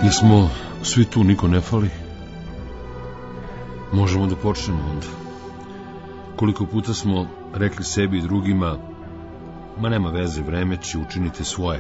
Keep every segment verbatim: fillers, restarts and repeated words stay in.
Jesmo svi tu, niko ne fali? Možemo da počnemo onda. Koliko puta smo rekli sebi i drugima, ma nema veze, vreme će učiniti svoje.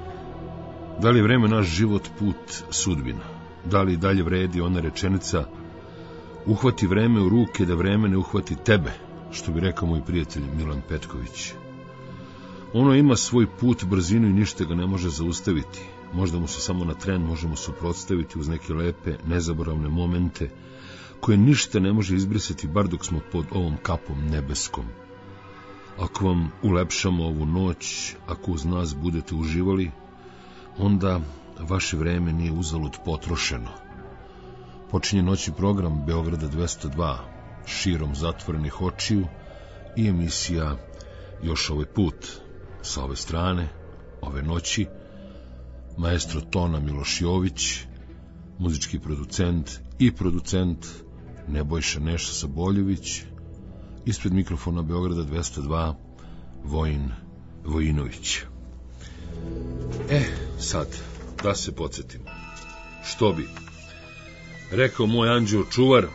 Da li je vreme naš život, put, sudbina? Da li dalje vredi ona rečenica, uhvati vreme u ruke da vreme ne uhvati tebe, što bi rekao moj prijatelj Milan Petković. Ono ima svoj put, brzinu i ništa ga ne može zaustaviti. Možda mu se samo na tren možemo suprotstaviti uz neke lepe, nezaboravne momente, koje ništa ne može izbrisati, bar dok smo pod ovom kapom nebeskom. Ako vam ulepšamo ovu noć, ako uz nas budete uživali, onda vaše vreme nije uzalud potrošeno. Počinje noćni program Beograda dvesta dva, širom zatvorenih očiju i emisija Još ovaj put. Sa ove strane, ove noći, maestro Tona Miloš Jović, muzički producent i producent Nebojša Neša Saboljević, ispred mikrofona Beograda dvesta dva, Vojin Vojinović. E, sad, da se podsjetimo. Što bi? Rekao moj anđeo čuvar,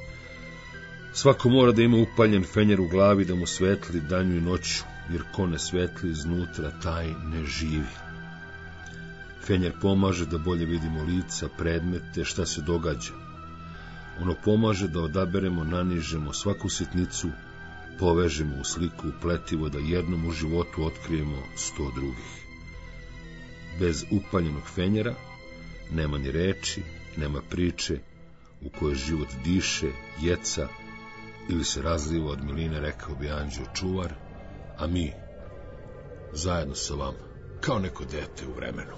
svako mora da ima upaljen fenjer u glavi da mu svetli danju i noću, jer ko ne svetli iznutra, taj ne živi. Fenjer pomaže da bolje vidimo lica, predmete, šta se događa. Ono pomaže da odaberemo, nanižemo svaku sitnicu, povežemo u sliku upletivo da jednom u životu otkrijemo sto drugih. Bez upaljenog fenjera nema ni reči, nema priče u kojoj život diše, jeca ili se razliva od miline, rekao bi anđeo čuvar, a mi zajedno sa vama, kao neko dete u vremenu.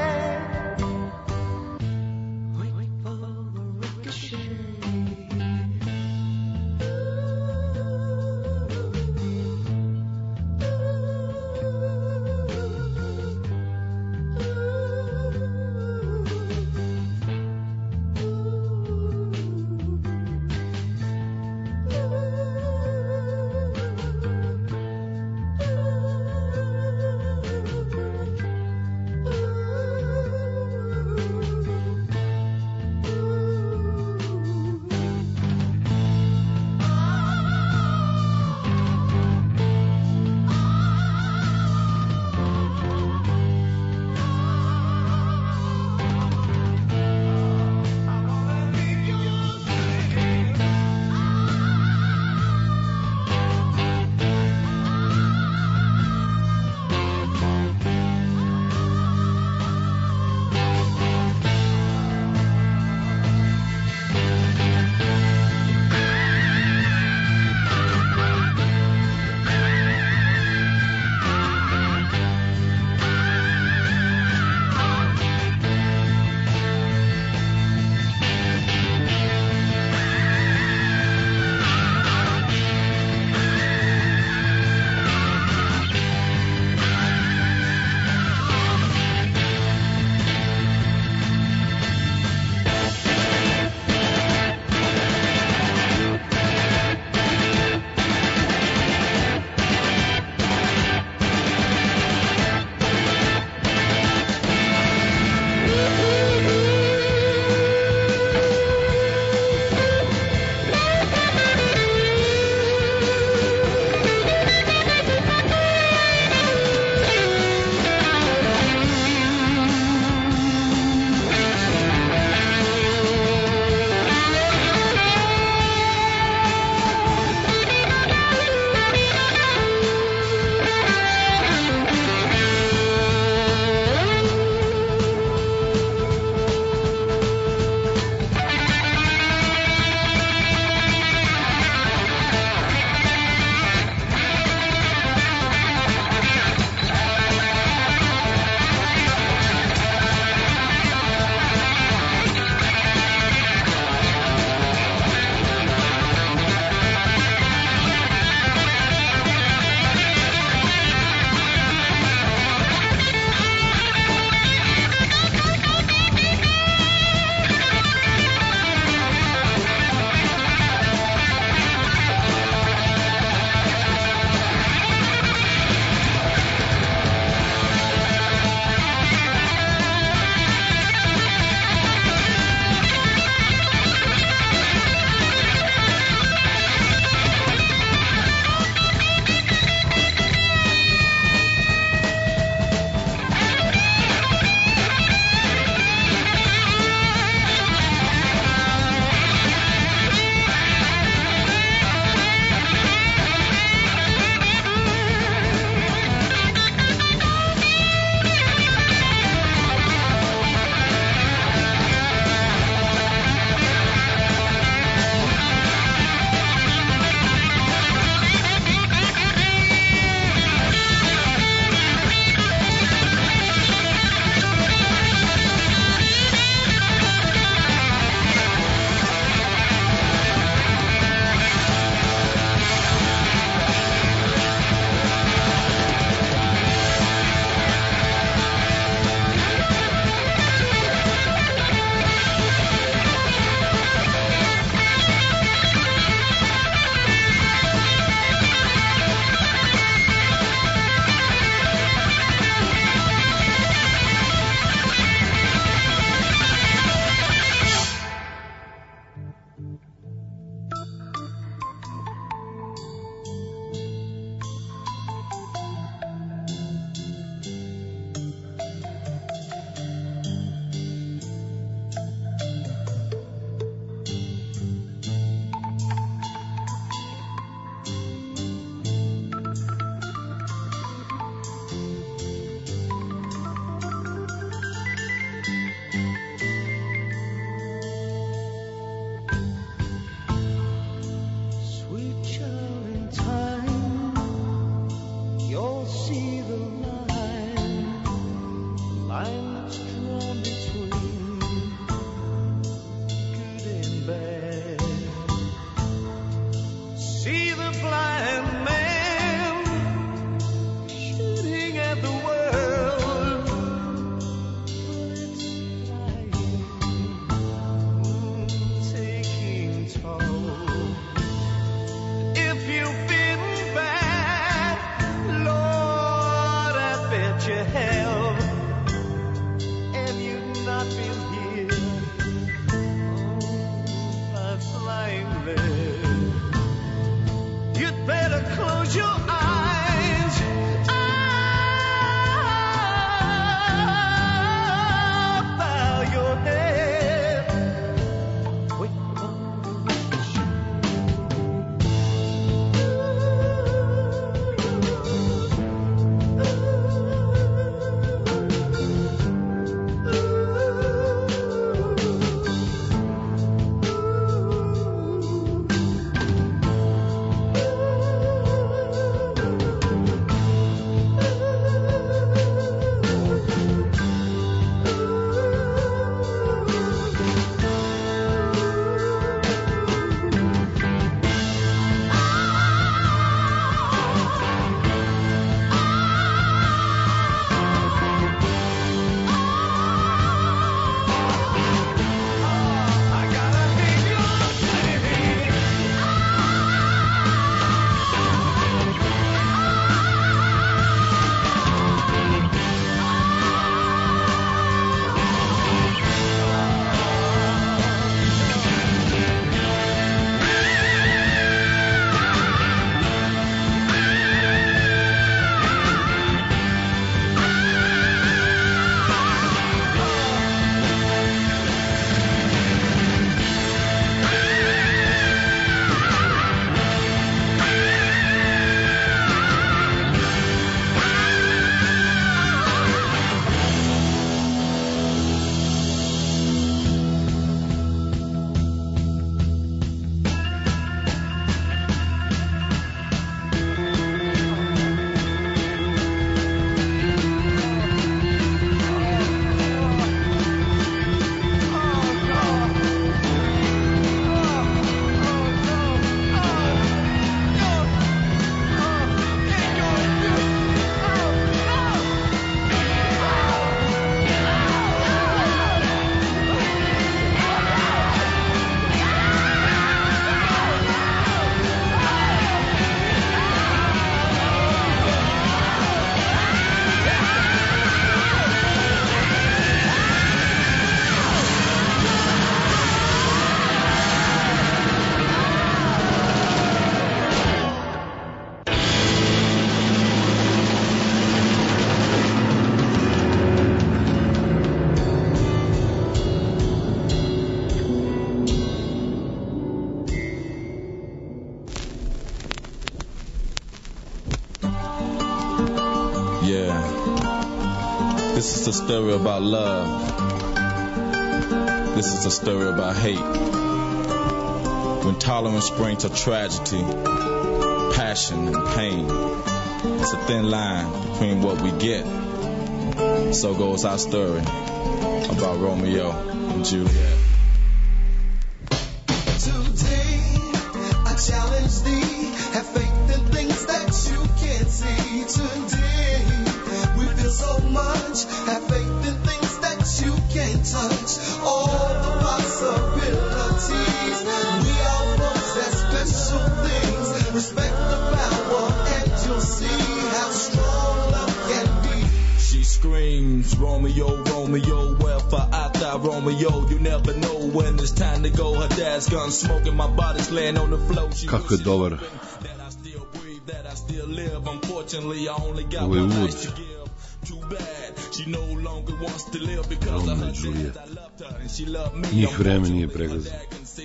Wait for the ricochet. story about love. This is a story about hate. When tolerance brings a tragedy, passion and pain, it's a thin line between what we get. So goes our story about Romeo and Juliet. Today, I challenge thee, have faith in things that you can't see. Today, we feel so much, have faith in things that you can't touch. All the possibilities, we all possess special things. Respect the power and you'll see how strong love can be. She screams, Romeo, Romeo, wherefore art thou, Romeo? You never know when it's time to go. Her dad's gun smoking, my body's laying on the floor. Kako je dobar ovaj uvod. Romeo i Juliet. Njih vreme nije pregazio.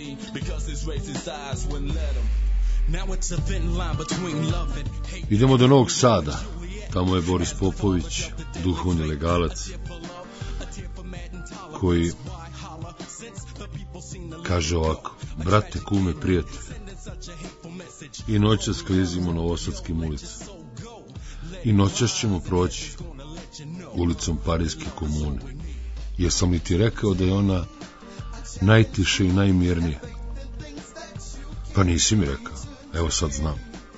Idemo do Novog Sada. Tamo je Boris Popović, duhovni legalac, koji kaže ovako: brate, kume, prijatelj, i noćas sklizimo Novosadskim ulicama, i noćas ćemo proći ulicom Parijske komune. Jesam li ti rekao da je ona najtiše i najmirnija? Pa nisi mi rekao, evo sad znam.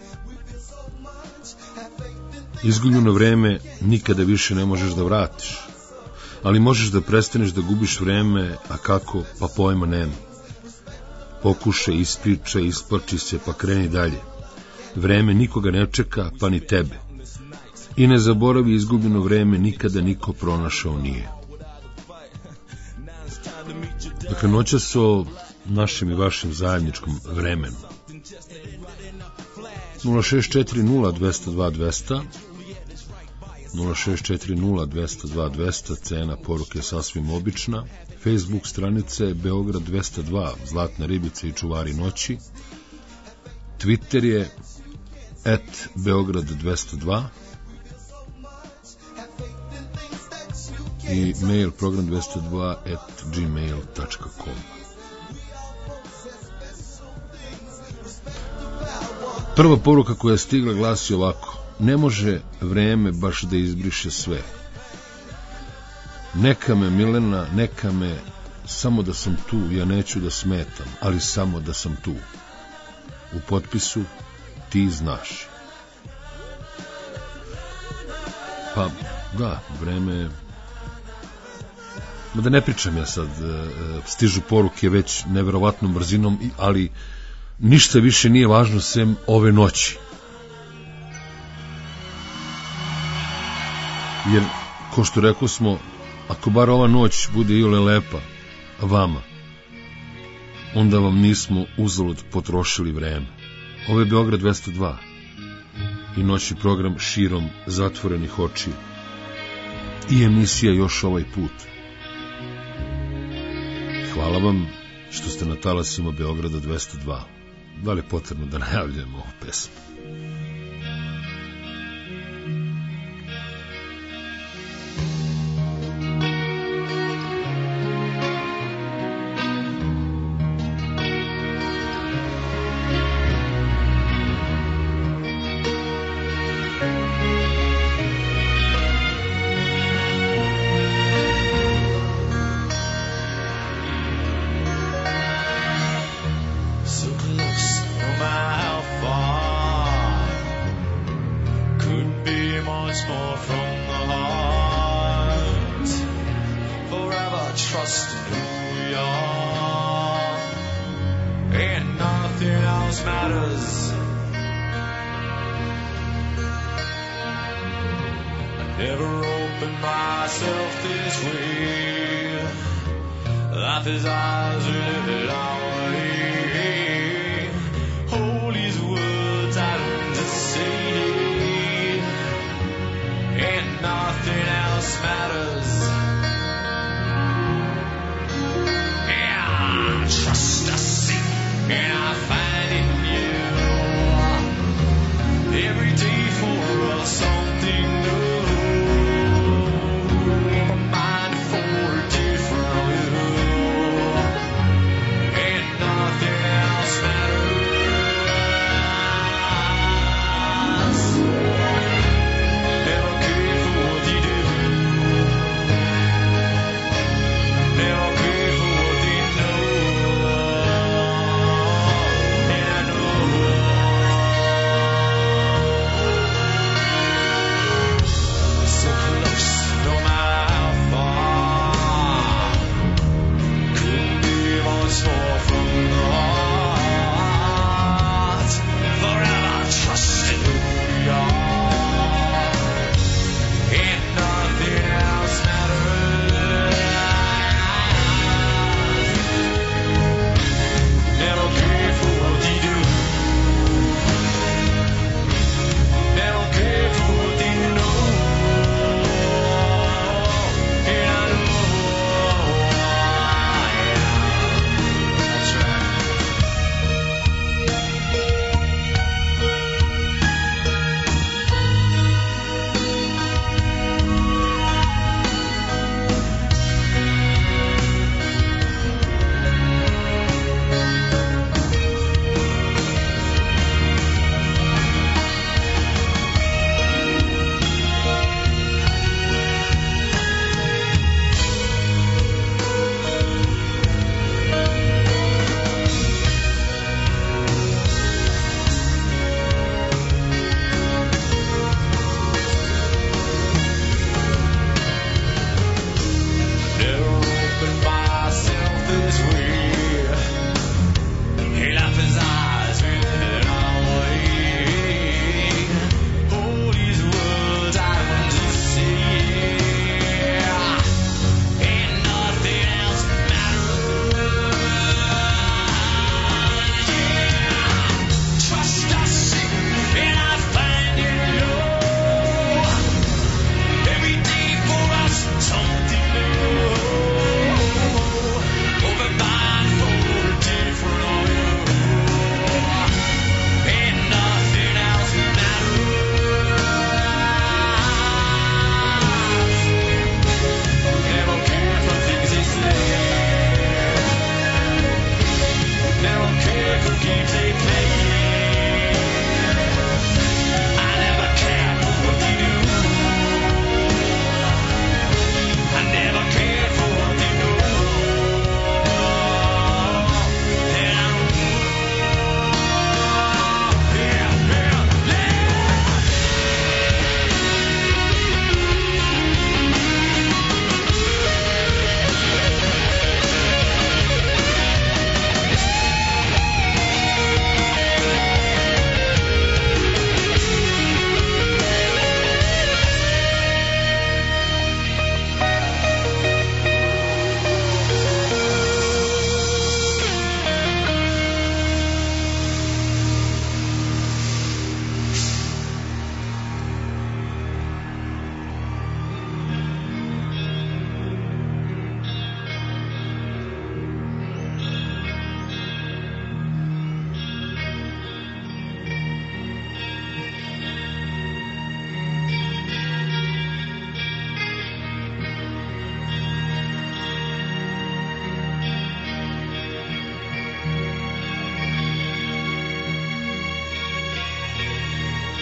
Izgubljeno vreme nikada više ne možeš da vratiš, ali možeš da prestaneš da gubiš vreme, a kako, pa pojma nema. Pokušaj, ispričaj, isplači se, pa kreni dalje. Vreme nikoga ne čeka, pa ni tebe. I ne zaboravi, izgubljeno vreme nikada niko pronašao nije. Dakle, noćas o našem i vašem zajedničkom vremenu. nula šest četiri nula dva nula dva dva nula nula nula šest četiri nula dva nula dva dva nula, cena poruke sasvim obična. Facebook stranice Beograd dvesta dva, Zlatna ribica i čuvari noći. Twitter je et Beograd dvesta dva i mail program dvesta dva at gmail dot com. Prva poruka koja je stigla glasi ovako: ne može vreme baš da izbriše sve. Neka me Milena, neka me, samo da sam tu, ja neću da smetam, ali samo da sam tu. U potpisu ti znaš. Pa, da, vreme... Ma da ne pričam ja sad, stižu poruke već neverovatnom brzinom, ali ništa više nije važno sem ove noći. Jer, ko što rekao smo, ako bar ova noć bude iole lepa vama, onda vam nismo uzalud potrošili vreme. Ovo je Beograd dvesta dva i noćni program Širom zatvorenih očiju i emisija Još ovaj put. Hvala vam što ste na talasima Beograda dvesta dva. Da li je potrebno da najavljujemo ovu pesmu? Every day for us something new. My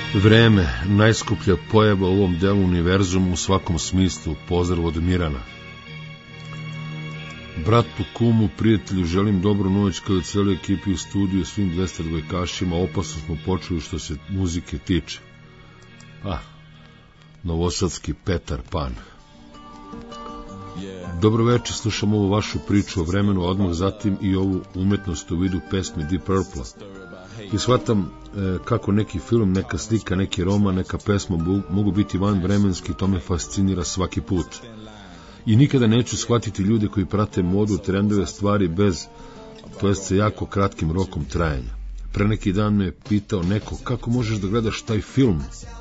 Vreme, najskuplja pojava u ovom delu univerzumu u svakom smislu, pozdrav od Mirana. Bratu, kumu, prijatelju, želim dobru noć kao i cijeloj ekipi u studiju, svim dvesta dvojkašima, opasno smo počeli što se muzike tiče. Ah, novosadski Petar Pan. Dobro večer, slušam ovu vašu priču o vremenu, odmah zatim i ovu umetnost u vidu pesmi Deep Purple. I shvatam e, kako neki film, neka slika, neki roman, neka pesma mogu biti vanvremenski, to me fascinira svaki put. I nikada neću shvatiti ljude koji prate modu, trendove, stvari bez, to jest sa jako kratkim rokom trajanja. Pre neki dan me pitao neko kako možeš da gledaš taj film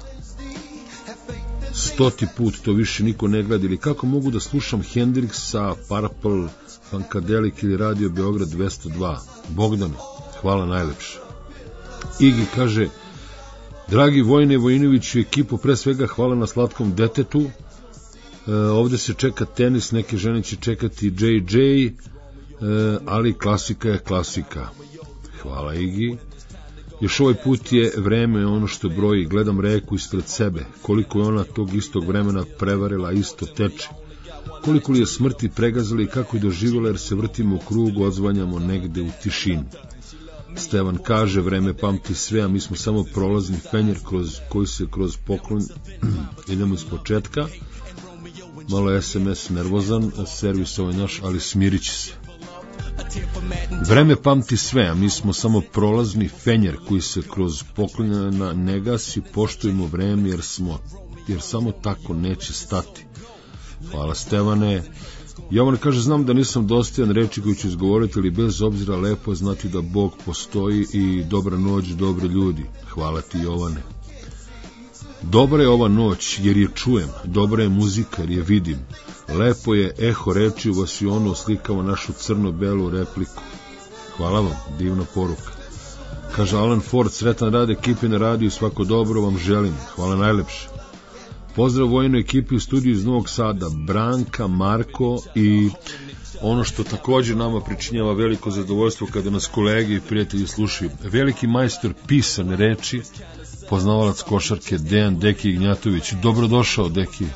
stoti put, to više niko ne gleda, ili kako mogu da slušam Hendrixa, Purple, Funkadelic ili Radio Beograd dvesta dva. Bogdan, hvala najlepše. Igi kaže, dragi Vojne Vojinoviću i ekipu, pre svega hvala na slatkom detetu. E, ovde se čeka tenis, neke žene će čekati džej džej, e, ali klasika je klasika. Hvala Igi. Još ovaj put je vreme ono što broji, gledam reku ispred sebe, koliko je ona tog istog vremena prevarila, isto teče. Koliko li je smrti pregazala i kako je doživjela, jer se vrtimo u krugu, odzvanjamo negde u tišini. Stevan kaže, vreme pamti sve, a mi smo samo prolazni fenjer kroz koji se kroz poklon idemo iz početka. Malo je es em es nervozan, servis ovaj naš, ali smirit će se. Vreme pamti sve, a mi smo samo prolazni fenjer koji se kroz poklonjena ne gasi, poštujemo vreme jer smo, jer samo tako neće stati. Hvala Stevane. Jovan kaže, znam da nisam dostojan reči koju ću izgovoriti, ali bez obzira lepo je znati da Bog postoji i dobra noć, dobri ljudi. Hvala ti Jovane. Dobra je ova noć jer je čujem, dobra je muzika jer je vidim. Lepo je eho reči u vas i ono oslikava našu crno-belu repliku. Hvala vam, divna poruka. Kaže Alan Ford, sretan rad ekipi na radiju, svako dobro vam želim. Hvala najlepše. Pozdrav vojnoj ekipi u studiju iz Novog Sada, Branka, Marko i ono što također nama pričinjava veliko zadovoljstvo kada nas kolege i prijatelji slušaju. Veliki majstor pisane reči, poznavalac košarke Dejan Deki Ignjatović. Dobrodošao, Deki.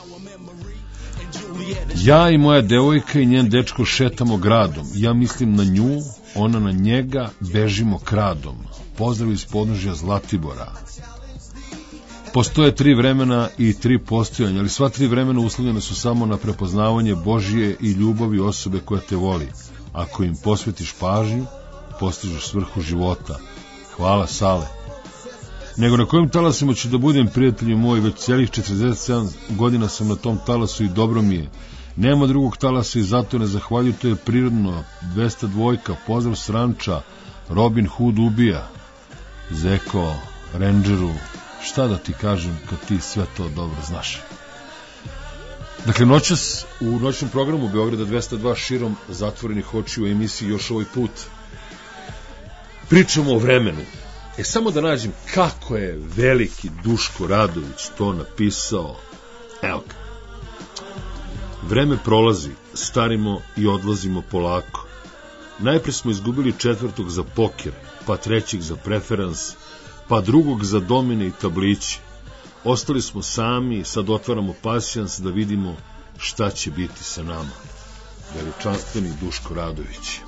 Ja i moja devojka i njen dečko šetamo gradom. Ja mislim na nju, ona na njega, bežimo kradom. Pozdrav iz podnožja Zlatibora. Postoje tri vremena i tri postojanja, ali sva tri vremena uslovljene su samo na prepoznavanje Božije i ljubavi osobe koja te voli. Ako im posvetiš pažnju, postižeš svrhu života. Hvala, Sale. Nego na kojim talasima ću da budem, prijatelji moji, već celih četrdeset sedam godina sam na tom talasu i dobro mi je. Nema drugog talasa i zato ne zahvaljuju, to je prirodno. dvesta dvojka, pozdrav Sranča, Robin Hood ubija, Zeko, Rangeru, šta da ti kažem kad ti sve to dobro znaš. Dakle, noćas u noćnom programu Beograda dvesta dva širom zatvorenih očiju u emisiji još ovaj put pričamo o vremenu. E, samo da nađem kako je veliki Duško Radović to napisao. Evo ga. Vreme prolazi, starimo i odlazimo polako. Najpre smo izgubili četvrtog za poker, pa trećeg za preferans, pa drugog za domine i tablići. Ostali smo sami, sad otvaramo pasijans da vidimo šta će biti sa nama. Veličanstveni Duško Radović.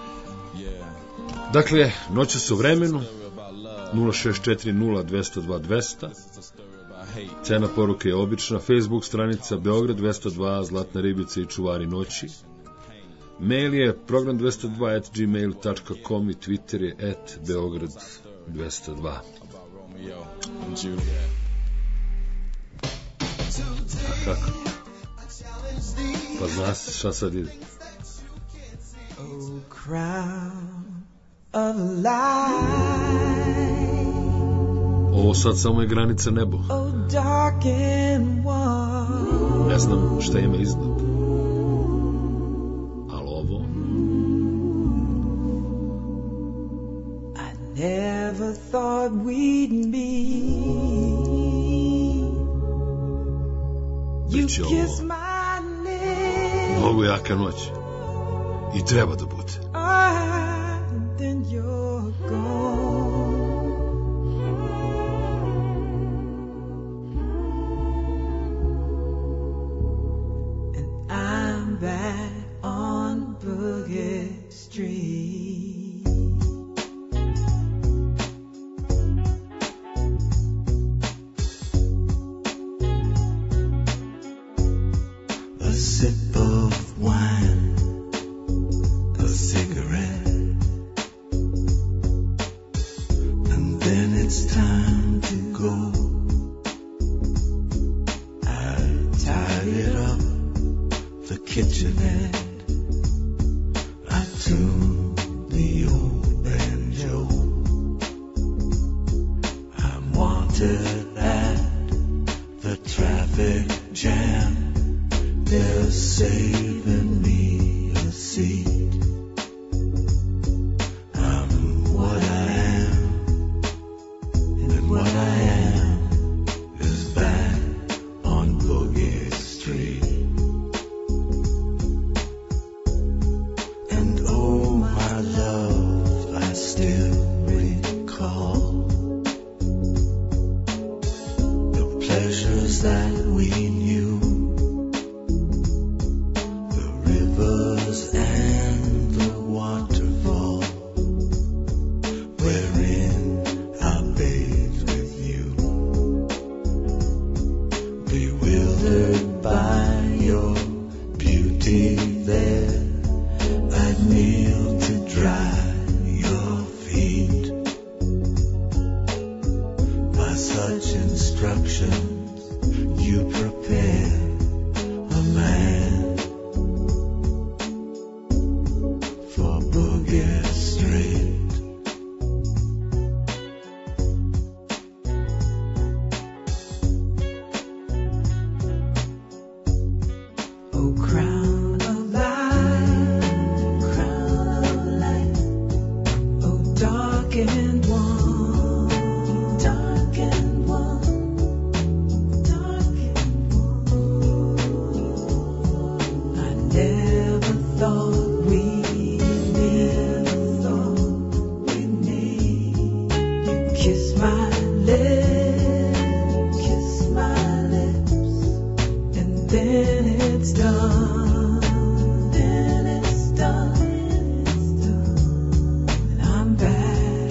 Dakle, noćas o vremenu, nula šest četiri nula dvesta dva dvesta. Cena poruke je obična. Facebook stranica Beograd dvesta dva, Zlatna ribica i čuvari noći. Mail je program dvesta dva at gmail dot com i Twitter je at Beograd dvesta dva. A kako? Pa zna se šta sad ide. Oh, crown of light. Ovo sad samo je granica nebo. Oh, dark and warm. Ne znam šta ima iznad. Ali ovo... I never thought we'd meet. You kiss my lips. Mnogo jaka noć. I treba da bude. Ah, then you're gone. tune the old banjo. I'm wanted at the traffic jam. They're saving me a seat. I'm what I am, and what I am is back on Boogie Street. And oh my love, I still recall the pleasures that we knew, the rivers and the waterfall, wherein I bathed with you, bewildered by your beauty there. I'd kneel to dry your feet. By such instructions, you prepare a man for Boogie Street. Oh, crown of light, crown of light. Oh, darkened one, darkened one, darkened one. I never thought we, never thought we'd meet. You kiss my lips, kiss my lips, and then it's done, then it's done, it's done, and I'm back,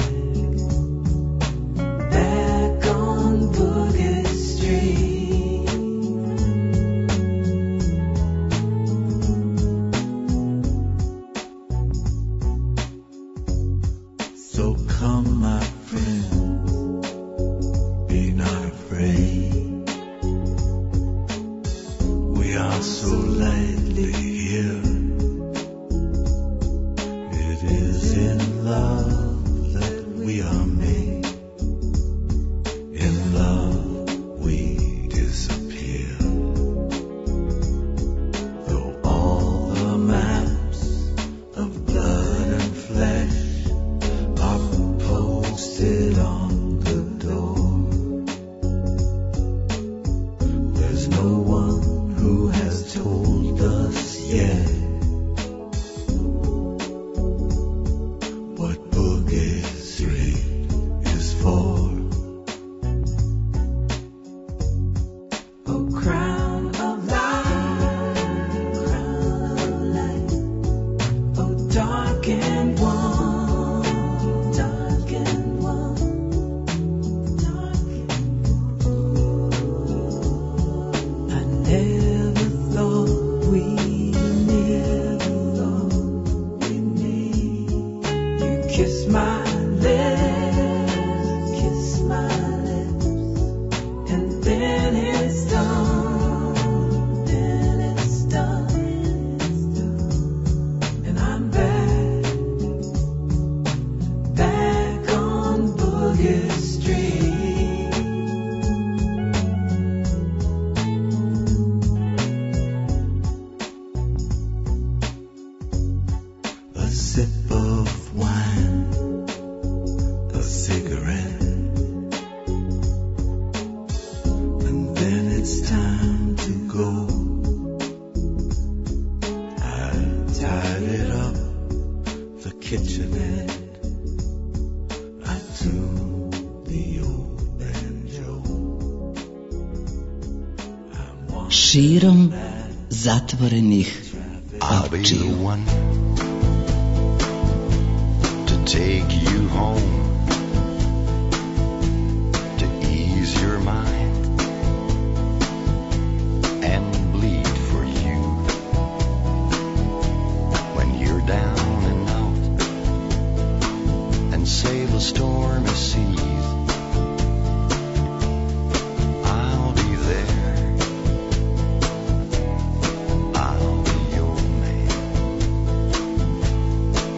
back on Boogie Street. So come, my friend, be not afraid. We are so lightly here. It is in love that we are made. In love we disappear. Though all the maps of blood and flesh are posted on the door, there's no one who has told us yet what Boogie Street is for. Oh, crown of light, crown of light. Oh, darkened one, darkened one, darkened one. I never thought we, never thought we'd meet. You kiss my lips, kiss my lips, and then it's done, then it's done, it's done, and I'm back, back on Boogie Street. A sip of wine, a cigarette, and then it's time to go. I tidied up the kitchenette. I tuned the old banjo. I'm walking Širom zatvorenih I'll be očiju. the one to take you home, to ease your mind and bleed for you when you're down and out and sail the stormy seas. I'll be there, I'll be your man.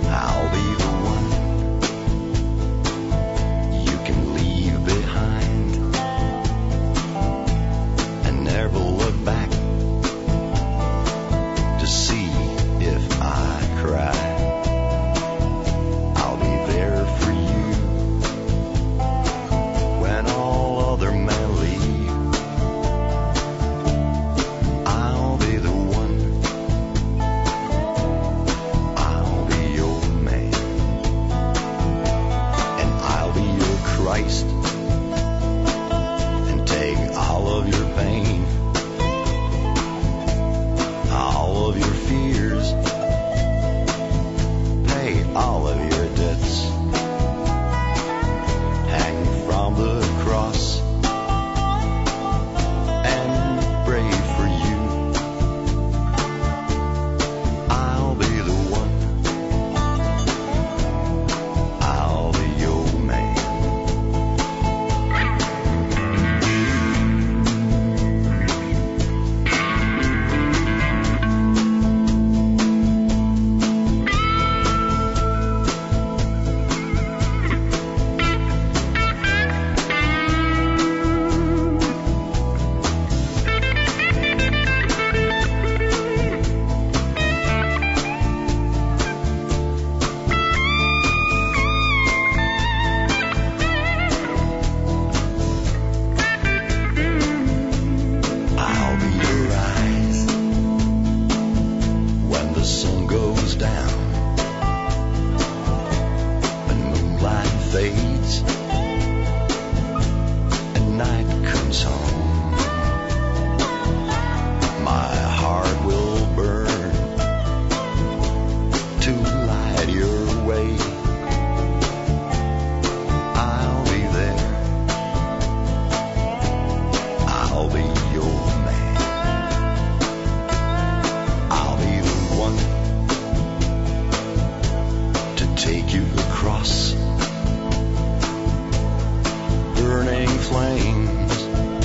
down and moonlight fades and night comes home, my heart will burn to light your way. I'll be there, I'll be your man, I'll be the one to take you across burning flames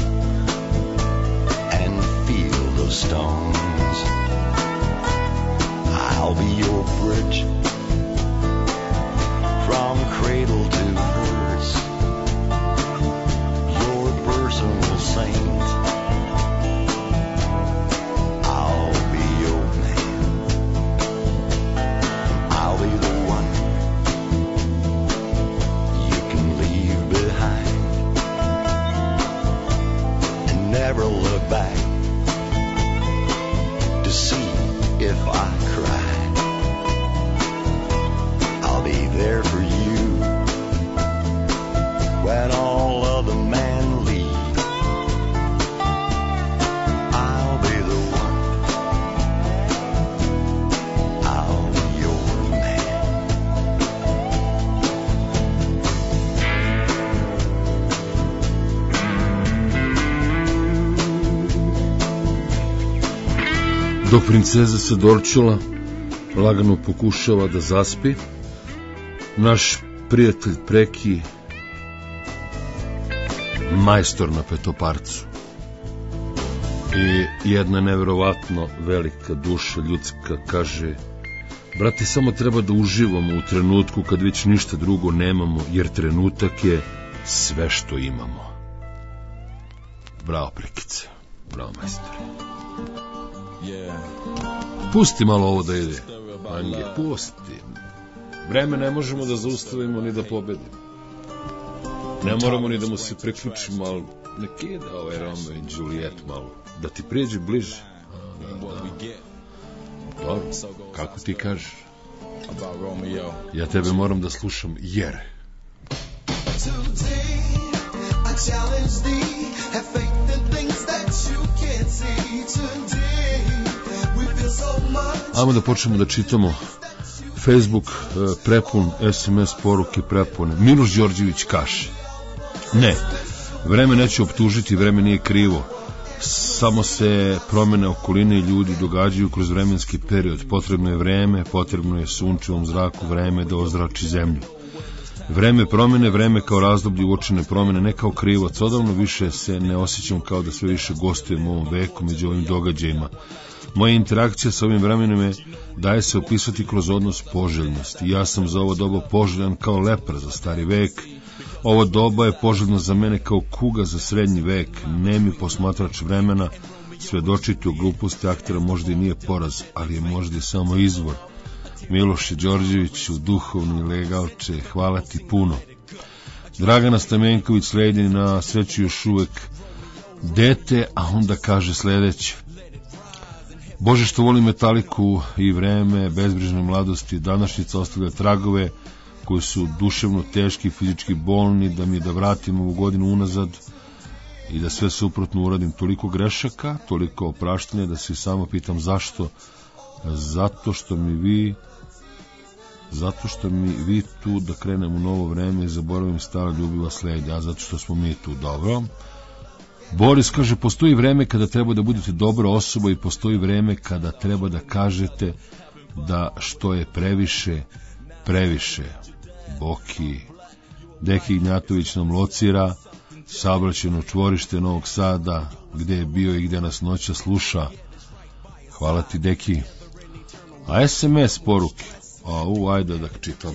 and feel those stones. I'll be your bridge from cradle to hearse, your personal saint. I'll be your man, I'll be the one you can leave behind and never look back to see if I cry. I'll be there for you when all other men leave. I'll be the one, I'll be your man. Dok princeza se dorčula lagano pokušava da zaspi, naš prijatelj Preki, majstor na petoparcu i jedna neverovatno velika duša ljudska, kaže: brate, samo treba da uživamo u trenutku kad već ništa drugo nemamo, jer trenutak je sve što imamo. Bravo, Prekice, bravo, majstore. Pusti malo ovo da ide, Ange, pusti. Vreme ne možemo da zaustavimo ni da pobedimo. Ne moramo ni da mu se priključimo, ali ne kida ovaj Romeo i Juliet malo, da ti prijeđe bliže. Dobro, kako ti kažeš? Ja tebe moram da slušam, jer ajmo da počnemo da čitamo. Facebook prepun, es em es poruke prepune. Miloš Đorđević kaže: ne, vreme neće optužiti, vreme nije krivo, samo se promene okoline i ljudi događaju kroz vremenski period. Potrebno je vreme, potrebno je sunčevom zraku vreme da ozrači zemlju. Vreme promene, vreme kao razdoblje uočene promene, ne kao krivac. Odavno više se ne osjećam kao da sve više gostujem u ovom veku među ovim događajima. Moja interakcija sa ovim vremenom je daje se opisati kroz odnos poželjnosti. Ja sam za ovo doba poželjan kao lepar za stari vek. Ovo doba je poželjno za mene kao kuga za srednji vek. Nemi posmatrač vremena, svedočiti o gluposti aktera možda i nije poraz, ali je možda i samo izvor. Miloše Đorđeviću, duhovni legalče, hvala ti puno. Dragana Stamenković sledi na sreću još uvek dete, a onda kaže sledeće: Bože, što volim Metaliku i vreme bezbrižne mladosti, današnjica ostavlja tragove koji su duševno teški i fizički bolni, da mi da vratim ovu godinu unazad i da sve suprotno uradim. Toliko grešaka, toliko opraštanja, da se samo pitam zašto. Zato što mi vi zato što mi vi tu da krenem u novo vreme i zaboravim stara ljubiva sledi, a zato što smo mi tu. Dobro. Boris kaže: postoji vreme kada treba da budete dobra osoba i postoji vreme kada treba da kažete da što je previše, previše. Boki. Deki Ignjatović nam locira saobraćajno čvorište Novog Sada, gde je bio i gde nas noća sluša. Hvala ti, Deki. A es em es poruke, a u, ajde da čitam.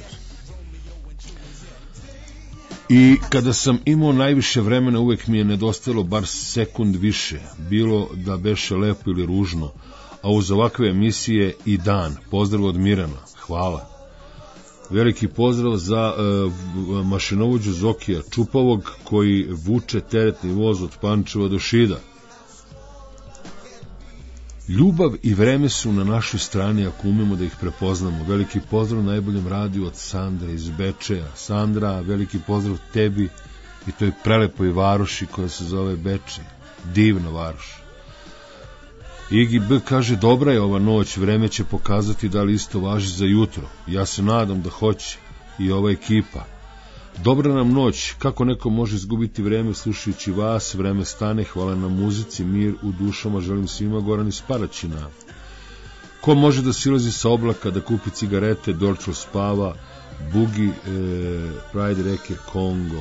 I kada sam imao najviše vremena, uvek mi je nedostajalo bar sekund više, bilo da beše lepo ili ružno, a uz ovakve emisije i dan. Pozdrav od Mirana, hvala. Veliki pozdrav za uh, mašinovođu Zokija Čupavog, koji vuče teretni voz od Pančeva do Šida. Ljubav i vreme su na našoj strani ako umemo da ih prepoznamo. Veliki pozdrav najboljem radiju od Sandre iz Bečeja. Sandra, veliki pozdrav tebi i toj prelepoj varoši koja se zove Bečej. Divna varoš. Igi B kaže, dobra je ova noć, vreme će pokazati da li isto važi za jutro. Ja se nadam da hoće i ova ekipa. Dobra nam noć, kako neko može izgubiti vreme slušajući vas, vreme stane, hvala na muzici, mir u dušama, želim svima, Goran iz Paraćina. Ko može da silazi sa oblaka, da kupi cigarete, Dorčo spava, Bugi, e, Pride reke Kongo.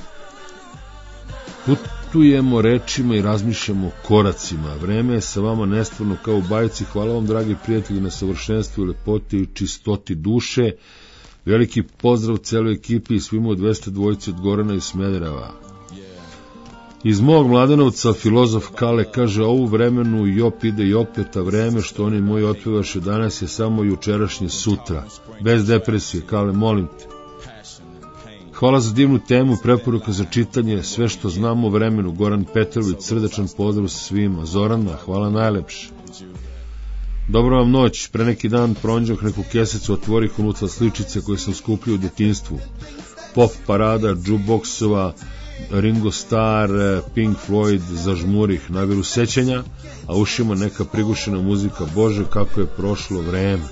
Putujemo rečima i razmišljamo koracima, vreme je sa vama nestvarno kao u bajci, hvala vam dragi prijatelji na savršenstvu, lepoti i čistoti duše. Veliki pozdrav celoj ekipi i svima od dvesta dvojice od Gorana i Smedereva. Iz mog Mladenovca filozof Kale kaže, ovu vremenu Jop ide i opet, a vreme što oni moji otpevaše danas je samo jučerašnje sutra. Bez depresije, Kale, molim te. Hvala za divnu temu, preporuka za čitanje, sve što znamo o vremenu, Goran Petrović, srdačan pozdrav svima. Zorana, hvala najlepše. Dobro vam noć, pre neki dan pronađoh neku kesicu, otvorih unutra sličice koje sam skupljio u djetinjstvu. Pop parada, jukeboxova, Ringo Starr, Pink Floyd, zažmurih, naviru sećanja, a ušima neka prigušena muzika. Bože, kako je prošlo vreme.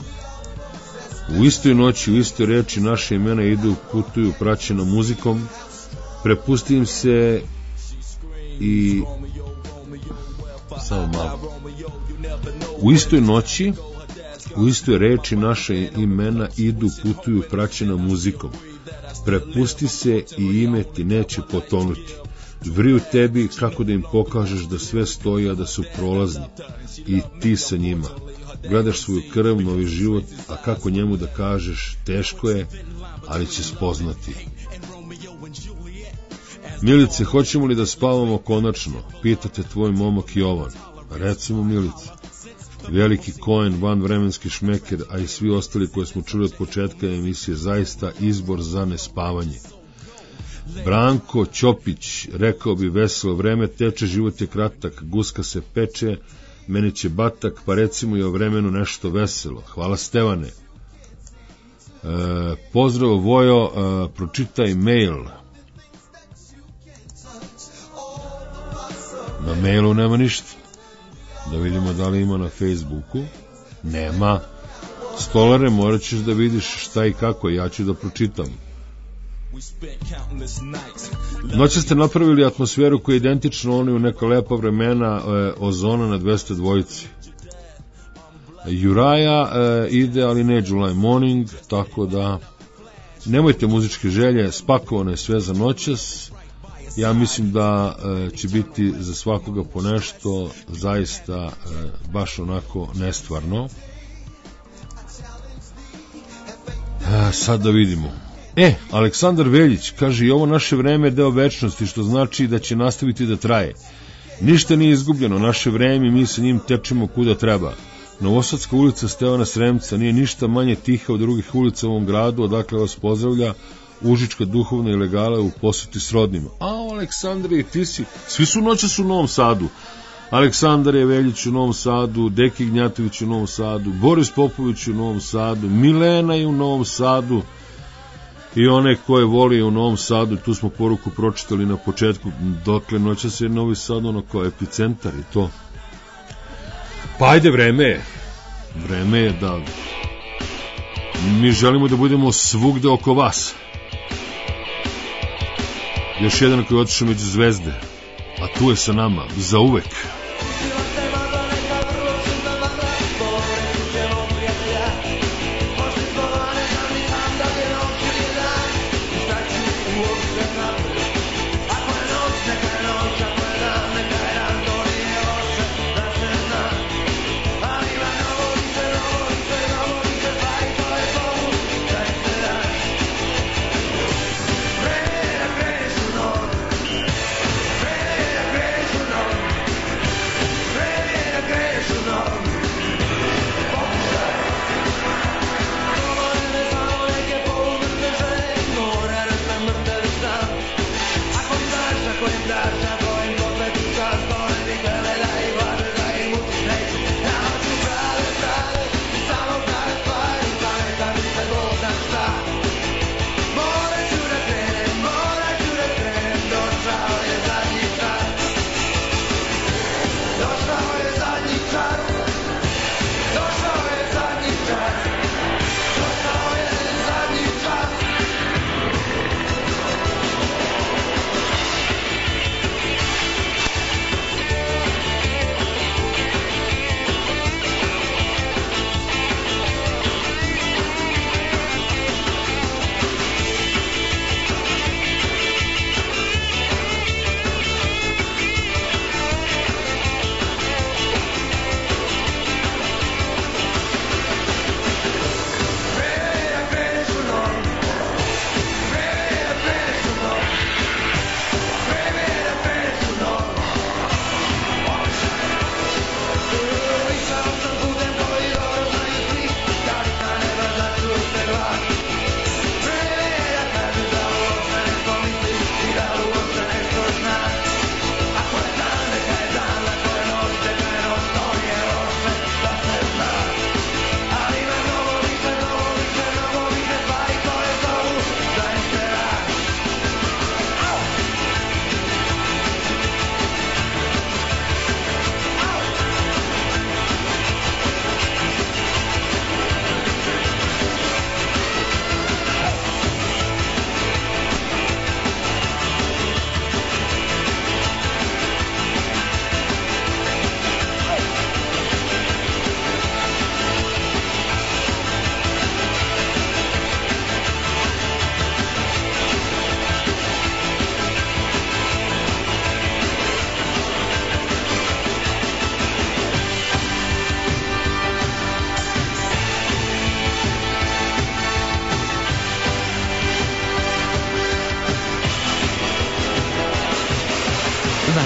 U istoj noći, u istoj reči naše imena idu, putuju praćeno muzikom, prepustim se i... samo malo. U istoj noći, u istoj reči naše imena idu, putuju praćena muzikom. Prepusti se i ime ti neće potonuti. Vriju tebi kako da im pokažeš da sve stoji, a da su prolazni. I ti sa njima. Gledaš svoju krv, novi život, a kako njemu da kažeš, teško je, ali će spoznati. Milice, hoćemo li da spavamo konačno? Pitate tvoj momak Jovan. Recimo, Milice. Veliki Koen, vanvremenski šmeker, a i svi ostali koje smo čuli od početka emisije, zaista izbor za nespavanje. Branko Ćopić, rekao bi veselo, vreme teče, život je kratak, guska se peče, meni će batak, pa recimo i o vremenu nešto veselo. Hvala Stevane. E, pozdrav Vojo, e, pročitaj mail. Na mailu nema ništa. Da vidimo da li ima na Facebooku. Nema. Stolare, morat ćeš da vidiš šta i kako, ja ću da pročitam. Noće ste napravili atmosferu koja je identična onoj u neka lepa vremena e, Ozona na dvesta dvojici. Juraja e, ide, ali ne July Morning, tako da nemojte muzičke želje, spakovano je sve za noćas. Ja mislim da e, će biti za svakoga po nešto, zaista e, baš onako nestvarno. E, sad da vidimo. E, Aleksandar Veljić kaže, i ovo naše vreme je deo večnosti, što znači da će nastaviti da traje. Ništa nije izgubljeno, naše vreme i mi sa njim tečemo kuda treba. Novosadska ulica Stevana Sremca nije ništa manje tiha od drugih ulica u ovom gradu, odakle vas pozdravlja Užička duhovna ilegala u poseti srodnima. A, Aleksandre, i ti si, svi su noćas u Novom Sadu. Aleksandar je Veljić u Novom Sadu, Deki Gnjatović u Novom Sadu, Boris Popović u Novom Sadu, Milena je u Novom Sadu i one koje voli u Novom Sadu. Tu smo poruku pročitali na početku, dokle noćas je Novi Sad ono kao epicentar i to. Pa ajde, vreme je. Vreme je da mi želimo da budemo svugde oko vas. Još jedan koji je otišao među zvezde, a tu je sa nama, za uvek.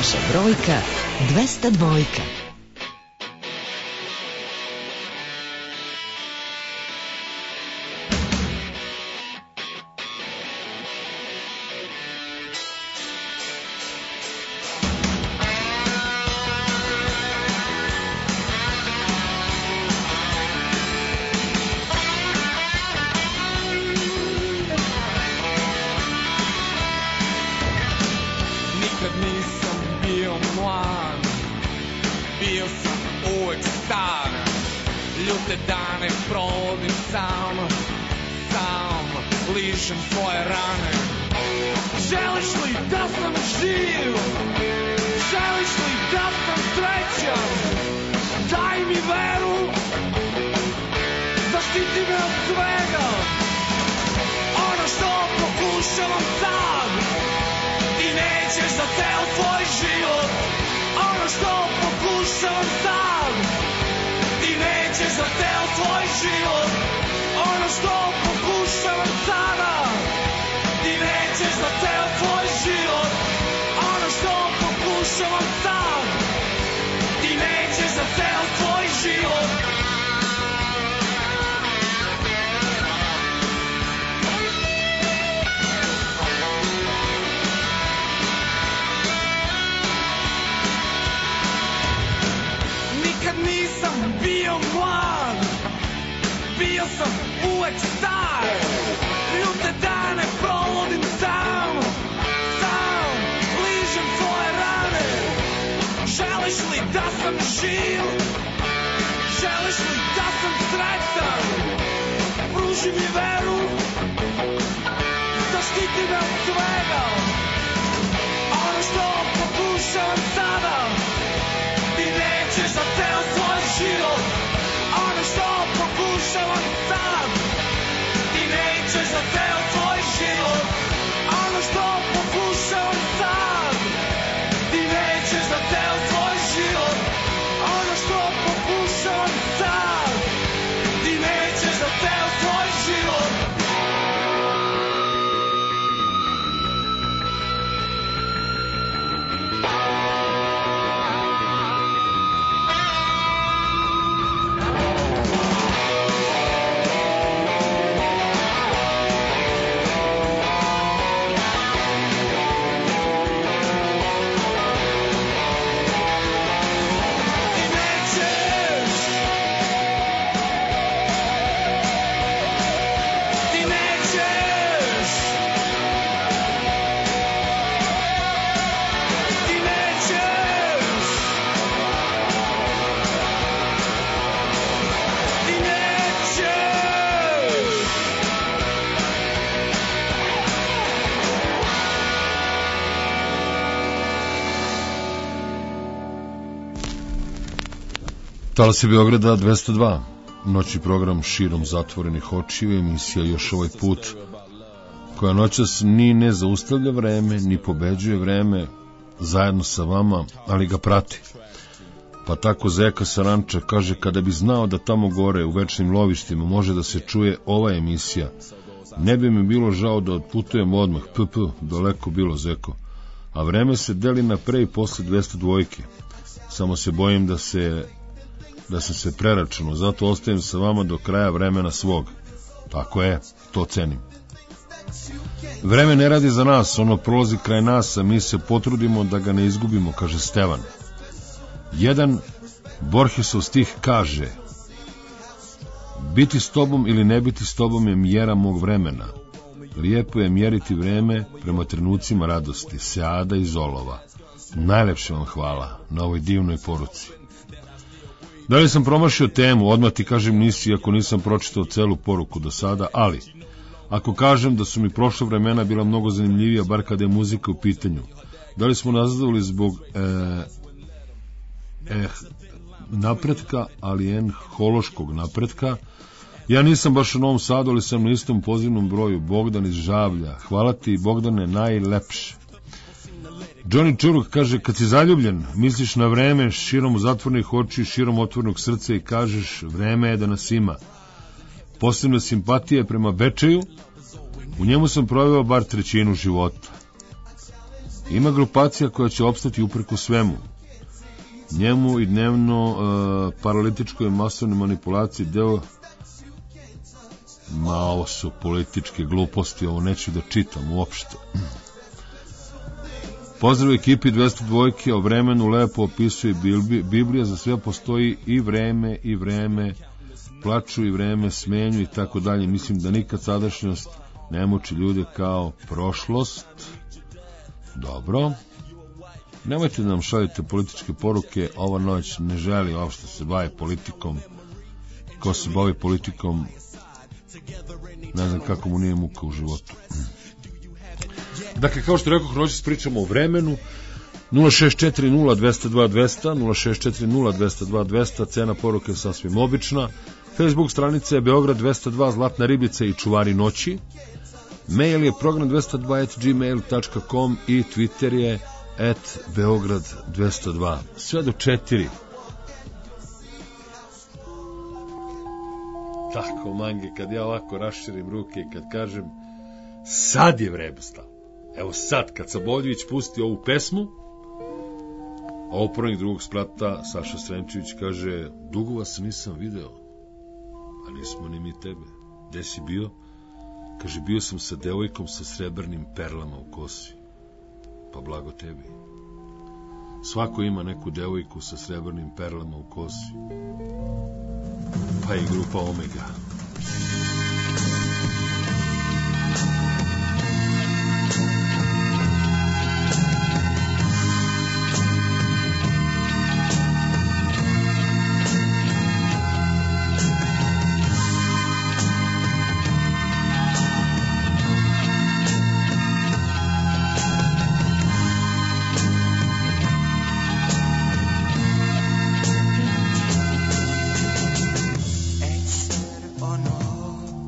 Naša brojka dvesta dva. Talas je Beograda dvesta dva, noćni program širom zatvorenih očiju, emisija još ovaj put, koja noćas ni ne zaustavlja vreme, ni pobeđuje vreme, zajedno sa vama, ali ga prati. Pa tako Zeka sa Ranča kaže, kada bi znao da tamo gore u večnim lovištima može da se čuje ova emisija, ne bi mi bilo žao da otputujem odmah, pp, daleko bilo Zeko, a vreme se deli na pre i posle dvesta dva, samo se bojim da se da sam se preračunao, zato ostajem sa vama do kraja vremena svog. Tako je, to cenim. Vreme ne radi za nas, ono prolazi kraj nas, a mi se potrudimo da ga ne izgubimo, kaže Stevan. Jedan Borgesov stih kaže: biti s tobom ili ne biti s tobom je mjera mog vremena. Lijepo je mjeriti vreme prema trenucima radosti. Seada iz Olova. Najlepše vam hvala na ovoj divnoj poruci. Da li sam promašio temu, odmah ti kažem nisi, ako nisam pročitao celu poruku do sada, ali ako kažem da su mi prošla vremena bila mnogo zanimljivija, bar kada je muzika u pitanju, da li smo nazadovali zbog e, eh, napretka, ali enhološkog napretka? Ja nisam baš u Novom Sadu, ali sam na istom pozivnom broju. Bogdan iz Žavlja. Hvala ti, Bogdane, najlepše. Johnny Čuruk kaže, kad si zaljubljen, misliš na vreme širom zatvornih očiju, širom otvornog srca i kažeš, vreme je da nas ima. Posebna simpatija je prema Bečeju, u njemu sam proveo bar trećinu života. Ima grupacija koja će opstati upreko svemu. Njemu i dnevno uh, paralitičkoj masovnoj manipulaciji deo. Ma, ovo su političke gluposti, ovo neću da čitam uopšte. Pozdrav ekipi dvesta dvojke, o vremenu lepo opisuje Biblija, za sve postoji i vreme i vreme, plaču i vreme, smenju i tako dalje. Mislim da nikad sadašnjost ne muči ljude kao prošlost. Dobro. Nemojte da nam šaljete političke poruke, ova noć ne želi uopšte se bavi politikom. Ko se bavi politikom, ne znam kako mu nije muka u životu. Dakle, kao što rekao, noćas pričamo o vremenu. Nula šest četiri nula dvesta dva dvesta, nula šest četiri nula dvesta dva dvesta, cena poruke je sasvim obična. Facebook stranica je Beograd dvesta dva, Zlatna ribica i Čuvari noći. Mail je program dvesta dva at gmail dot com i Twitter je at Beograd dvesta dva. Sve do četiri. Tako, mange, kad ja ovako raširim ruke i kad kažem sad je vreme stalo. Evo sad, kad Saboljević pusti ovu pesmu, a opornik drugog sprata, Saša Sremčević, kaže, dugo vas nisam video, a nismo ni mi tebe. Gde si bio? Kaže, bio sam sa devojkom sa srebrnim perlama u kosi. Pa blago tebi. Svako ima neku devojku sa srebrnim perlama u kosi. Pa i grupa Omega. Accept or no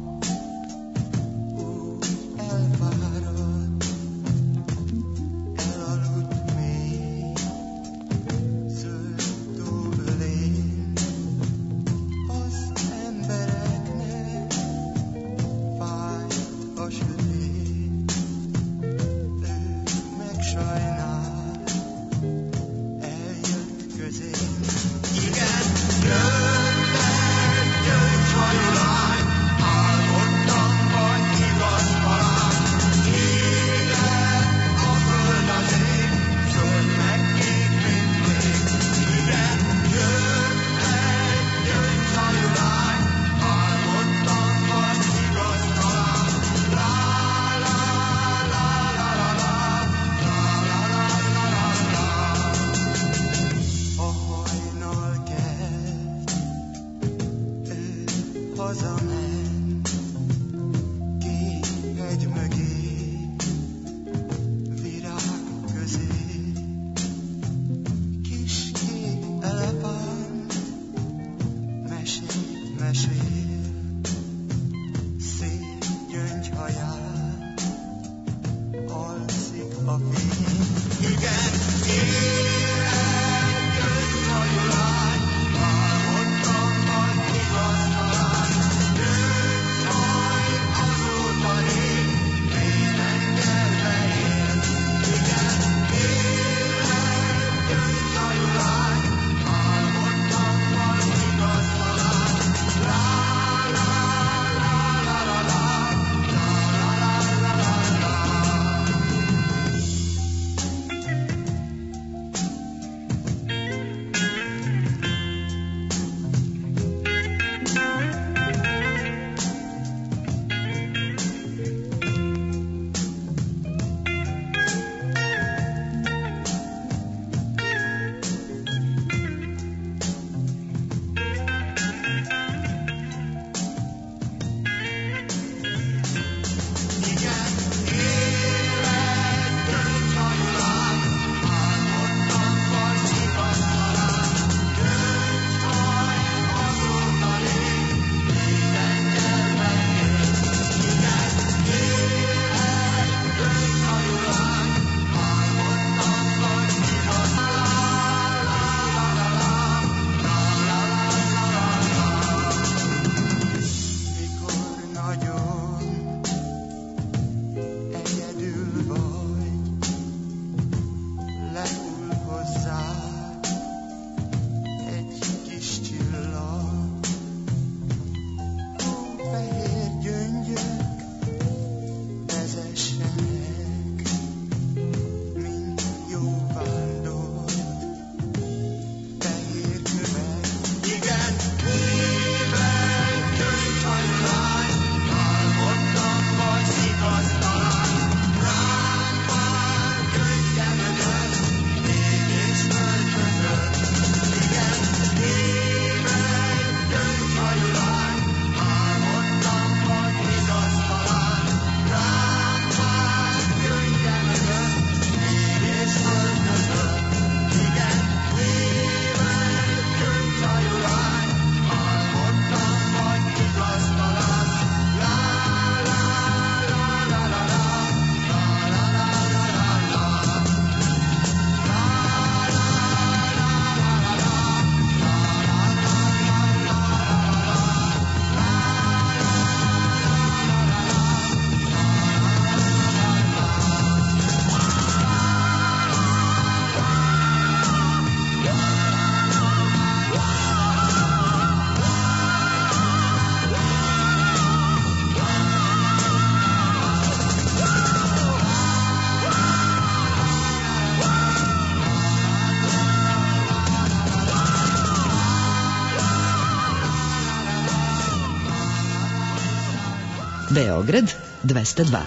Beograd dvesta dva.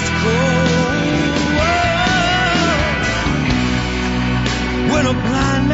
When a blind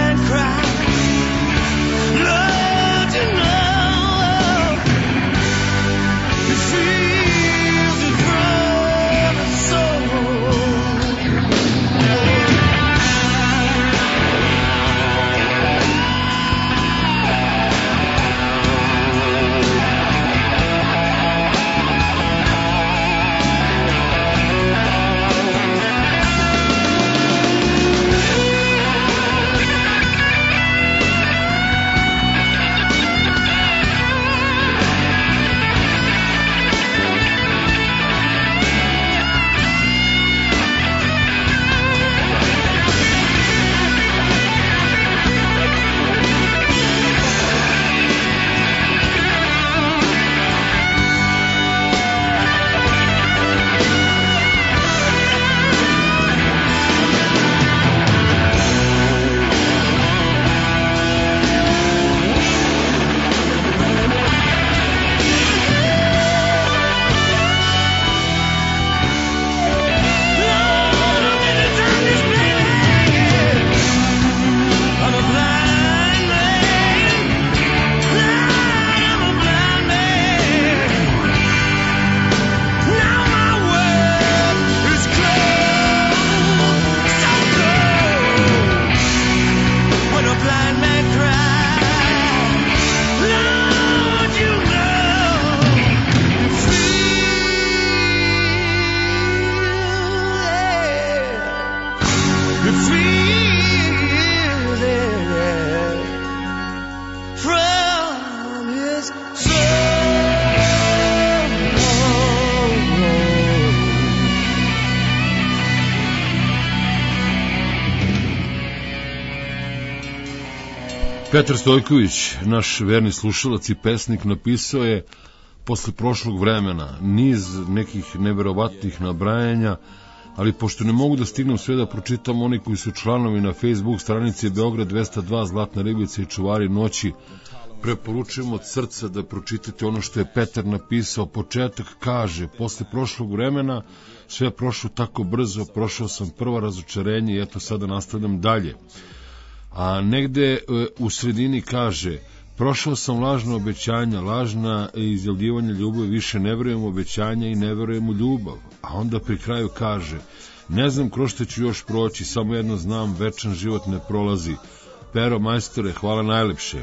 Petar Stojković, naš verni slušalac i pesnik, napisao je posle prošlog vremena niz nekih neverovatnih nabrajanja, ali pošto ne mogu da stignem sve da pročitam, oni koji su članovi na Facebook stranici Beograd dvesta dva, Zlatna ribica i Čuvari noći, preporučujem od srca da pročitate ono što je Petar napisao. Početak kaže: posle prošlog vremena sve je prošlo tako brzo, prošao sam prva razočarenje i eto sada nastavljam dalje. A negde u sredini kaže: prošao sam lažna obećanja, lažna izjavljivanja ljubavi, više ne verujem u obećanja i ne verujem u ljubav. A onda pri kraju kaže: ne znam kroz što ću još proći, samo jedno znam, večan život ne prolazi. Pero majstore, hvala najlepše.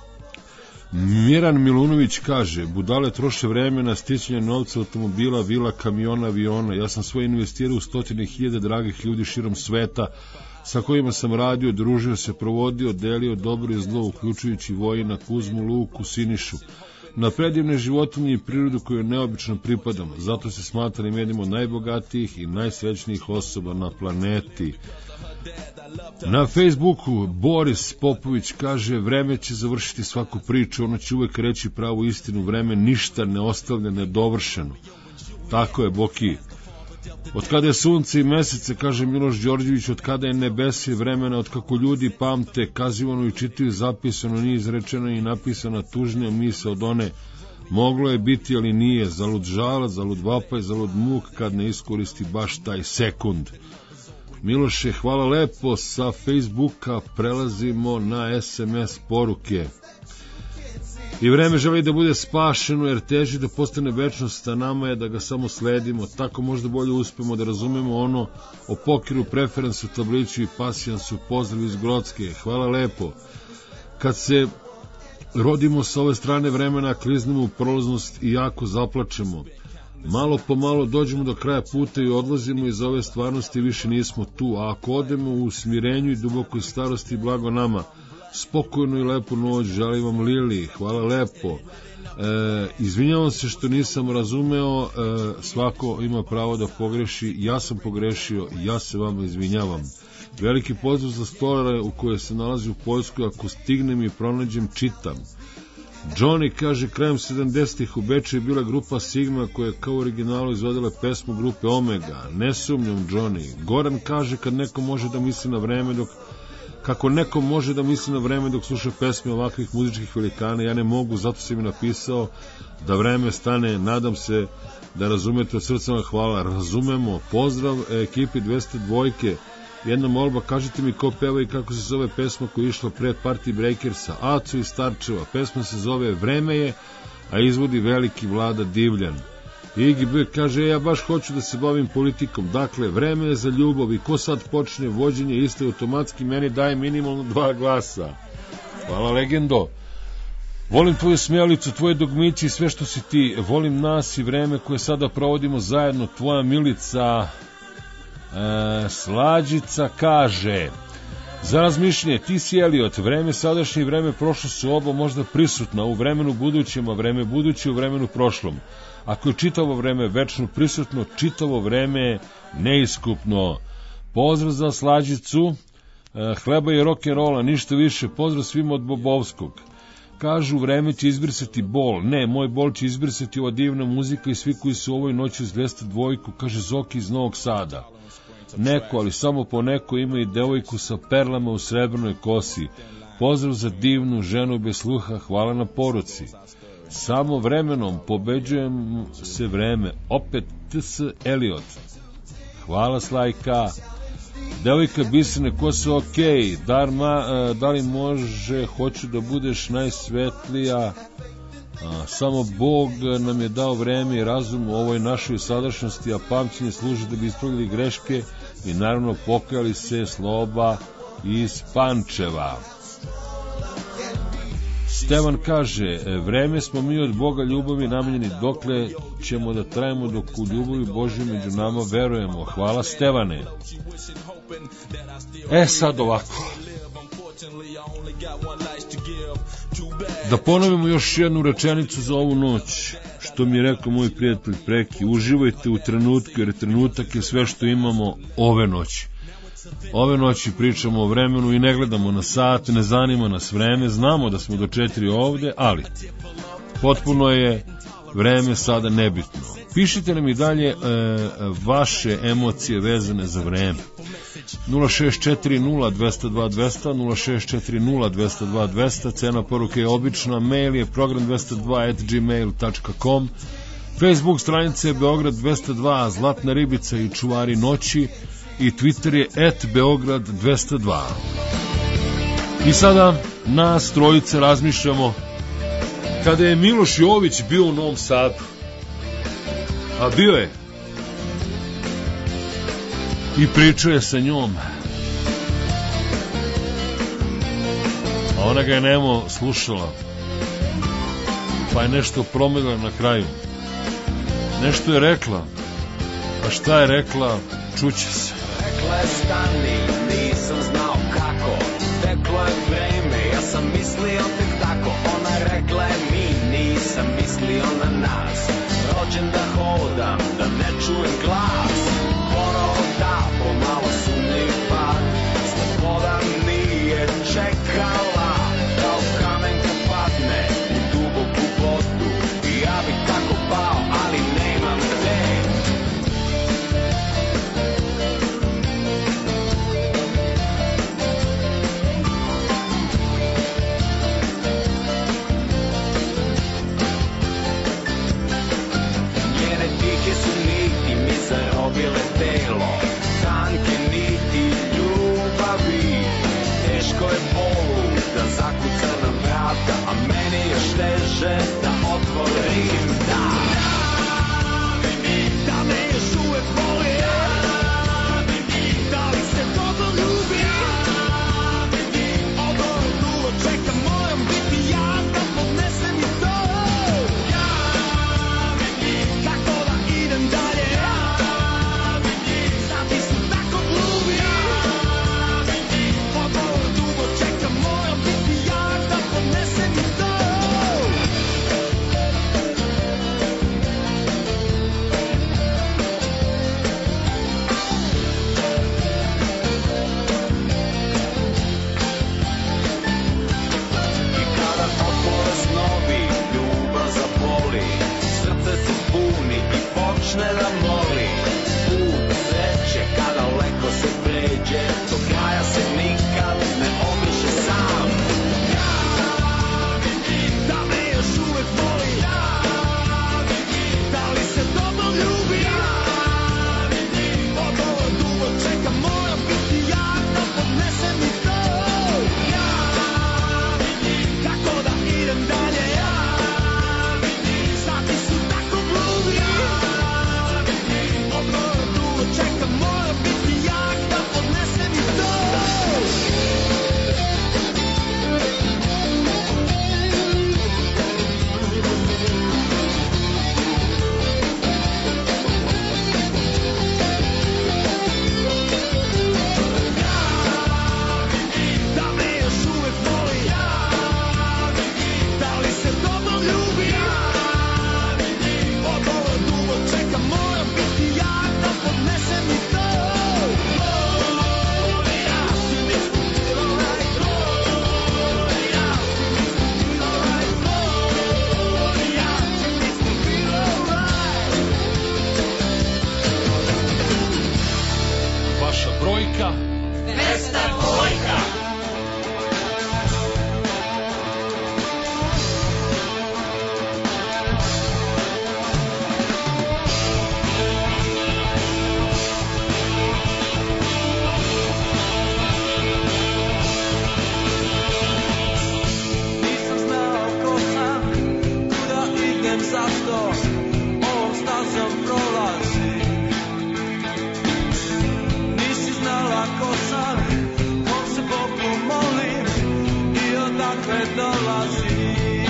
Miran Milunović kaže: budale troše vreme na stićanje novca, automobila, vila, kamiona, aviona. Ja sam svoje investirao u stotine hiljade dragih ljudi širom sveta, sa kojima sam radio, družio se, provodio, delio dobro i zlo, uključujući Vojina, Kuzmu, Luku, Sinišu. Na predivne životinje i prirodu koju neobično pripadam, zato se smatram jednim od najbogatijih i najsrećnijih osoba na planeti. Na Facebooku Boris Popović kaže: vreme će završiti svaku priču, ono će uvek reći pravu istinu, vreme ništa ne ostavlja nedovršeno. Tako je, Boki. Od kada je sunce i mesece, kaže Miloš Đorđević, od kada je nebesi vremena, od kako ljudi pamte, kazivano i čitaju, zapisano, nije izrečeno i napisana tužnija misa od one: moglo je biti, ali nije, zalud žala, zalud vapaj, zalud muk, kad ne iskoristi baš taj sekund. Miloše, hvala lepo. Sa Facebooka prelazimo na es em es poruke. I vreme želi da bude spašeno, jer teži da postane večnost, a nama je da ga samo sledimo. Tako možda bolje uspemo da razumemo ono o pokeru, preferensu, tabliću i pasijansu. Pozdrav iz Grocke, hvala lepo. Kad se rodimo sa ove strane vremena, kliznemo u prolaznost i jako zaplačemo. Malo po malo dođemo do kraja puta i odlazimo iz ove stvarnosti, više nismo tu. A ako odemo u smirenju i dubokoj starosti, blago nama. Spokojnu i lepu noć, želim vam, Lili, hvala lepo. E, izvinjavam se što nisam razumeo, e, svako ima pravo da pogreši, ja sam pogrešio, ja se vama izvinjavam. Veliki pozdrav za stolare u koje se nalazi u Poljskoj, ako stignem i pronađem, čitam. Johnny kaže: krajem sedamdesetih u Beču je bila grupa Sigma koja je kao originalu izvodila pesmu grupe Omega. Ne sumnjam, Johnny. Goran kaže: kad neko može da misli na vreme dok Kako neko može da misli na vreme dok sluša pesme ovakvih muzičkih velikana, ja ne mogu, zato sam mi napisao da vreme stane. Nadam se da razumete, od srca vam hvala. Razumemo. Pozdrav ekipi dvesta dva. Jedna molba, kažite mi ko peva i kako se zove pesma koja je išla pred Party Breakersa. Aco iz Starčeva. Pesma se zove Vreme je, a izvodi veliki Vlada Divljan. Igi B kaže: ja baš hoću da se bavim politikom. Dakle, vreme je za ljubav i ko sad počne vođenje iste automatski meni daje minimalno dva glasa. Hvala, legendo. Volim tvoju smjelicu, tvoje dogmići i sve što si ti. Volim nas i vreme koje sada provodimo zajedno. Tvoja Milica. E, Slađica kaže: za razmišljanje, ti si Eliot, vreme sadašnje i vreme prošlo su oba možda prisutna u vremenu budućem, a vreme buduće u vremenu prošlom. Ako je čitavo vreme večno prisutno, čitavo vreme je neiskupno. Pozdrav za Slađicu, e, hleba i rock'n'rolla, ništa više. Pozdrav svima od Bobovskog. Kažu, vreme će izbrisati bol. Ne, moj bol će izbrisati ova divna muzika i svi koji su u ovoj noći uz dvesta dva, kaže Zoki iz Novog Sada. Neko, ali samo po neko, ima i devojku sa perlama u srebrnoj kosi. Pozdrav za divnu ženu bez sluha, hvala na poruci. Samo vremenom pobeđujem se vreme. Opet T S Eliot. Hvala, Slajka. Devojka biserne kose, ok. Darma, da li može, hoću da budeš najsvetlija. A, samo Bog nam je dao vreme i razum u ovoj našoj sadašnjosti, a pamćenje služi da bi ispravili greške i naravno pokajali se. Sloba iz Pančeva. Stevan kaže: vreme smo mi od Boga ljubavi namenjeni, dokle ćemo da trajemo dok u ljubavi Božje među nama verujemo. Hvala, Stevane. E sad ovako, da ponovimo još jednu rečenicu za ovu noć, što mi je rekao moj prijatelj Preki: uživajte u trenutku, jer trenutak je sve što imamo ove noći. Ove noći pričamo o vremenu i ne gledamo na sat, ne zanima nas vreme, znamo da smo do četiri ovde, ali potpuno je vreme sada nebitno. Pišite nam i dalje e, vaše emocije vezane za vreme. nula šest četiri nula dva nula dva dva nula nula nula šest četiri nula dva nula dva dva nula, cena poruke je obična, mail je program dvesta dva at gmail tačka com, Facebook stranice je Beograd dvesta dva, Zlatna ribica i čuvari noći, i Twitter je at Beograd dvesta dva. I sada nas trojice razmišljamo kada je Miloš Jović bio u Novom Sadu, a bio je i pričao je sa njom, a ona ga je nemo slušala, pa je nešto promedila na kraju, nešto je rekla, a šta je rekla, čuće se. Rekla je stani, nisam znao kako, teklo je vreme, ja sam mislio tek tako. Ona rekla je mi, nisam mislio na nas, rođen da hodam, da ne čujem glas. Morao da pomalo sumnjim pad, sloboda nije čekala, kao kamen kad padne u duboku vodu. I ja bih tako pao, ali nemam gde. Zarobile telo, tanke niti ljubavi. Teško je Bolu da zakuca na vrata, a meni još teže da otvorim. Da, da me još uvek voli, da li se dobro ljubi. Odor dugo čekam, moram biti ja da podnesem i to. Tako da idem dalje. Počne da moli, put sreće kada leko se pređe, do kraja se nikad ne obriše sam. Ja vidim da me još uvek voli, ja vidim da li se dobro ljubi. Ja vidim od ovo dugo čekam, moram biti jak da podnesem i to. Ja vidim kako da idem dalje, ja vidim sati su tako bluvi. Čekam, moram biti jak da podnesem i to. Da me još uvek voli, da li se dobro ljubi. Od ovo dugo čekam, moram biti jak da podnesem i to. Vaša brojka dvesta dvojka. Nisam znao ko sam, kuda idem, zašto ovom stazom prolazim. Nisi znala ko sam, kom se Bogu molim i odakle dolazim.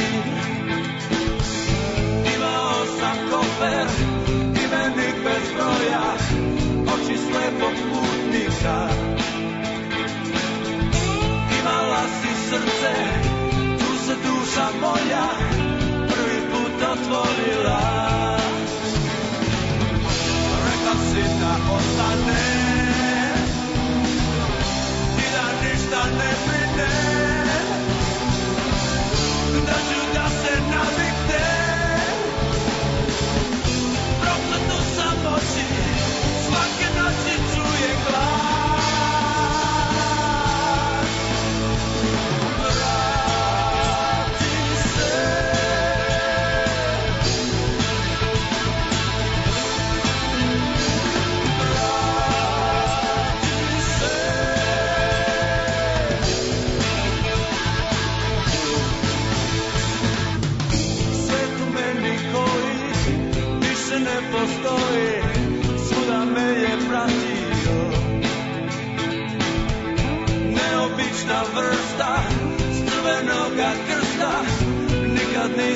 Imao sam kofer, imenik bez broja, oči slepog putnika. Imala si srce, tu se duša moja prvi put otvorila. Rekla si da ostane,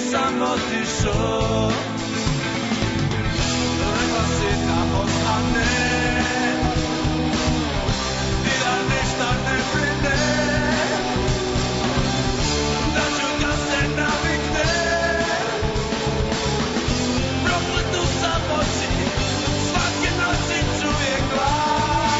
sam otišao. Rekla si da ostane i da ništa ne brine, da ću da se navikne. Prokletu samoći, svake noći čuje glas.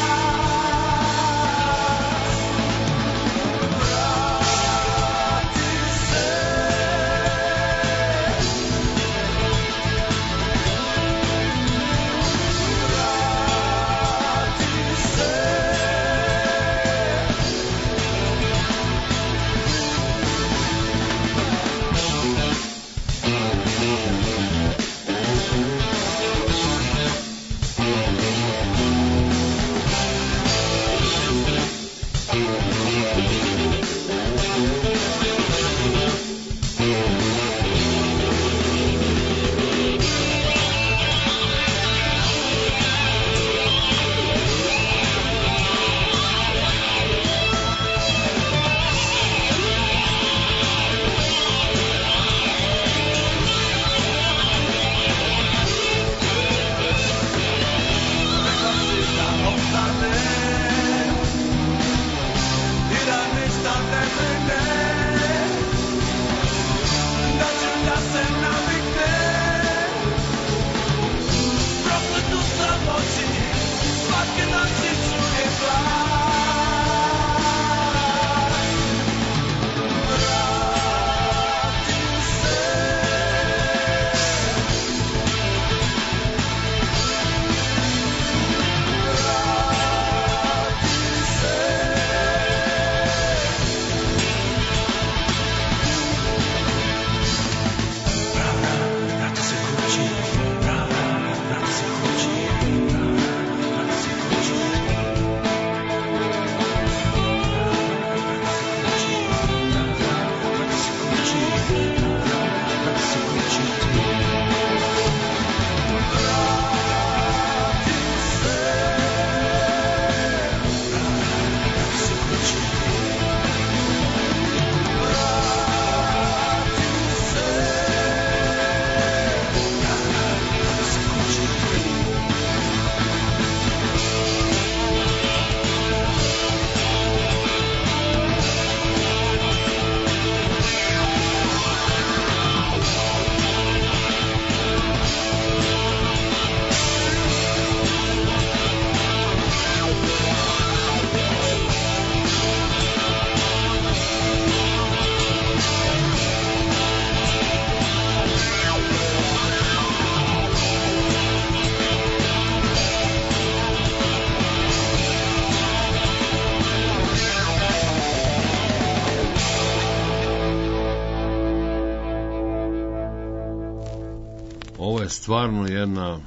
Ovo je stvarno jedna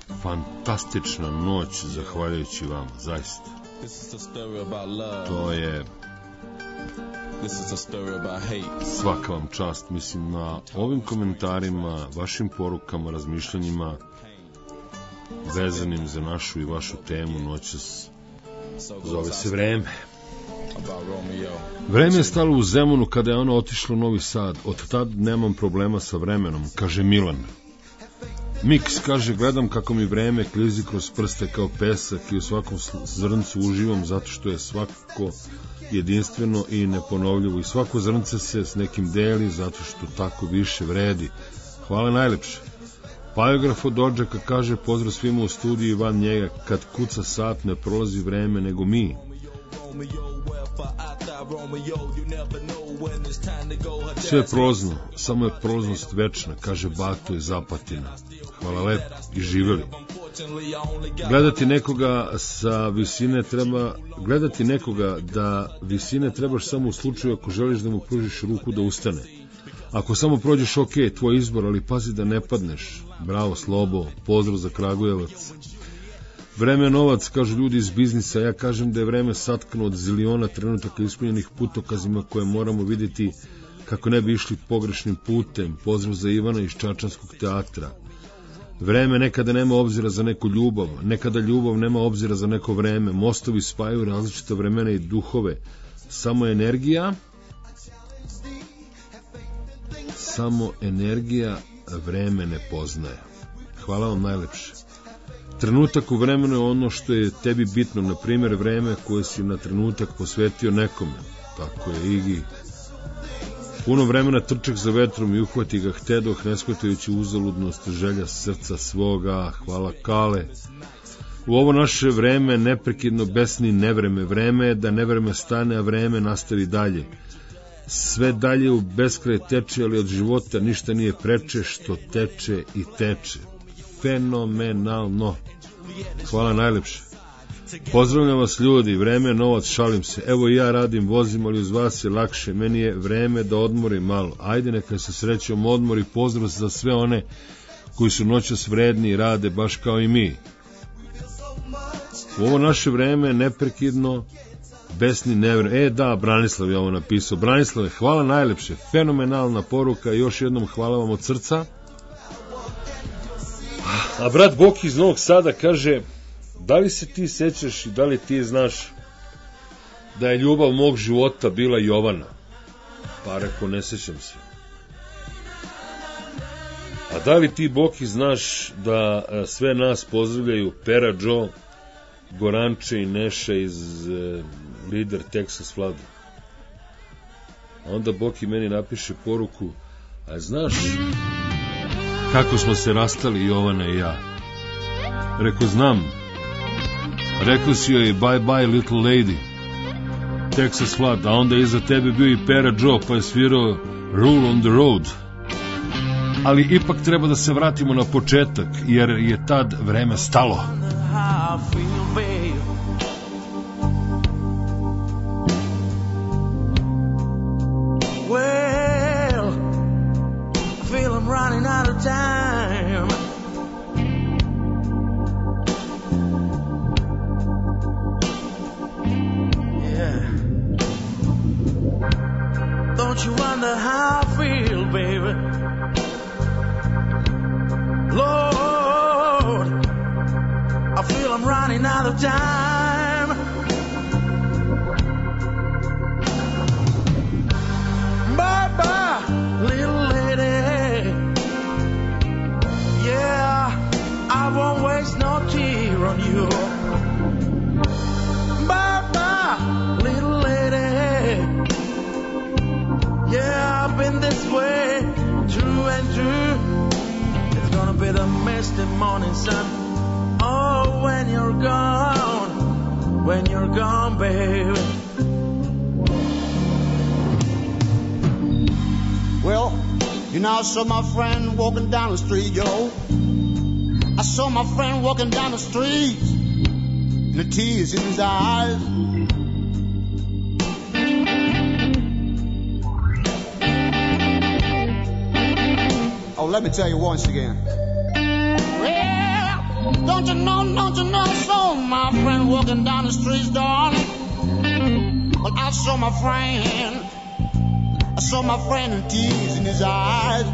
fantastična noć, zahvaljujući vama, zaista. To je svaka vam čast, mislim, na ovim komentarima, vašim porukama, razmišljanjima vezanim za našu i vašu temu noćas. Zove se vreme. Vreme je stalo u Zemunu kada je ono otišlo u Novi Sad. Od tad nemam problema sa vremenom, kaže Milan. Miks kaže, gledam kako mi vreme klizi kroz prste kao pesak i u svakom zrncu uživam zato što je svako jedinstveno i neponovljivo i svako zrnce se s nekim deli zato što tako više vredi. Hvala najlepše. Pajograf od Odžaka kaže, pozdrav svima u studiju i van njega, kad kuca sat ne prolazi vreme nego mi. Sve je prolazno, samo je prolaznost večna, kaže Bato iz Zapatina. Hvala lepo i živeli. Gledati nekoga sa visine treba, gledati nekoga da visine trebaš samo u slučaju ako želiš da mu pružiš ruku da ustane. Ako samo prođeš, ok, tvoj izbor, ali pazi da ne padneš. Bravo, Slobo, pozdrav za Kragujevac. Vreme je novac, kažu ljudi iz biznisa, ja kažem da je vreme satkano od ziliona trenutaka ispunjenih putokazima koje moramo vidjeti kako ne bi išli pogrešnim putem. Pozdrav za Ivana iz Čačanskog teatra. Vreme nekada nema obzira za neku ljubav, nekada ljubav nema obzira za neko vreme, mostovi spajaju različite vremena i duhove, samo energija samo energija, vreme ne poznaje. Hvala vam najlepše. Trenutak u vremenu je ono što je tebi bitno, na primjer vreme koje si na trenutak posvetio nekome. Tako je, Igi. Puno vremena trčak za vetrom i uhvati ga htedoh, ne shvatajući uzaludnost želja srca svoga. Hvala Kale. U ovo naše vreme neprekidno besni nevreme. Vreme je da nevreme stane, a vreme nastavi dalje. Sve dalje u beskraj teče, ali od života ništa nije preče što teče i teče. Fenomenalno. Hvala najlepše. Pozdravljam vas ljudi, vreme je novac, šalim se. Evo i ja radim, vozim, ali uz vas je lakše. Meni je vreme da odmorim malo. Ajde neka se srećom odmori, pozdrav za sve one koji su noćas vredni i rade baš kao i mi. U ovo naše vreme neprekidno besni nevreme. E da, Branislav je ovo napisao. Branislave, hvala najlepše, fenomenalna poruka, još jednom hvala vam od srca. A brat Boki iz Novog Sada kaže, da li se ti sećaš i da li ti znaš da je ljubav mog života bila Jovana? Pa reko, ne sećam se. A da li ti, Boki, znaš da sve nas pozdravljaju Pera Joe, Goranče i Neša iz e, Lider Texas Flood? A onda Boki meni napiše poruku, a znaš kako smo se rastali Jovana i ja? Reko, znam. Rekao si joj bye bye little lady, Texas Flood, a onda iza tebe bio i Pera Joe pa je svirao Rule on the Road. Ali ipak treba da se vratimo na početak, jer je tad vreme stalo. Well, I feel I'm running out of time. Yeah. Don't you wonder how I feel, baby? Lord, I feel I'm running out of time. Bye-bye, little lady. Yeah, I won't waste no tear on you. Bye-bye, little lady. Yeah, I've been this way, true and true. It's gonna be the misty morning sun. Oh, when you're gone, when you're gone, baby. Well, you know, I saw my friend walking down the street, yo. I saw my friend walking down the street, and the tears in his eyes. Oh, let me tell you once again. Well, don't you know, don't you know, I saw my friend walking down the streets, darling. Well, I saw my friend. I saw my friend with tears in his eyes.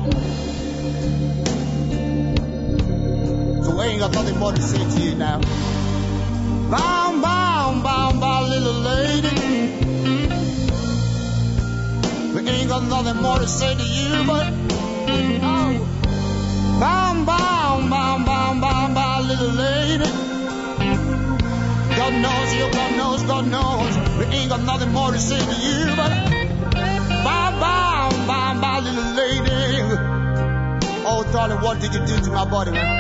So I ain't got nothing more to say to you now. Bound, bound, bound by little lady. We ain't got nothing more to say to you, but oh, bound, bound, bound, bound, bound by little lady. God knows, you, God knows, God knows. We ain't got nothing more to say to you, but bye, bye, bye, bye, little lady. Oh, darling, what did you do to my body, man?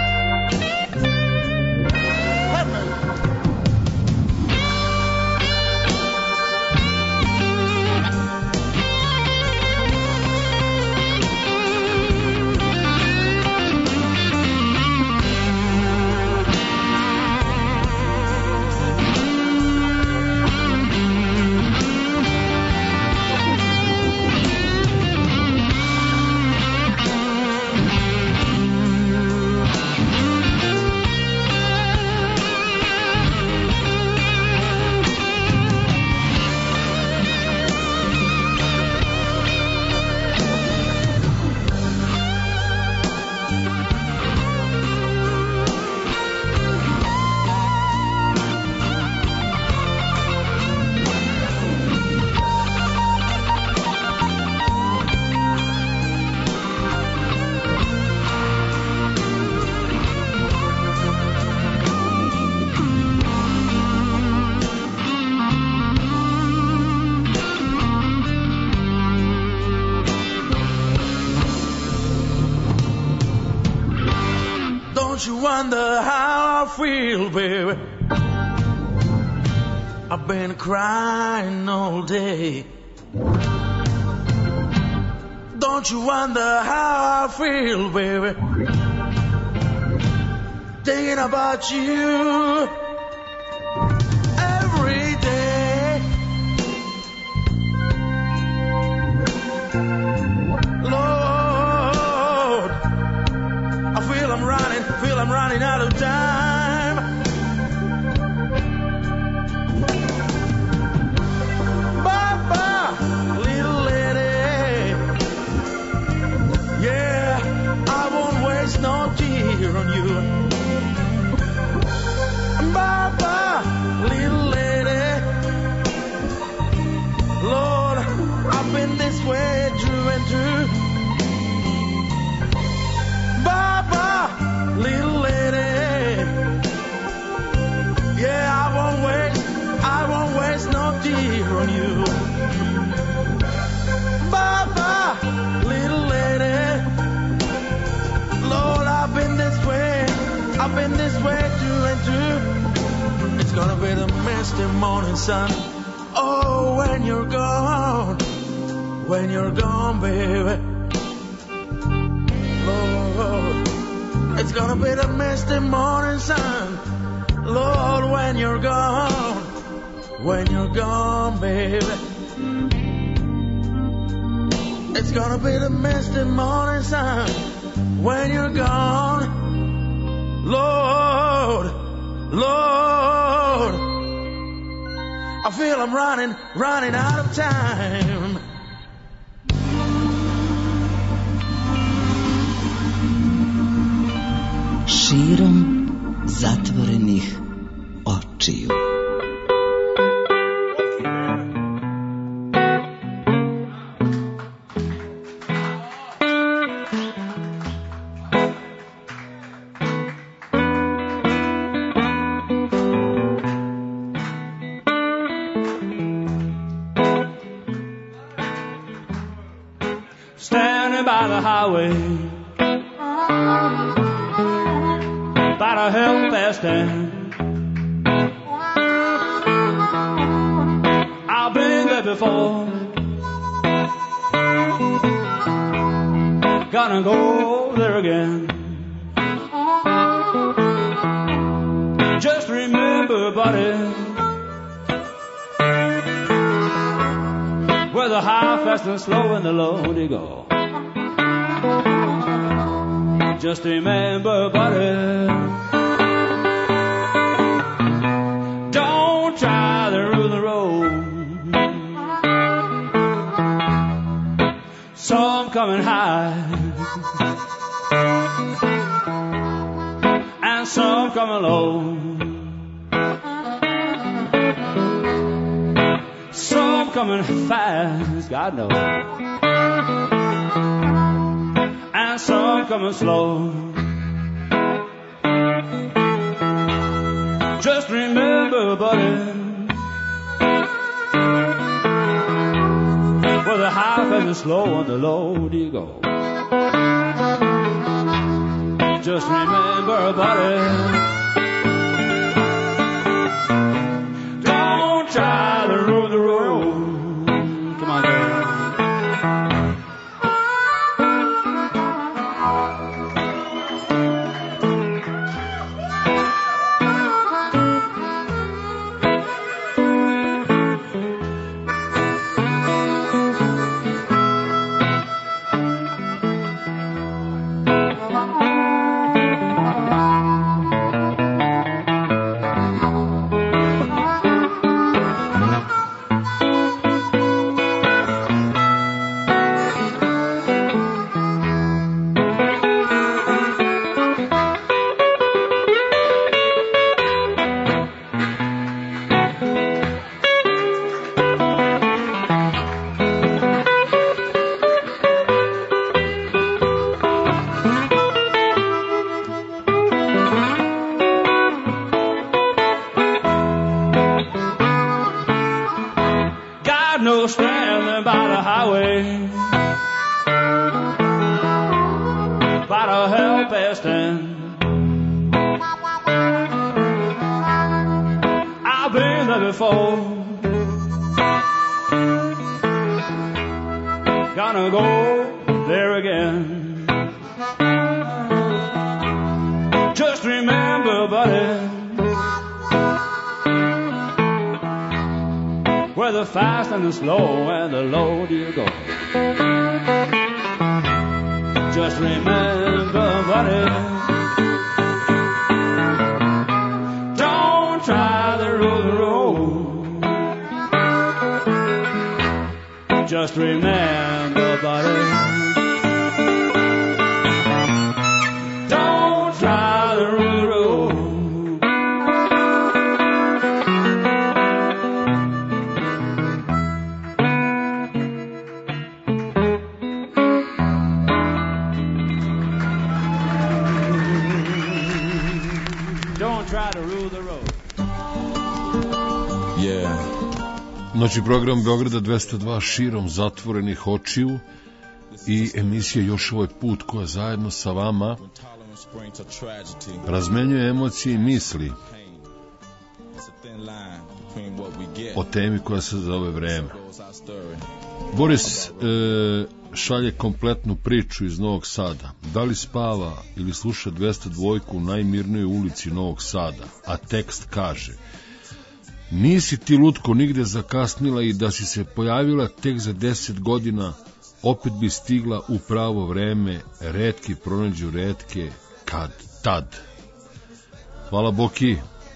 Wait a minute. Don't you wonder how I feel, baby? I've been crying all day. Don't you wonder how I feel, baby? Thinking about you every day. Lord, I feel I'm running, feel I'm running out of time. Bye-bye, little lady. Yeah, I won't waste no tear on you. Bye-bye, little lady. Lord, I've been this way through and through. Bye-bye, little lady. Yeah, I won't waste, I won't waste no tear on you. Bye-bye, little lady. Lord, I've been this way, I've been this way through and through. It's gonna be the misty morning sun. Oh, when you're gone, when you're gone, baby. Lord, it's gonna be the misty morning sun. Lord, when you're gone, when you're gone, baby. It's gonna be the misty morning sun when you're gone. Lord, Lord, I feel I'm running, running out of time. Širom zatvorenih očiju. Standing by the highway, by the help stand. I've been there before, gonna go there again. Just remember, buddy, where the high, fast, and slow, and the low they go. Just remember, buddy, don't try to rule the road. Some coming high, and some coming low. Some coming fast, God knows, and some coming slow. Just remember, buddy, where the high and the slow and the low do you go. Just remember, buddy, don't try to rule the road. Come on, girl. I've been there before. Gonna go there again. Just remember, buddy, where the fast and the slow and the low do you go? Just remember, buddy, don't try the rule the road. Just remember, buddy, don't try the rule the road. Znači program Beograda dvesta dva širom zatvorenih očiju i emisija Još ovaj put koja zajedno sa vama razmenjuje emocije i misli o temi koja se zove vreme. Boris e, šalje kompletnu priču iz Novog Sada. Da li spava ili sluša dvesta dva u najmirnoj ulici Novog Sada, a tekst kaže: nisi ti lutko nigde zakasnila i da si se pojavila tek za deset godina, opet bi stigla u pravo vreme, retki pronađu retke, kad tad. Hvala Boki.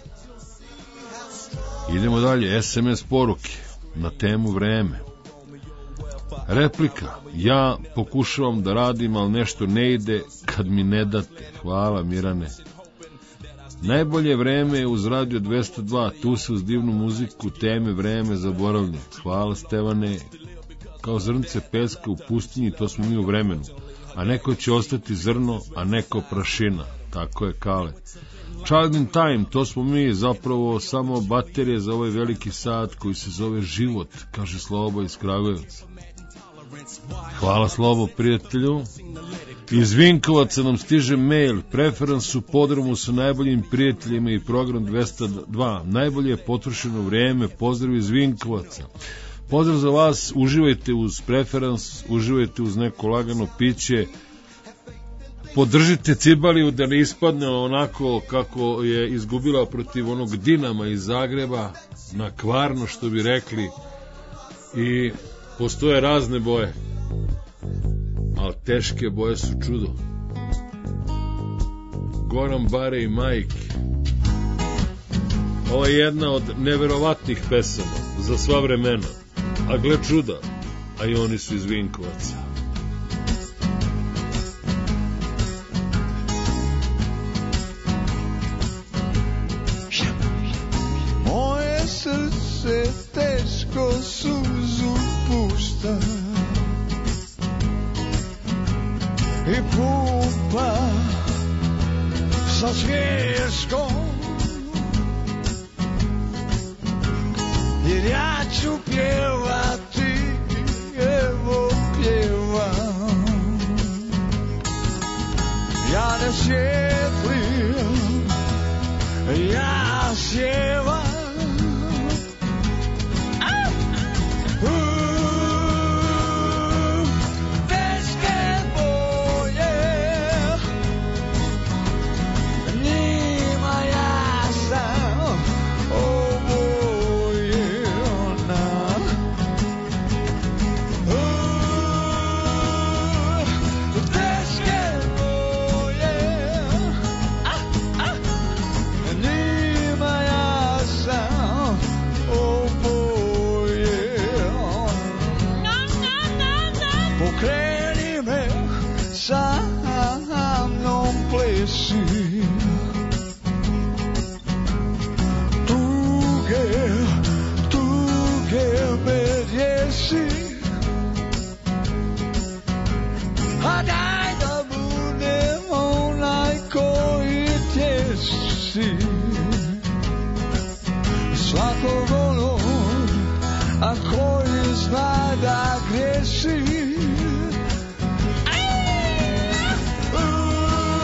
Idemo dalje, es em es poruke na temu vreme. Replika: ja pokušavam da radim, ali nešto ne ide kad mi ne date. Hvala Mirane. Najbolje vreme je uz Radio dvesta dva, tu se uz divnu muziku teme vreme zaboravlja. Hvala Stevane. Kao zrnce peska u pustinji, to smo mi u vremenu. A neko će ostati zrno, a neko prašina. Tako je, Kale. Child in Time, to smo mi, zapravo samo baterije za ovaj veliki sat koji se zove život, kaže Slobo iz Kragujevca. Hvala Slobo, prijatelju. Iz Vinkovaca nam stiže mail: preferans u podrumu sa najboljim prijateljima i program dvesta dva. Najbolje je potrošeno vrijeme. Pozdrav iz Vinkovaca. Pozdrav za vas, uživajte uz preferans, uživajte uz neko lagano piće, podržite Cibaliju da ne ispadne onako kako je izgubila protiv onog Dinama iz Zagreba, na kvarno što bi rekli, i postoje razne boje, ali teške boje su čudo. Goran, Bare i Majke. Ovo je jedna od neverovatnih pesama za sva vremena, a gle čuda, a i oni su iz Vinkovaca. Moje srce teško suzu pušta i pumpa sa smješkom, jer ja ću pjevati, evo pjevam. Ja ne sjetlim, ja sjevam.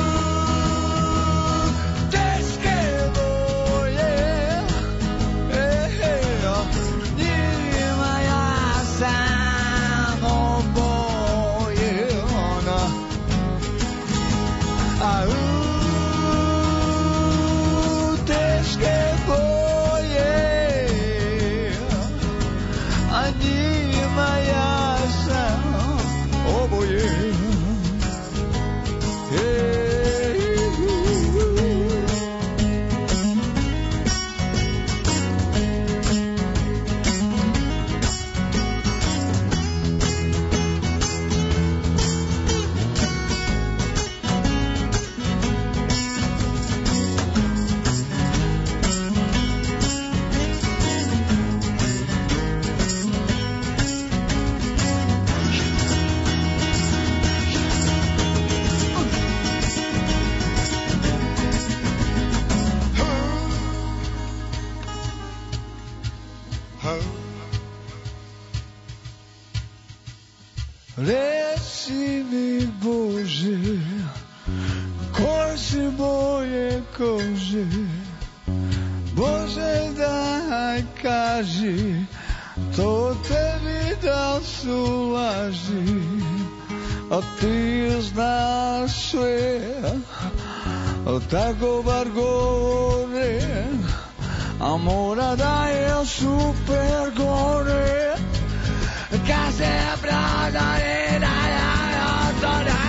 Teške boje, Reci mi Bože, ko si moje kože, Bože daj kaži, to tebi da su laži, a ti znaš sve, tako bar govore, a mora da je super gore. Kad se prodane, da, da, da, da, da.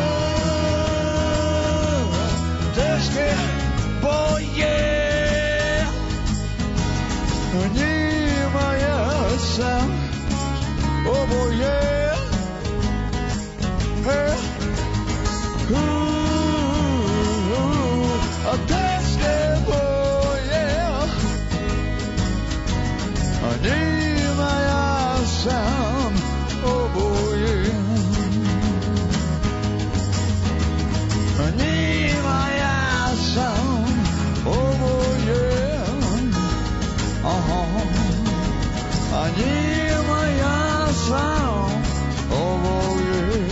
Teške boje, njima ja sam oboje. E, uh, uh, a teške boje, njima ja sam oboje. Njima ja sam oboje. Aha. A njima ja sam oboje.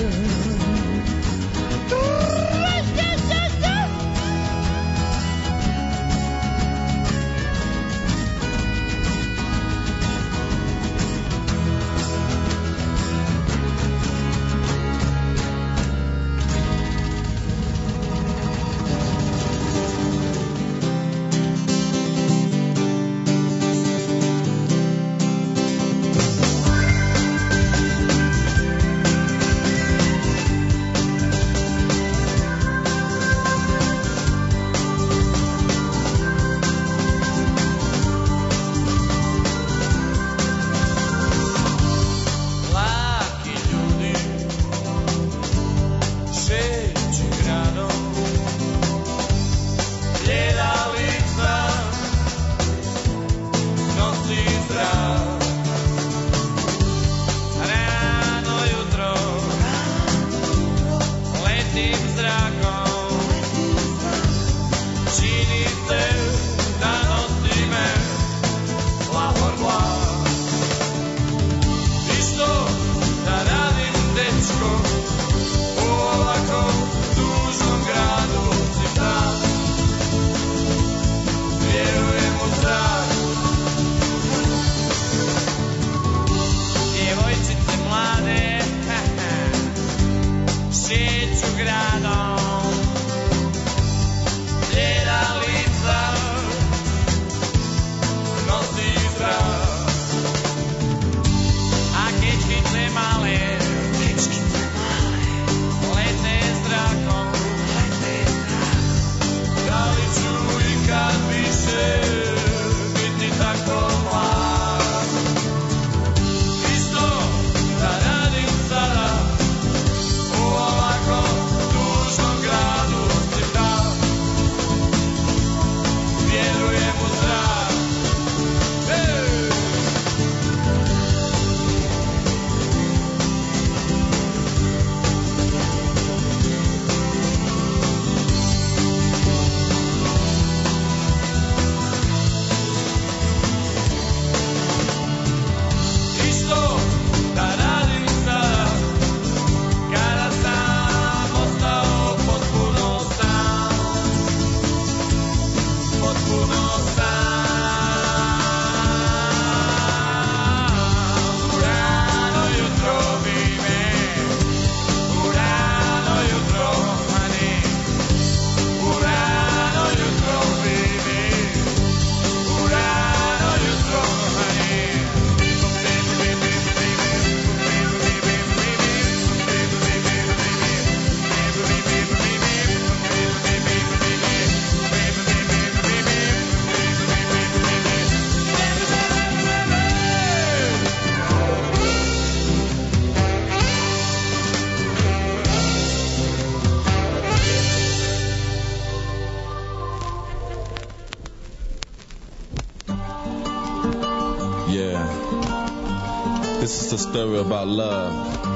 story about love.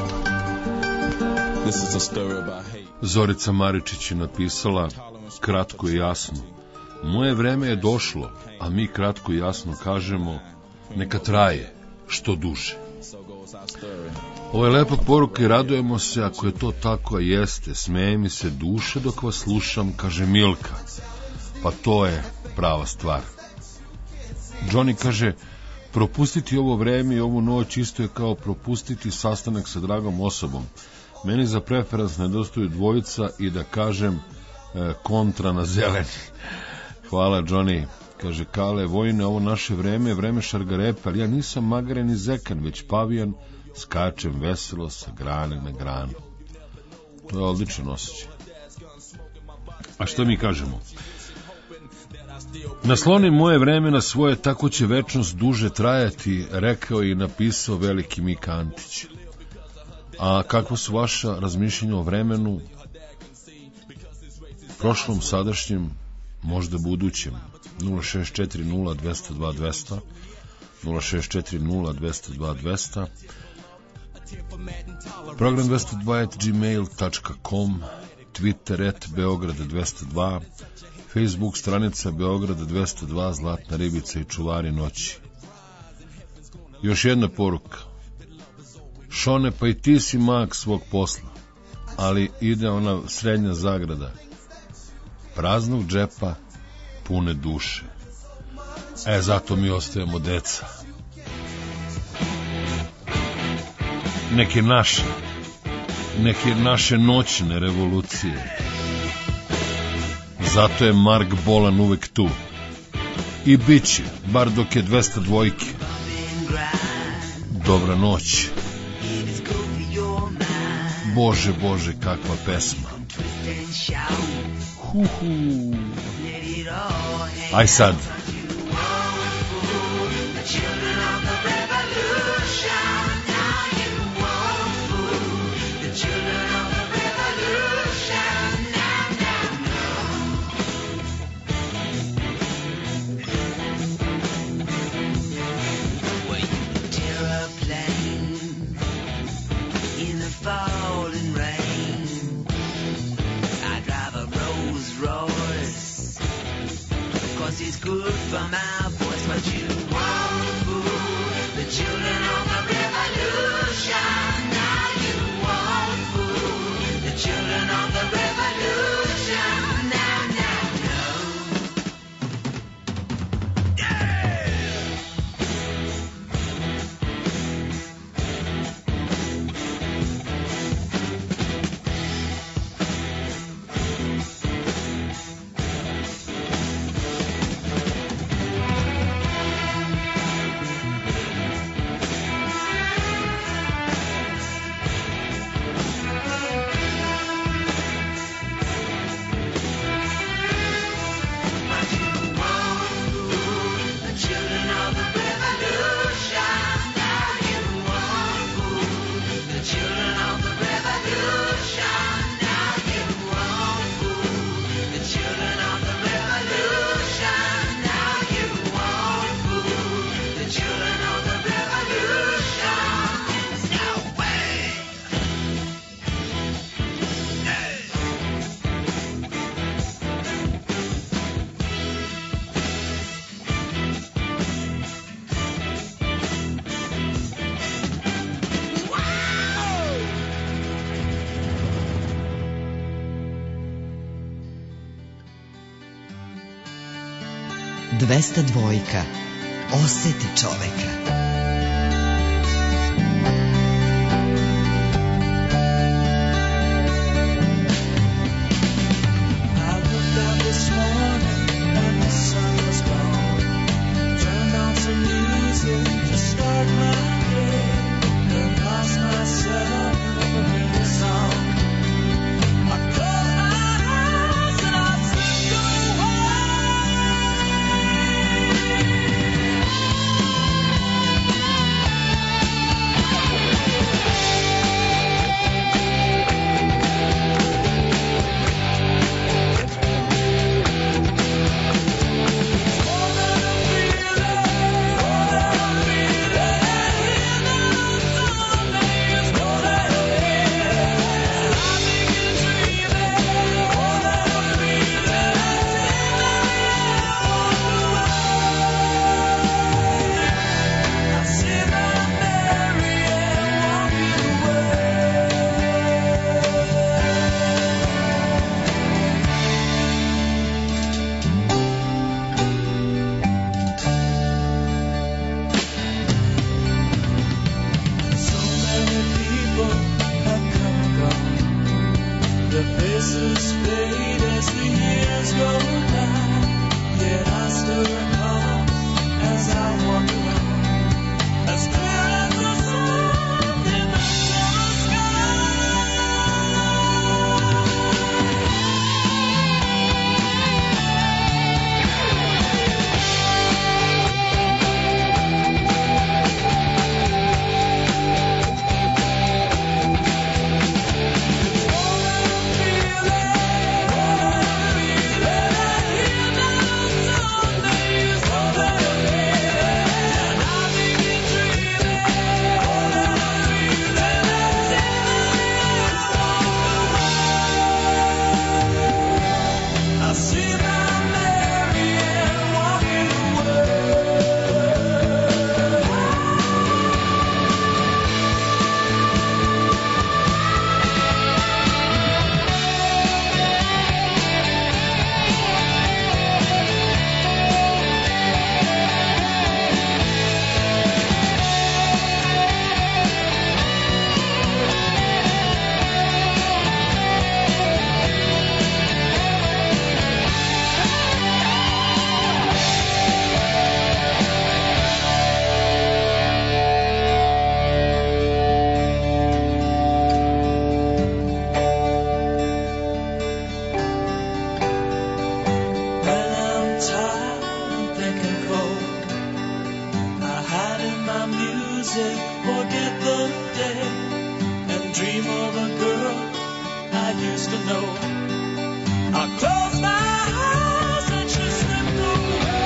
This is a story about hate. Zorica Maričić je napisala kratko i jasno. Moje vreme je došlo, a mi kratko i jasno kažemo neka traje što duže. Ovo je lepa poruka i radujemo se ako je to tako, a jeste. Smeje mi se duše dok vas slušam, kaže Milka. Pa to je prava stvar. Johnny kaže, propustiti ovo vreme i ovu noć isto je kao propustiti sastanak sa dragom osobom. Meni za preferans nedostaju dvojica i da kažem e, kontra na zeleni. Hvala, Johnny. Kaže Kale, Vojine, ovo naše vreme je vreme šargarepe, ali ja nisam magaren i zekan, već pavijan, skačem veselo sa grane na granu. To je odličan osjećaj. A što mi kažemo? Nasloni moje vreme na svoje, tako će večnost duže trajati, rekao i napisao veliki Mika Antić. A kakva su vaša razmišljenja o vremenu, prošlom, sadašnjem, možda budućem? Nula šest četiri nula dvesta dva dvesta, nula šest četiri nula dvesta dva dvesta, program dvesta dva at gmail dot com, Twitter at Beograd dvesta dva, Facebook stranica Beograd dvesta dva, Zlatna ribica i čuvari noći. Još jedna poruka. Šone, pa i ti si mag svog posla, ali ide ona srednja zagrada. Praznog džepa, pune duše. E, zato mi ostajemo deca. Neke naše, neke naše noćne revolucije. Zato je Mark Bolan uvek tu. I bit će, bar dok je dvesta dvojke. Dobra noć. Bože, Bože, kakva pesma. Hu, hu. Aj sad. It's good for my voice, but you won't fool the children of the revolution. Now you won't fool the children of the revolution. Now, now, no. Yeah! dvesta dvojka. Oseti čoveka. easy, forget the day and dream of a girl I used to know. I close my eyes and she slipped away.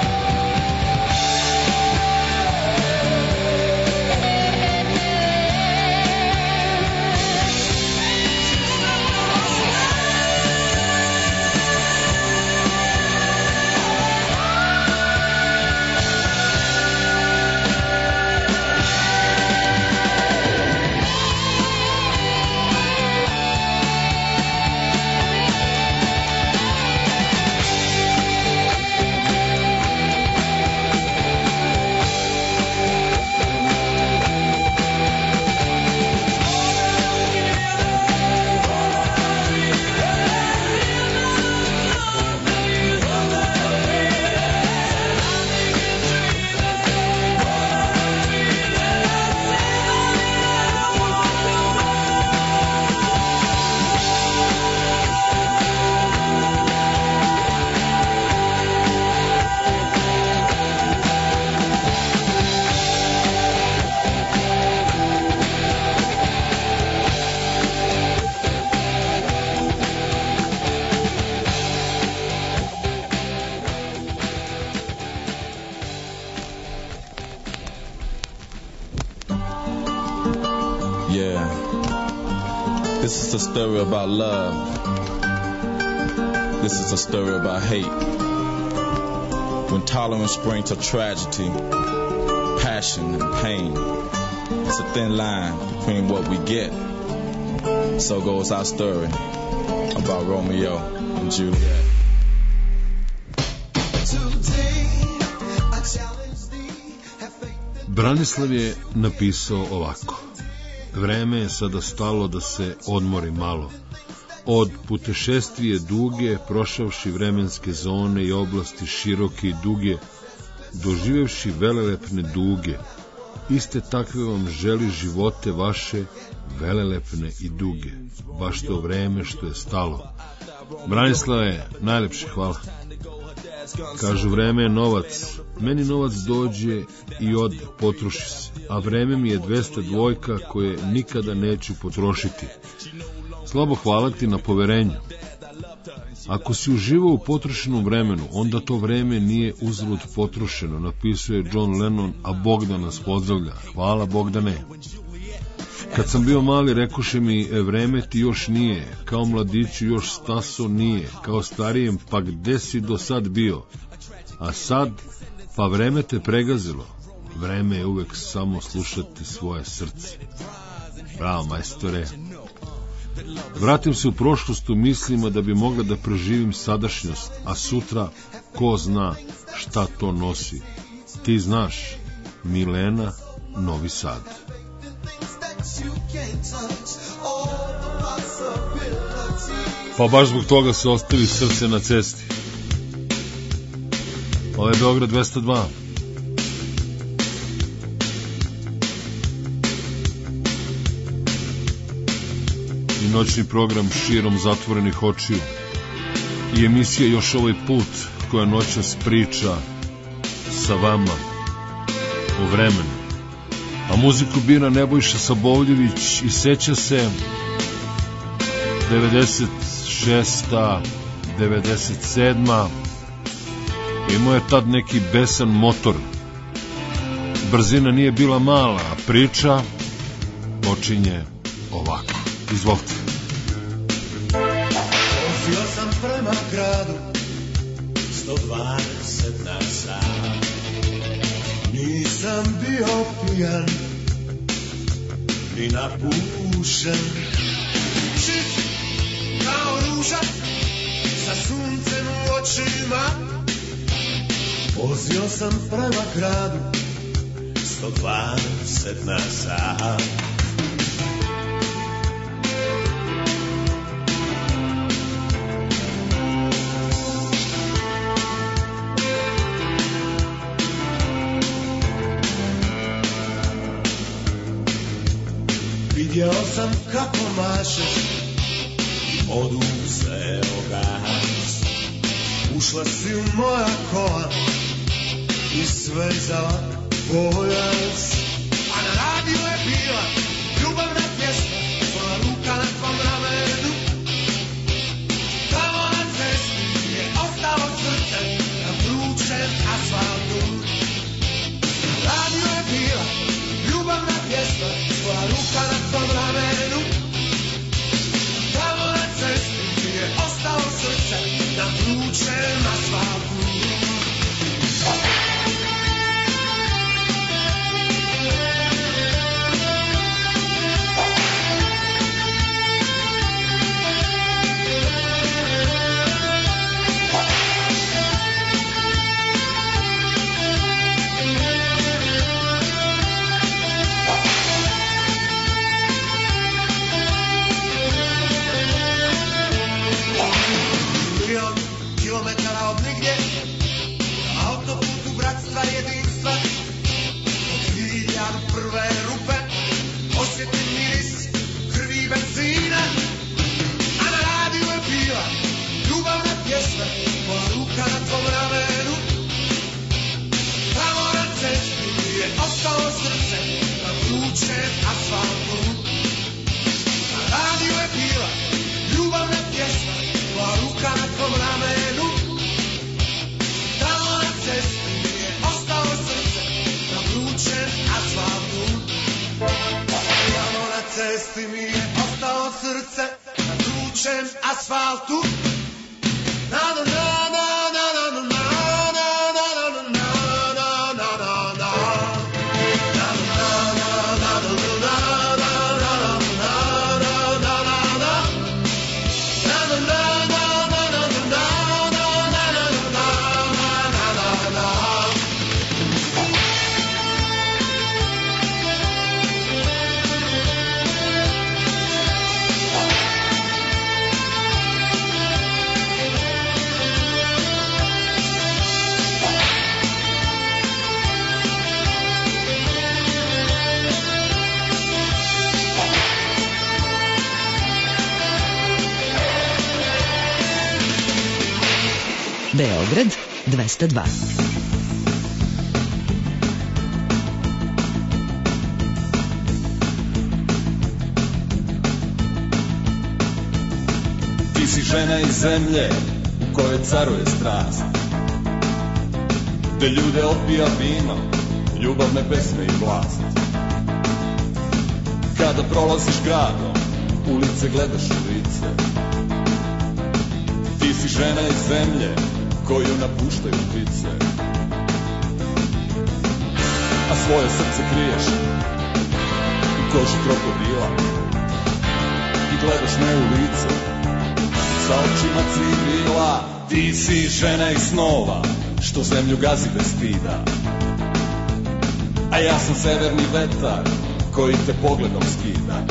This is a story about love. This is a story about hate. When tolerance brings to tragedy, passion and pain, it's a thin line between what we get. So goes our story about Romeo and Juliet. Branislav je napisao ovako. Vreme je sada stalo da se odmori malo. Od putešestvije duge, prošavši vremenske zone i oblasti široke i duge, doživevši velelepne duge, iste takve vam želi živote vaše, velelepne i duge, baš to vreme što je stalo. Branislave, najlepše hvala. Kažu, vreme je novac, meni novac dođe i od potroši se, a vreme mi je dvesta dvojka koje nikada neću potrošiti. Slabo hvala ti na poverenju. Ako si uživao u potrošenom vremenu, onda to vreme nije uzalud potrošeno, napisuje John Lennon, a Bogdan nas pozdravlja. Hvala Bogdane. Kad sam bio mali, rekoše mi, vreme ti još nije, kao mladiću još staso nije, kao starijem, pa gde si do sad bio? A sad, pa vreme te pregazilo. Vreme je uvek samo slušati svoje srce. Bravo, majstore. Vratim se u prošlost u mislima da bi mogla da preživim sadašnjost, a sutra, ko zna šta to nosi. Ti znaš, Milena, Novi Sad. Pa baš zbog toga se ostavi srce na cesti. Ovo je Beograd dvesta dva. I noćni program širom zatvorenih očiju. I emisija Još ovaj put, koja noćas priča sa vama o vremenu. A muziku bira Nebojša Sabovljević i seća se devedeset šesta devedeset sedma imao je tad neki besan motor. Brzina nije bila mala, a priča počinje ovako. Izvolite. Vozio sam prema gradu sto dvadeset na sat. Nisam bio pijan ni napušen, čist kao ruža sa suncem u očima. Vozio sam prema gradu sto dvadeset na sat. Vidjeo sam kako mašeš, odu se ogas. Ušla si u moja kola i svezala pojas. A na radiju asfaltu. Na na na na na na na na na na na na na na. Beograd dvesta dva. Ti si žena iz zemlje u kojoj caruje strast, gde ljude opija vino, ljubavne pesme i vlast. Kada prolaziš gradom, ulice gledaš u lice. Ti si žena iz zemlje koju napuštaju ptice, a svoje srce kriješ u koži krokodila i gledaš me u lice sa očima civila. Ti si žena iz snova što zemlju gazi bez stida, a ja sam severni vetar koji te pogledom skida.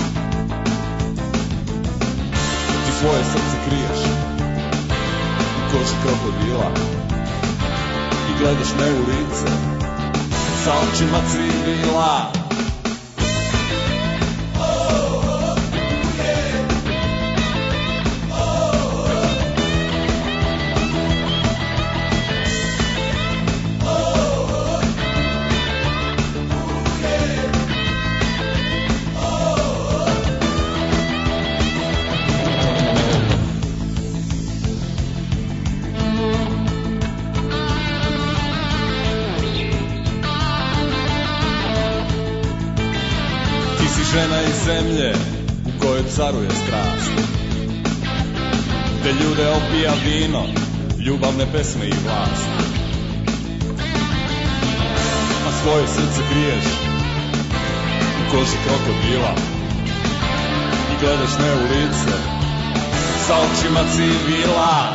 Ti svoje srce kriješ koži krokodila i gledaš me u lice sa očima civila. Žena iz zemlje u kojoj caruje strast, gde ljude opija vino, ljubavne pesme i vlast. A svoje srce kriješ u koži krokodila i gledaš me u lice sa očima civila.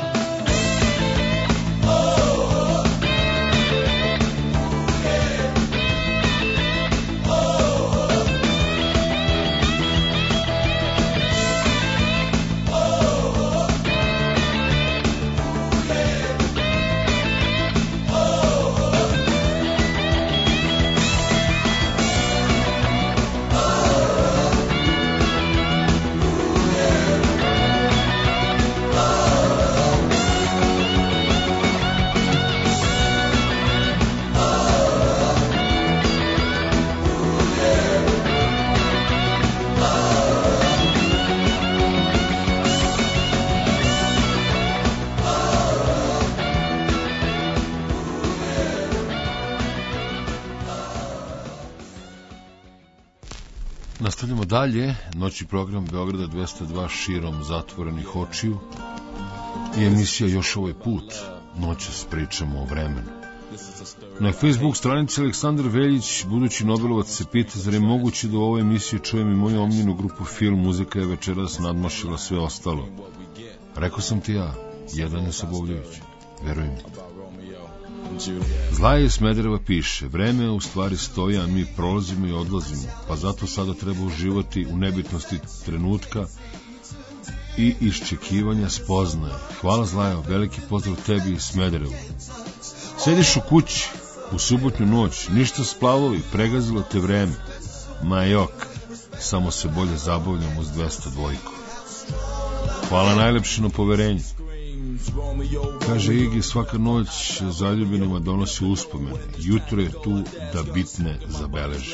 Nastavljamo dalje, noći program Beograda dvesta dva širom zatvorenih očiju i emisija Još ovaj put, noćas pričamo o vremenu. Na Facebook stranici Aleksandar Veljić, budući Nobelovac, se pita zar je moguće da u ovoj emisiji čujem i moju omljenu grupu Film, muzika je večeras nadmašila sve ostalo. Rekao sam ti ja, jedan je Sabovljević, veruj mi. Zlaje iz Smedereva piše, vreme u stvari stoji, a mi prolazimo i odlazimo, pa zato sada treba uživati u nebitnosti trenutka i iščekivanja spoznaje. Hvala Zlajo, veliki pozdrav tebi iz Smederevu. Sediš u kući, u subotnju noć, ništa splavovi, pregazilo te vreme. Ma jok, samo se bolje zabavljam uz dvesta dva. Hvala najlepše na poverenju. Kaže Igi, svaka noć zaljubljenima donosi uspomene. Jutro je tu da bitne zabeleži.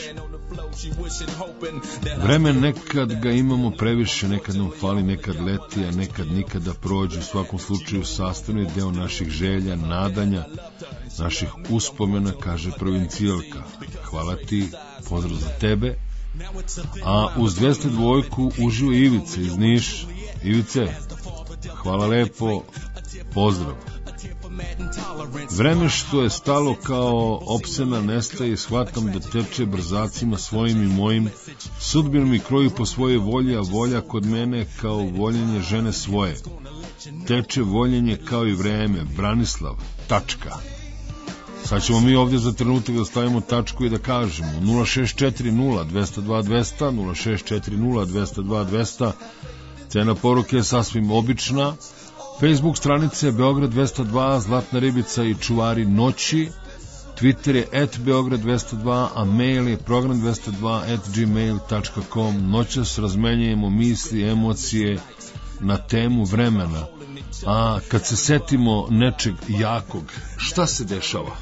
Vreme nekad ga imamo previše, nekad nam fali, nekad leti, a nekad nikada prođe. U svakom slučaju sastavni deo naših želja, nadanja, naših uspomena, kaže provincijalka. Hvala ti, pozdrav za tebe A uz dvesta dvojku uživa Ivica iz Niša. Ivice, hvala lepo, pozdrav. Vreme što je stalo kao opsena nestaje, shvatam da teče brzacima svojim i mojim, sudbinu mi kroju po svoje volje, a volja kod mene kao voljenje žene svoje. Teče voljenje kao i vreme. Branislav, tačka. Sad ćemo mi ovdje za trenutak da stavimo tačku i da kažemo nula šest četiri nula dva nula dva dva nula nula nula šest četiri nula dva nula dva dva nula. Cena poruke je sasvim obična. Facebook stranice Beograd dvesta dva, Zlatna ribica i čuvari noći. Twitter je at Beograd dvesta dva, a mail je program dvesta dva at gmail dot com. Noćas razmenjujemo misli, emocije na temu vremena. A kad se setimo nečeg jakog, šta se dešava?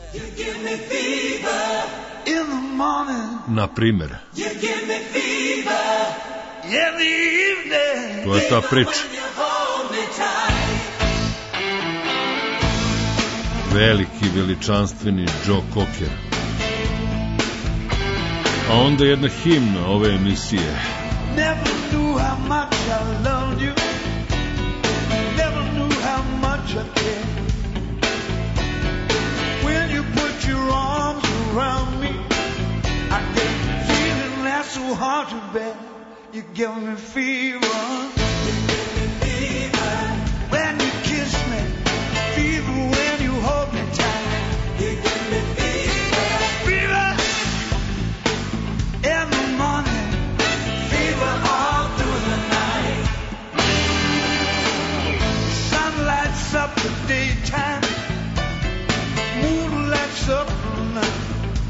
Na primer, to je ta priča. Veliki, veličanstveni Joe Cocker. A onda jedna himna ove emisije. Never knew how much I loved you. Never knew how much I cared. When you put your arms around me, I get the feeling that's so hard to bear. You give me fever. You give me fever. When you kiss me, fever when you hold me tight. You give me fever. Fever in the morning, fever all through the night. Sun lights up the daytime, moon lights up the night.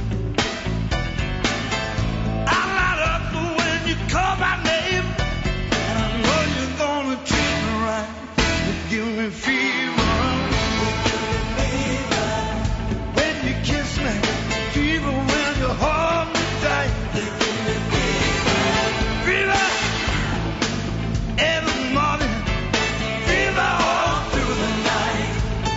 I light up when you call my name, and I know you're gonna treat me right. You give me fever. You give me fever. When you kiss me, fever when you hold me tight. You give me fever. Fever in the morning, fever all through the night.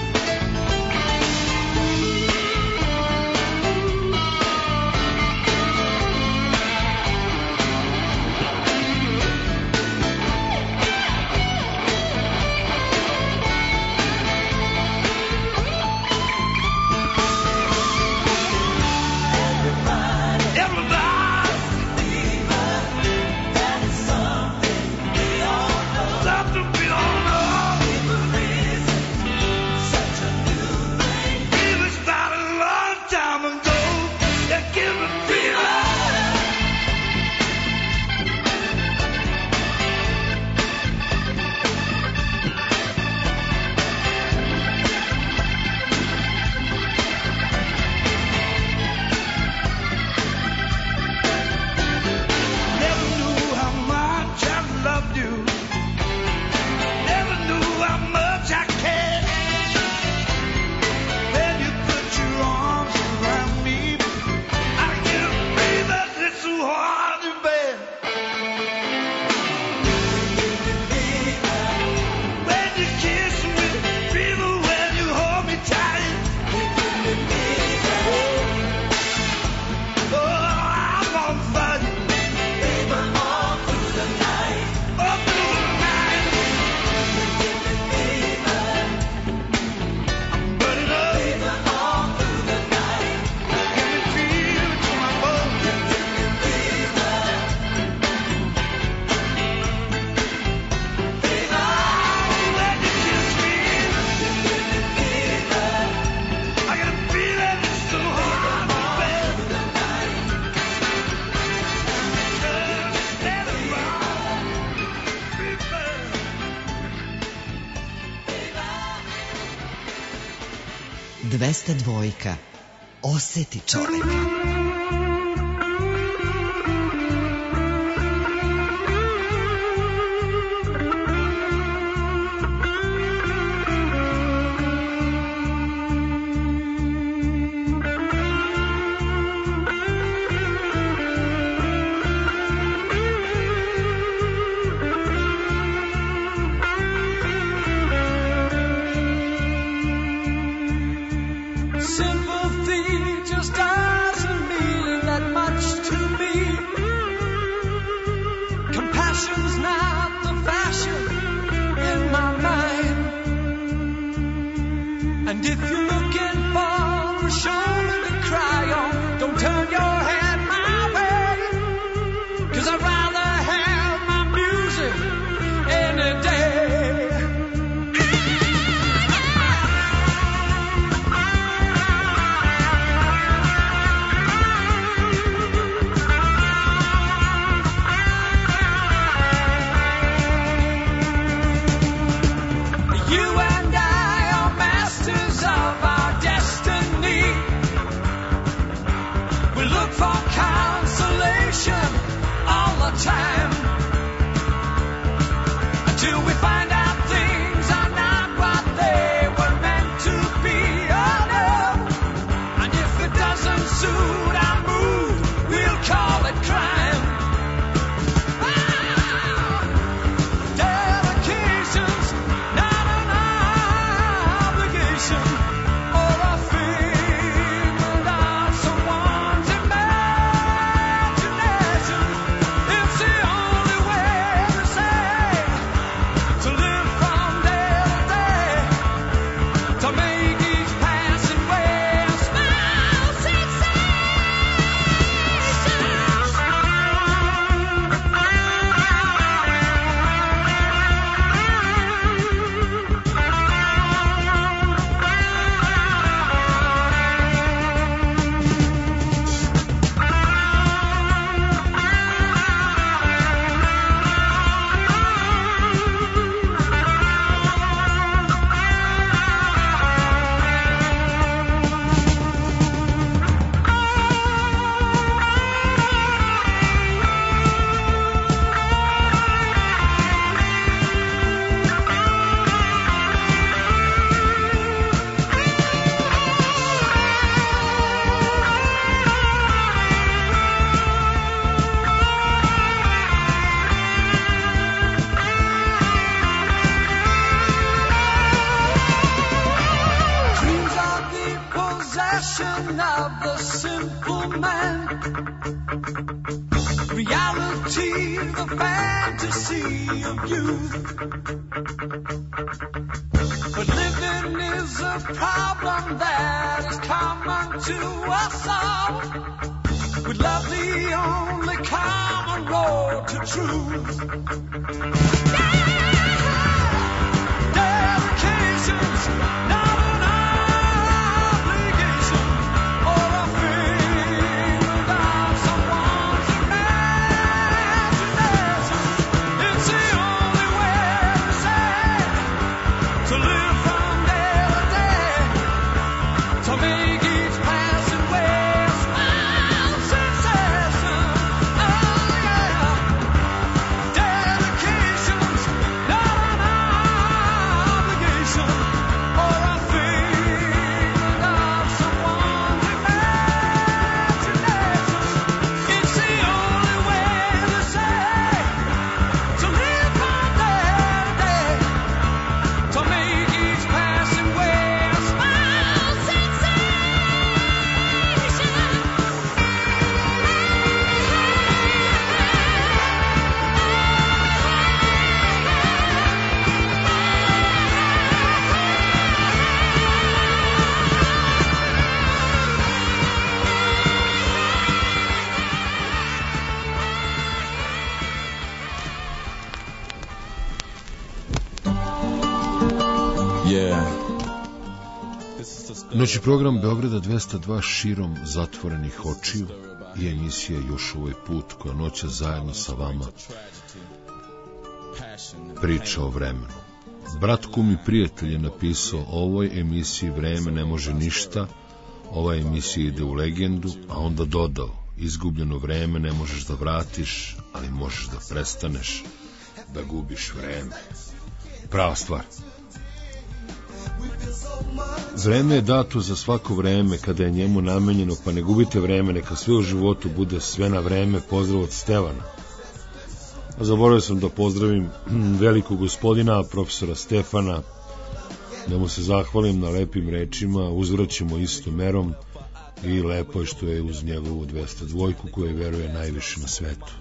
dvesta dvojka. Oseti čoveka. Sympathy just doesn't mean suit I move, we'll call it crime. Dedication's not an obligation or a figment of someone's imagination. It's the only way to say, to live from day to day, to make each passing way a smile sensation. Dreams are the possession of the simple man. Reality, the fantasy of youth. But living is a problem that is common to us all. With love the only common road to truth. Dedication's not an obligation or a figment of someone's imagination. It's the only way to say, to live from day to day, to make each passing way a smile sensation. Oh yeah. Dedication's not an obligation or a figment of someone's imagination. It's the only way to say, to live from day to day, to make each passing way a smile sensation. Yeah. Noći program Beograda dvesta dva širom zatvorenih očiju i emisija Još ovaj put koja noća zajedno sa vama priča o vremenu. Brat, kum i prijatelj je napisao: ovoj emisiji vreme ne može ništa, ova emisija ide u legendu, a onda dodao: izgubljeno vreme ne možeš da vratiš, ali možeš da prestaneš da gubiš vreme. Prava stvar. Vreme je dato za svako vreme kada je njemu namenjeno, pa ne gubite vreme, neka sve u životu bude sve na vreme. Pozdrav od Stevana. A zaboravio sam da pozdravim velikog gospodina, profesora Stefana, da mu se zahvalim na lepim rečima, uzvraćemo istom merom i lepo je što je uz njegovu dvesta dva koje veruje najviše na svetu.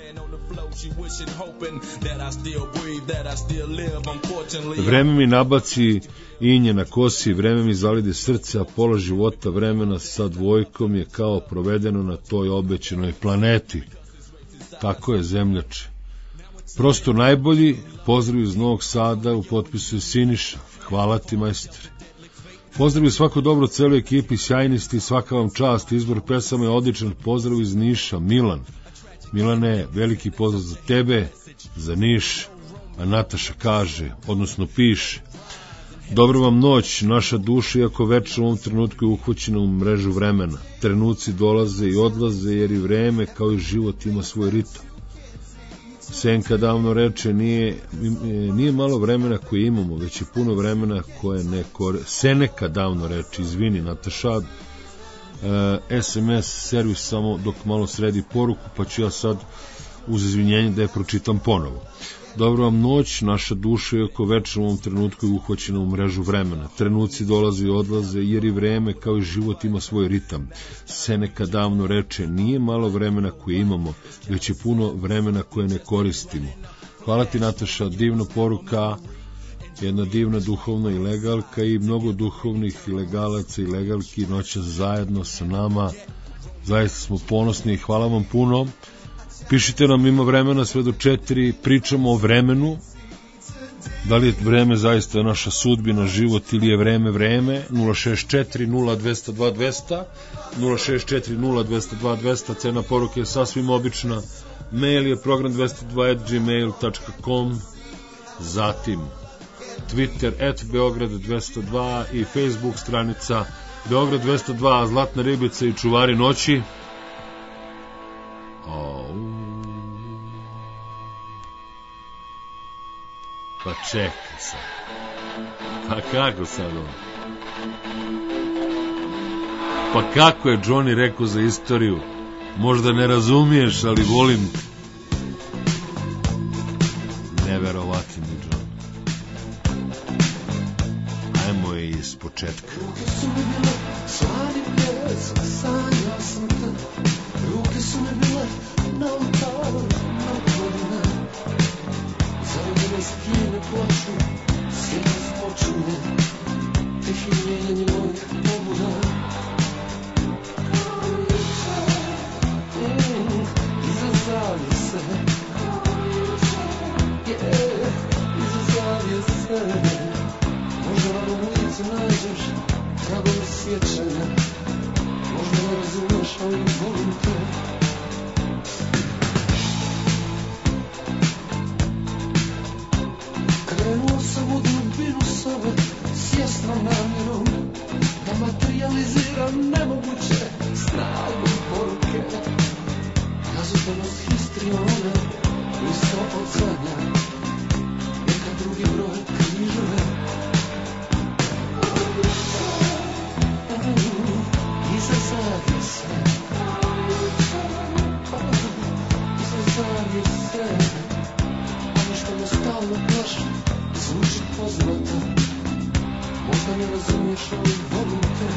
Vreme mi nabaci inje na kosi, vreme mi zalide srce, a pola života vremena sa dvojkom je kao provedeno na toj obećenoj planeti. Tako je, zemljače. Prosto najbolji, pozdrav iz Novog Sada, u potpisu je Siniša. Hvala ti, majstore. Pozdrav svako dobro celoj ekipi, sjajnisti, svaka vam čast, izbor pesama je odličan. Pozdrav iz Niša, Milan. Milane, veliki pozdrav za tebe, za Niš. A Nataša kaže, odnosno piše: dobro vam noć, naša duša, iako večno u ovom trenutku je uhvaćena u mrežu vremena. Trenuci dolaze i odlaze, jer i vreme, kao i život, ima svoj ritam. Senka davno reče: nije, nije malo vremena koje imamo, već je puno vremena koje ne kore... Seneka davno reče, izvini Nataša, S M S servis samo dok malo sredi poruku, pa ću ja sad uz izvinjenje da je pročitam ponovo. Dobro vam noć, naša duša je oko večera u ovom trenutku je uhvaćena u mrežu vremena. Trenuci dolaze i odlaze, jer i vreme kao i život ima svoj ritam. Seneka davno reče, nije malo vremena koje imamo, već je puno vremena koje ne koristimo. Hvala ti, Nataša, divna poruka, jedna divna duhovna ilegalka i mnogo duhovnih ilegalaca i ilegalki noćas zajedno sa nama. Zaista smo ponosni i hvala vam puno. Pišite nam, ima vremena sve do četiri, pričamo o vremenu. Da li je vreme zaista naša sudbina, život ili je vreme vreme? Nula šest četiri nula dvesta dva dvesta, nula šest četiri nula dvesta dva dvesta, cena poruke je sasvim obična. Mail je program dvesta dva at gmail dot com, zatim Twitter at Beograd dvesta dva i Facebook stranica Beograd dvesta dva, Zlatna ribica i čuvari noći. Oh. Pa čekaj sad. Pa kako sad ovo? Pa kako je Johnny rekao za istoriju? Možda ne razumiješ, ali volim. Neverovatno, John. Ajmo je iz početka. Ruke su mi bile slani pjevec, sanjao sam te. Ruke su mi bile na oltaru, na godine. Zavodile stijene plaću, svijetlost počinje, tihi mijenjanje mojih pobuda. Mm, iza zavjese, yeah, iza zavjese. Možda na ulici nađeš tragove sjećanja, možda ne razumiješ, ali volim te. Krenuo sam u dubinu sobe s jasnom namjerom da materializiram nemoguće snagom poruke. Razutanost histriona lista od zadnja, neka drugi broj križove. Iza zavjese, iza zavjese, ono što me stalno plaši zvuči poznato. Možda ne razumiješ, ali volim te.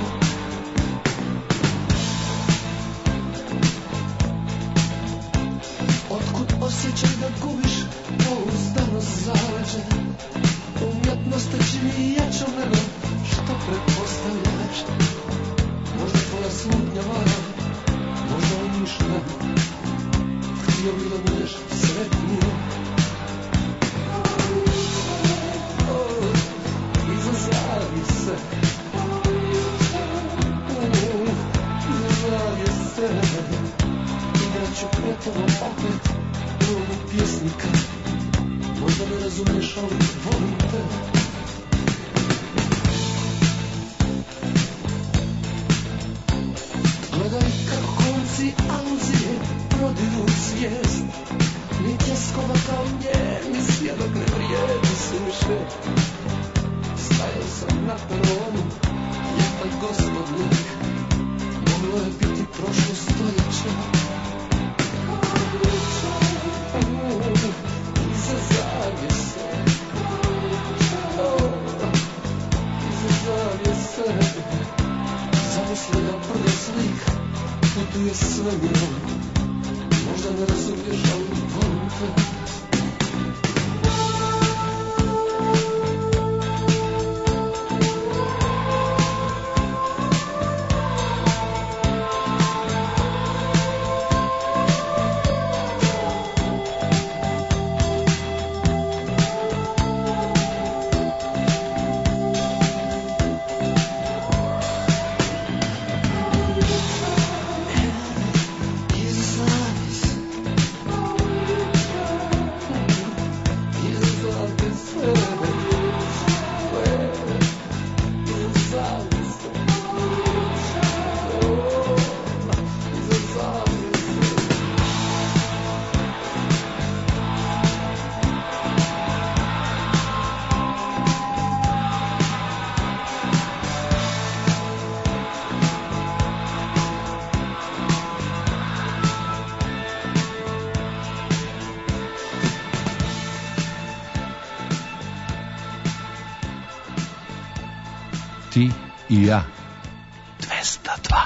Otkud osjećaj da gubiš pouzdanost zaleđe? Umjetnost te čini jačom nego što pretpostavljaš. Možda tvoja slutnja vara, možda i ništa. Htio bi da budeš sretnije. Oh, iza zavjese, oh, iza zavjese. Igrat ću pred tobom opet ulogu pjesnika. Možda ne razumiješ, ali volim te. Gledaj kako konci aluzije prodiru svijest. Ni tjeskova kao nje, ni svjedok ne vrijedi suše. Stajao sam na peronu, jedan gospodnik. Moglo je biti prošlo stoljeće. Iza zavjese, oh, iza zavjese. Zamisli da prvi slik putuje svemirom. Možda ne razumiješ, ali volim te. Ti i ja. dvesta dva.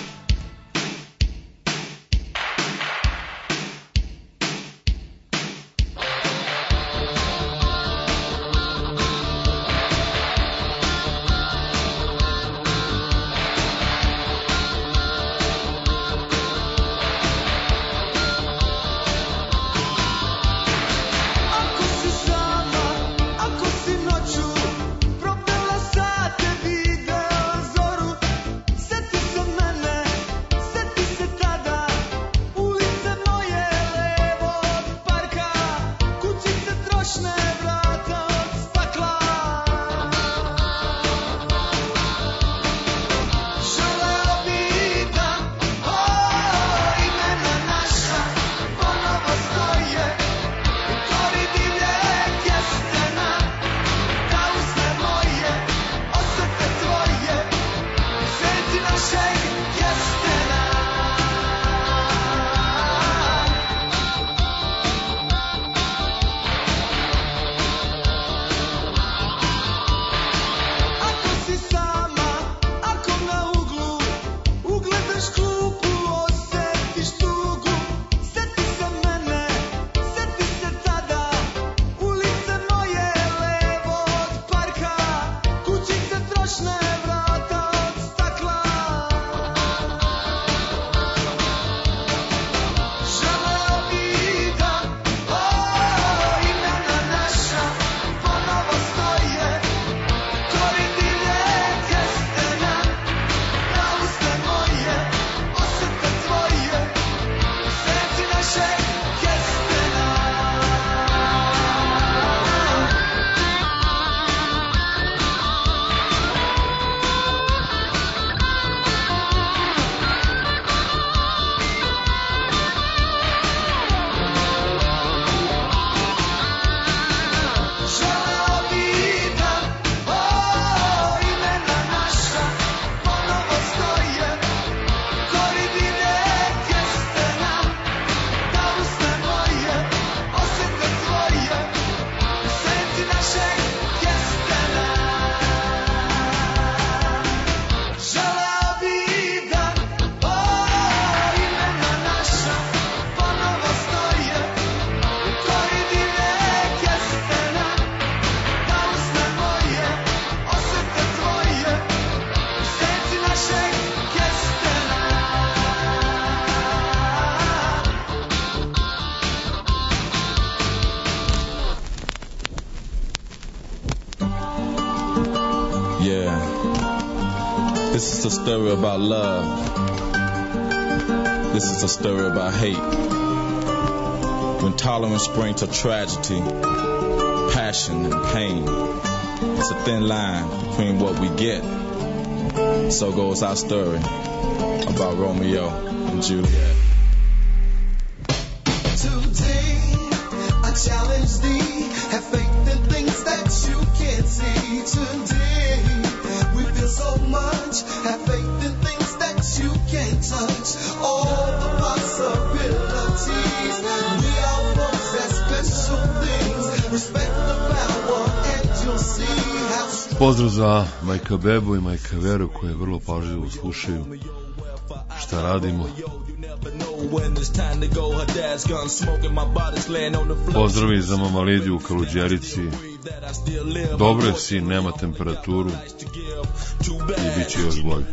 This is a story about love. This is a story about hate. When tolerance brings to tragedy, passion and pain, it's a thin line between what we get. So goes our story about Romeo and Juliet. Today, I challenge thee. Have faith in things that you can't see. Today, we feel so much. Have faith in things that you can't touch. All the possibilities. We all possess special things. Respect the power and you'll see how. Pozdrav za Majka Bebu i Majka Veru koje vrlo pažljivo slušaju šta radimo. Pozdravi za mama Lidiju u Kaluđerici. Dobro je sin, nema temperaturu i bit će još bolje.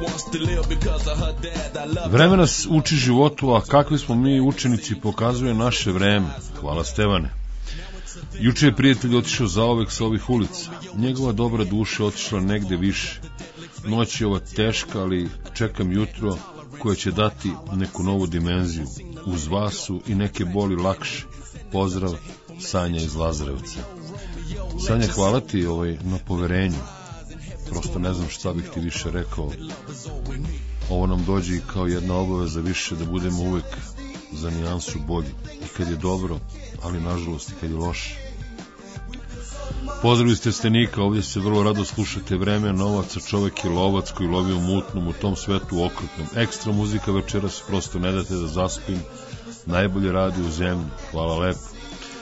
Vreme nas uči životu, a kakvi smo mi učenici pokazuje naše vreme. Hvala Stevane. Juče je prijatelj otišao zaovek sa ovih ulica. Njegova dobra duša otišla negde više. Noć je ova teška, ali čekam jutro koje će dati neku novu dimenziju. Uz vas su i neke boli lakše. Pozdrav, Sanja iz Lazarevca. Sanja, hvala ti ovaj, na poverenju. Prosto ne znam šta bih ti više rekao. Ovo nam dođe kao jedna obaveza više da budemo uvek za nijansu bolji. I kad je dobro, ali nažalost i kad je loše. Pozdrav iz Trstenika, ovdje se vrlo rado slušate Vreme novaca, čovek je lovac koji lovi u mutnom, u tom svetu okrutnom. Ekstra muzika večeras, prosto ne date da zaspim, najbolje radi u zemlji, hvala lepo.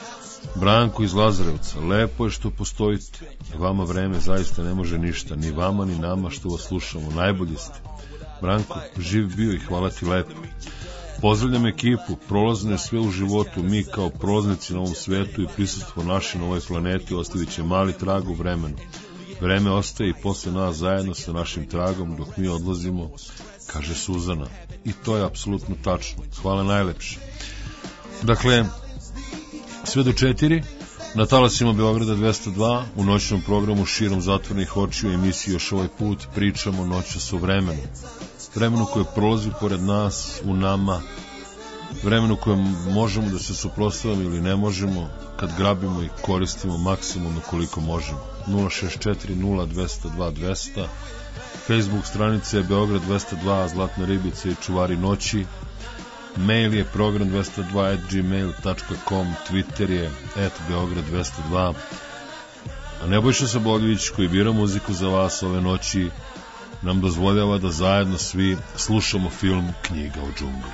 Branko iz Lazarevca, lepo je što postojite. Vama vreme zaista ne može ništa, ni vama ni nama što vas slušamo, najbolji ste. Branko, živ bio i hvala ti lepo. Pozdravljam ekipu, prolazno je sve u životu, mi kao prolaznici na ovom svetu i prisustvo naše na ovoj planeti ostavit će mali trag u vremenu. Vreme ostaje i posle nas zajedno sa našim tragom dok mi odlazimo, kaže Suzana. I to je apsolutno tačno. Hvala najlepše. Dakle, sve do četiri, na talasima Beograda dvesta dva, u noćnom programu Širom zatvornih očiju emisiji Još ovaj put pričamo noćas o vremenu. Vremenu koje prolazi pored nas, u nama, vremenu koje možemo da se suprotstavimo ili ne možemo, kad grabimo i koristimo maksimum koliko možemo. nula šest četiri nula dvesta dva dvesta, Facebook stranice je Beograd dvesta dva, Zlatna ribica i Čuvari noći, mail je program dvesta dva at gmail dot com, Twitter je at Beograd dvesta dva, a Nebojša Saboljević koji bira muziku za vas ove noći nam dozvoljava da zajedno svi slušamo film Knjiga o džungli.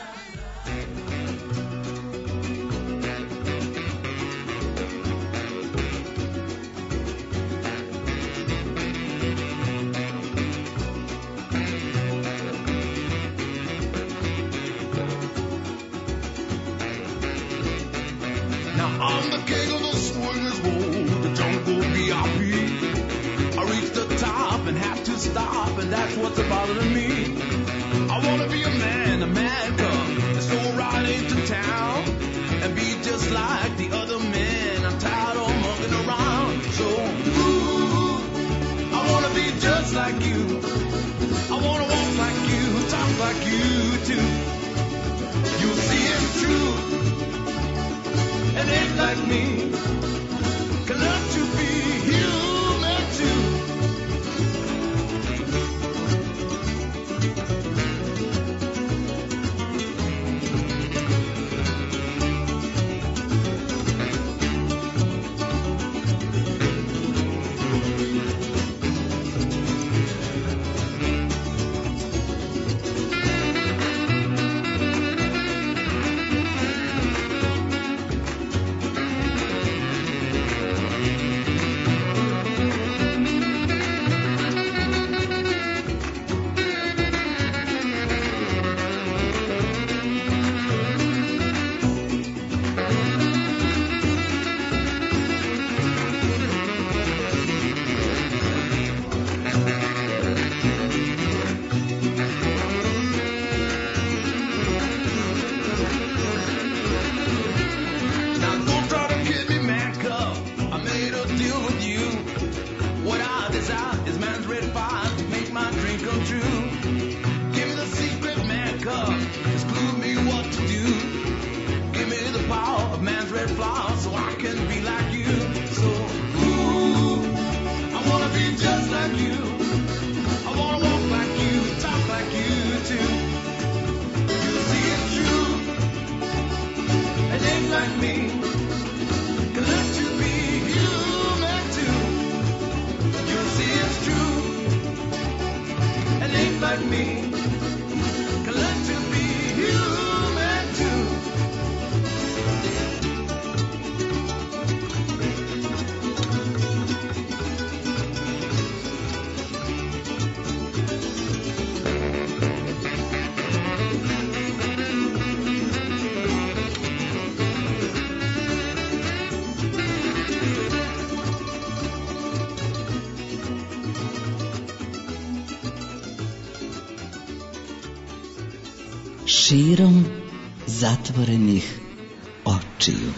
Širom zatvorenih očiju.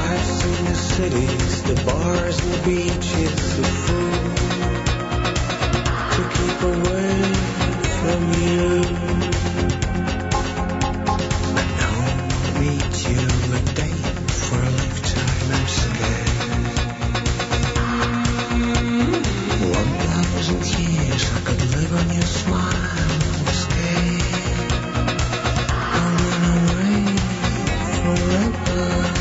cities, the bars and the beaches, the food. to keep away from you. I know I'll meet you a day for a lifetime. I'm scared. One thousand years I could live on your smile. I'm scared. I'll run away forever.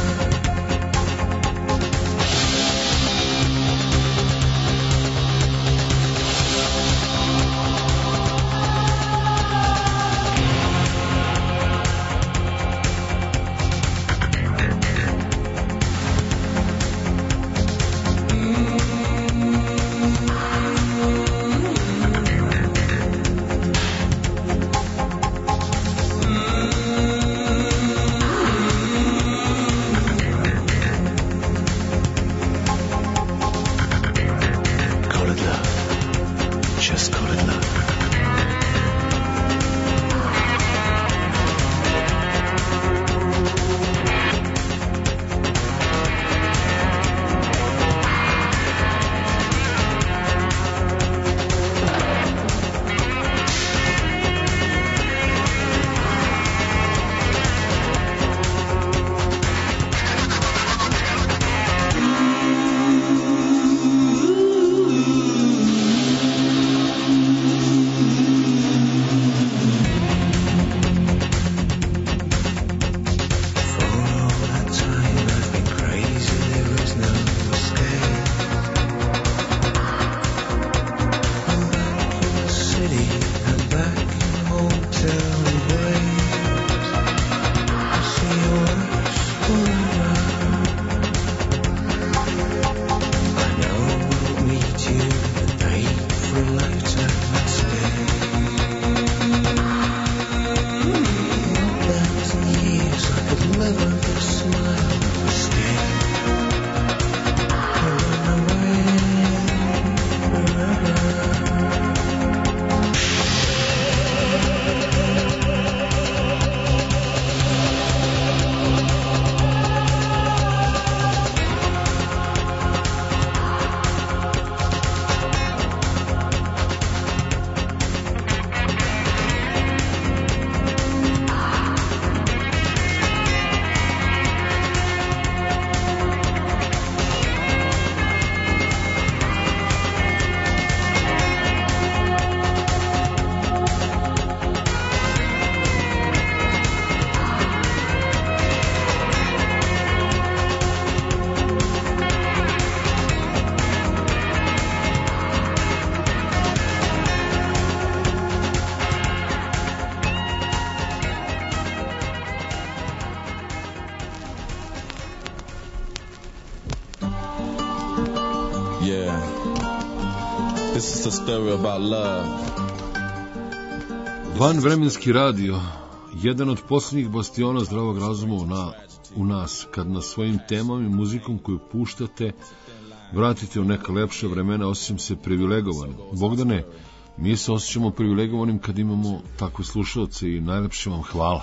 Vanvremenski radio, jedan od posljednjih bastiona zdravog razuma u, na, u nas, kad na svojim temama i muzikom koju puštate vratite u neka lepša vremena, osjećam se privilegovanim. Bogdane, mi se osjećamo privilegovanim kad imamo takve slušalce i najlepše vam hvala.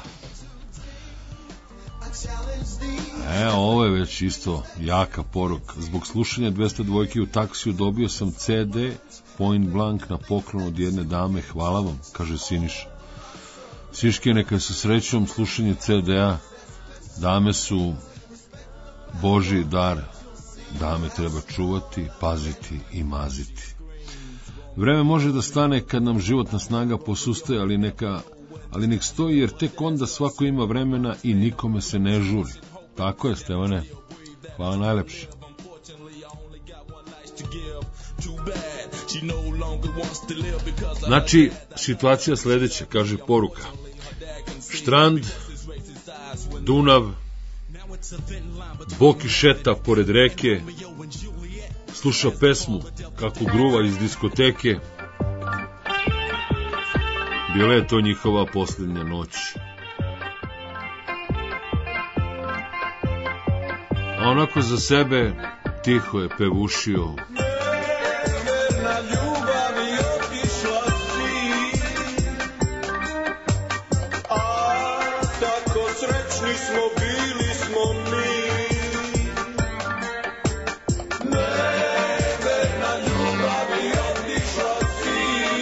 E, ovo je već isto jaka poruka. Zbog slušanja dvesta dva u taksiju dobio sam ce de Point Blank na poklon od jedne dame, hvala vam, kaže Siniša. Siške, neka sa srećom slušanje ce de-a, dame su Božji dar, dame treba čuvati, paziti i maziti. Vreme može da stane kad nam životna snaga posustaje, ali neka ali nek stoji, jer tek onda svako ima vremena i nikome se ne žuri. Tako je, Stevane. Hvala najlepše. Znači, situacija sledeća, kaže poruka. Štrand, Dunav, Boki šeta pored reke, sluša pesmu kako gruva iz diskoteke. Bila je to njihova posljednja noć. A onako za sebe tiho je pevušio. Neverna ljubav i otišla si, a tako srećni smo bili smo mi. Neverna ljubav i otišla si,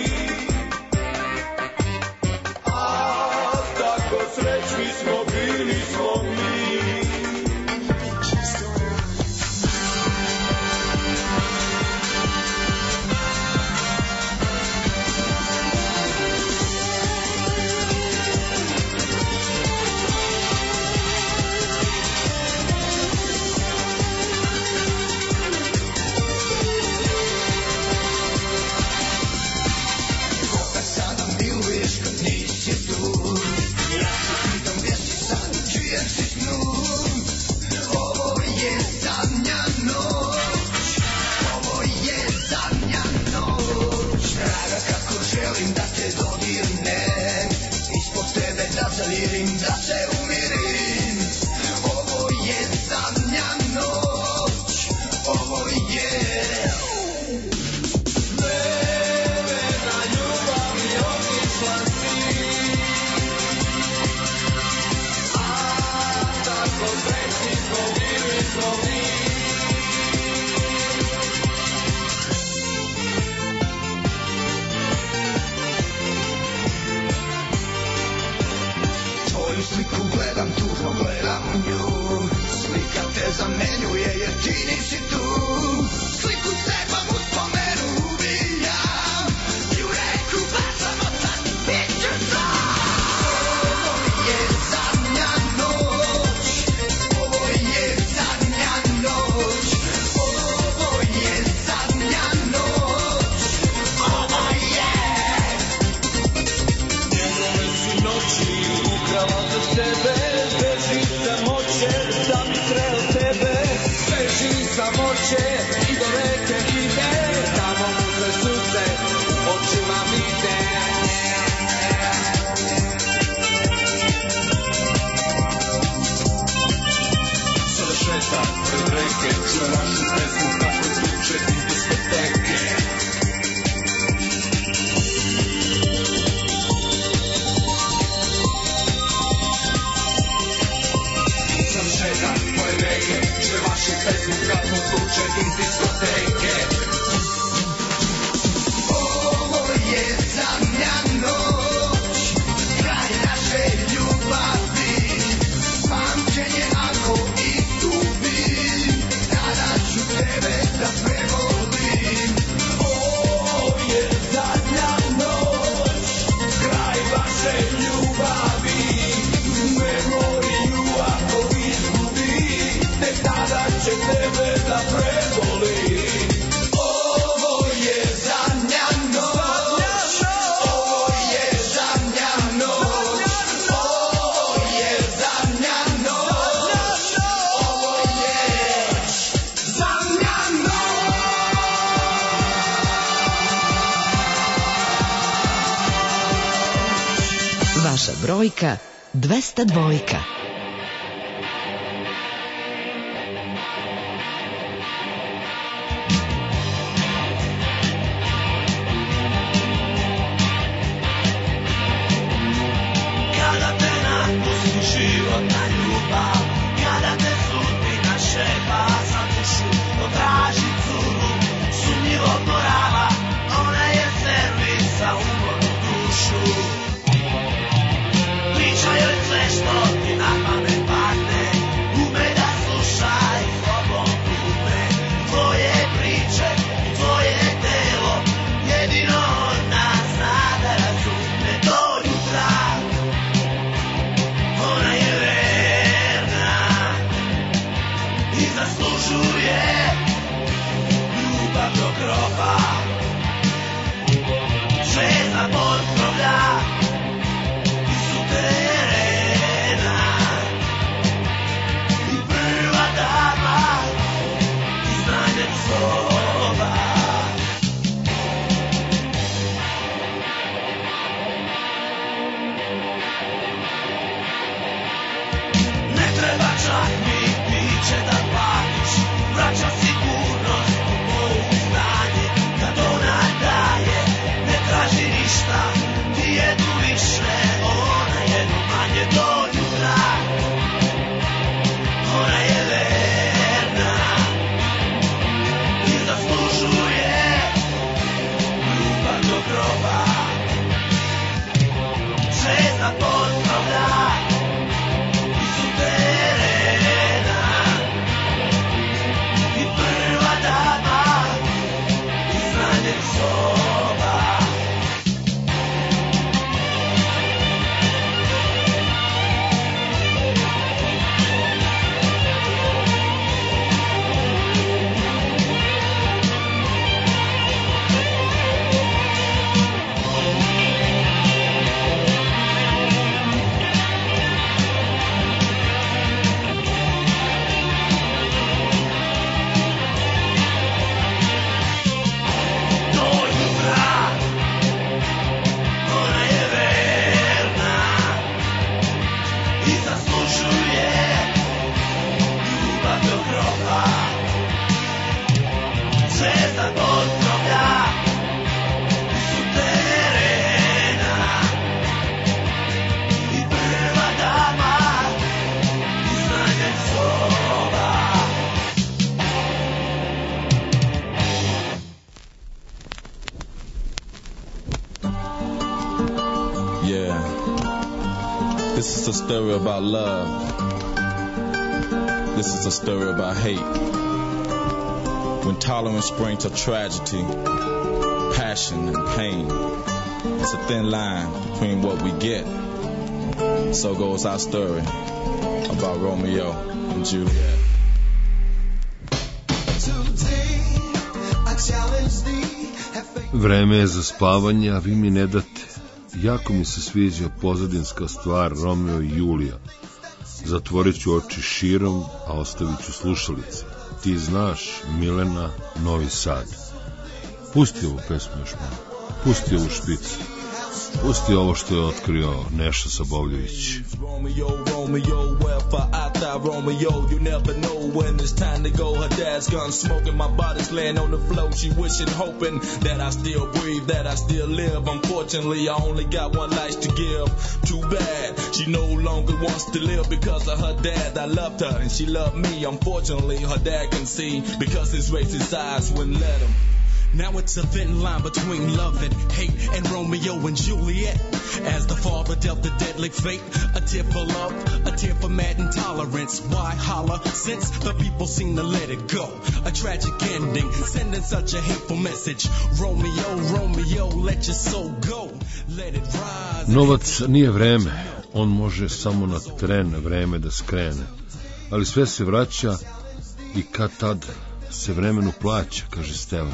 samoće i do reke ide, tamo mu se suze očima vide. Sada šeta pred reke, čuje našu pesmu kako zvuče iz diskoteke. Čuje vašu pesmu kad mu zvuče iz diskoteke. Ovo je zadnja noć, kraj naše ljubavi, pamćenje ako izgubim, tada ću tebe da prevolim. Ovo je zadnja noć, kraj vaše ljubavi, memoriju ako izgubim, tada će tebe da preboli. Ovo je zadnja noć, ovo je zadnja noć, ovo je zadnja noć, ovo je zadnja noć. Vaša brojka dvesta dvojka. This is a story about love. This is a story about hate. When tolerance brings a tragedy, passion and pain, it's a thin line between what we get. So goes our story about Romeo and Juliet. Vreme je za spavanje, a vi mi ne date. Jako mi se sviđa pozadinska stvar Romeo i Julija. Zatvorit ću oči širom, a ostavit ću slušalice. ti znaš, Milena, Novi Sad. Pusti ovu pesmu još malo. Pusti ovu špicu. Pusti ovo što je otkrio Neša Sabovljević. Romeo, Romeo, wherefore art thou, Romeo? You never know when it's time to go. Her dad's gun smoking, my body's laying on the floor. She wishing, hoping that I still breathe, that I still live. Unfortunately, I only got one life to give. Too bad, she no longer wants to live because of her dad. I loved her and she loved me. Unfortunately, her dad can see because his racist eyes wouldn't let him. Now it's a thin line between love and hate, and Romeo and Juliet, as the father dealt the deadly fate. A tear for love, a tear for mad intolerance. Why holler, since the people seem to let it go? A tragic ending, sending such a hateful message. Romeo, Romeo, let your soul go. Let it rise. Novac nije vreme, on može samo na tren vreme da skrene. Ali sve se vraća i kad tad se vremenu plaća, kaže Stevan.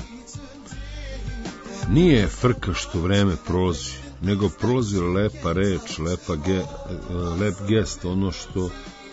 Nije frka što vreme prolazi, nego prolazi lepa reč, lepa ge, lep gest, ono što...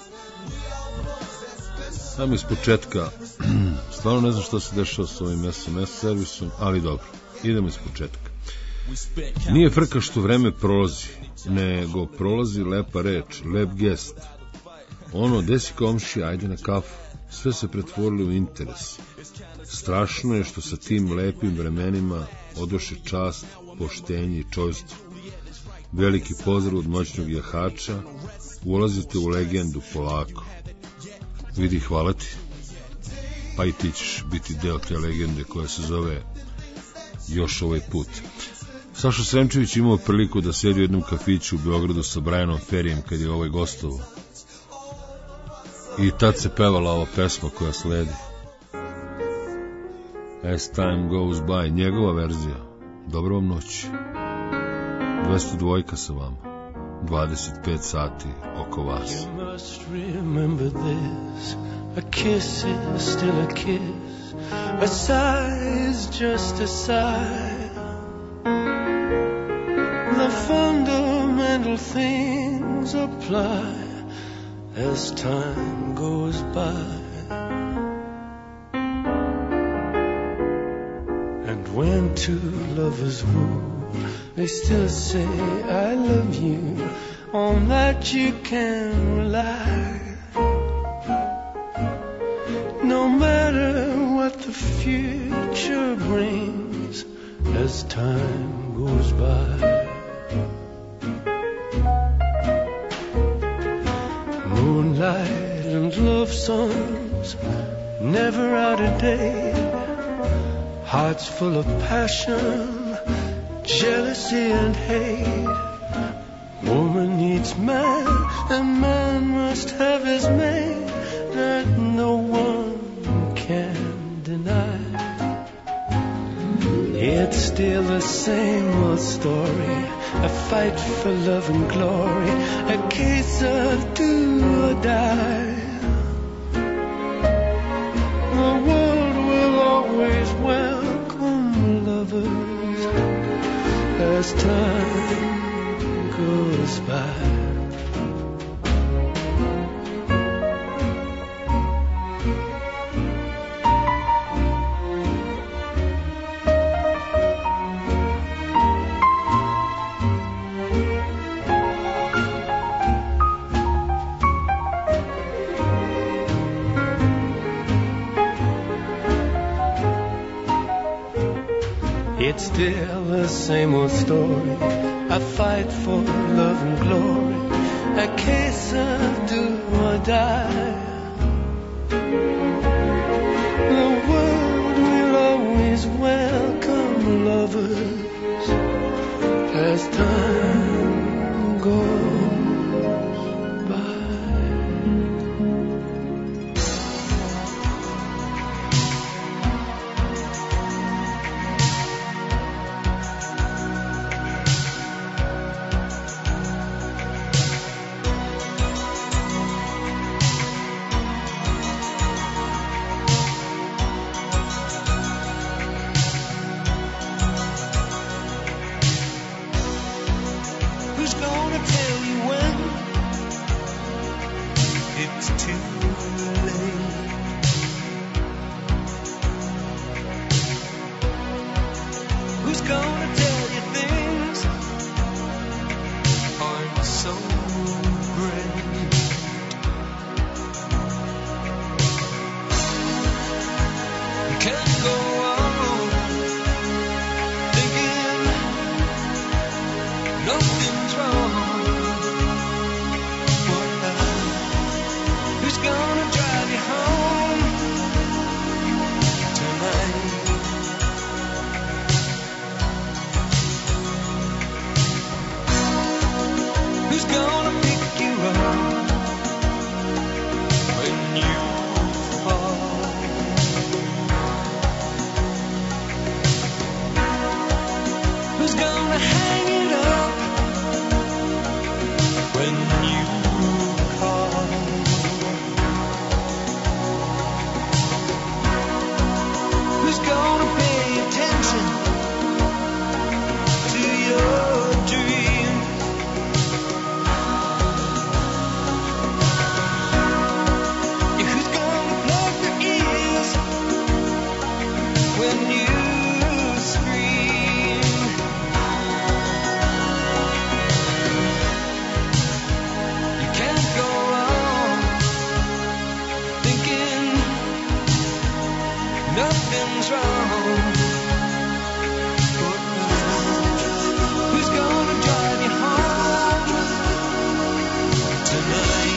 Samo iz početka, stvarno ne znam što se dešava s ovim es em es servisom, ali dobro, idemo iz početka. Nije frka što vreme prolazi, nego prolazi lepa reč, lep gest. Ono, desi komši, ajde na kafu, sve se pretvorili u interes. Strašno je što sa tim lepim vremenima odoše čast, poštenje i čojstvo. Veliki pozdrav od moćnog jahača, ulazite u legendu polako. Vidi, hvala ti. Pa i ti ćeš biti deo te legende koja se zove Još ovaj put. Saša Sremčević imao priliku da sedi u jednom kafiću u Beogradu sa Brianom Ferryem kad je ovaj gostovao. I tad se pevala ova pesma koja sledi. As time goes by, njegova verzija. Dobro vam noć. dvesta dva sa vama. dvadeset pet sati oko vas. You must remember this. A kiss is still a kiss. A sigh is just a sigh. The fundamental things apply as time goes by. And when two lovers woo, they still say I love you. On that you can rely. No matter what the future brings as time goes by. Moonlight and love songs, never out of date. Hearts full of passion, jealousy and hate. Woman needs man, and man must have his mate. That no one can deny. It's still the same old story, a fight for love and glory, a case of do or die. The world will always welcome lovers as time goes by. It's still the same old story, a fight for love and glory, a case of do or die. The world will always welcome lovers as time goes by. can't go on thinking nothing's wrong. What now? Who's gonna drive you home tonight? Who's gonna pick you up when you fall? Who's gonna hang it up when you call? Who's gonna pay attention to your dream? Yeah, who's gonna plug their ears when you scream? You can't go on thinking nothing's wrong. Who's gonna drive you home tonight?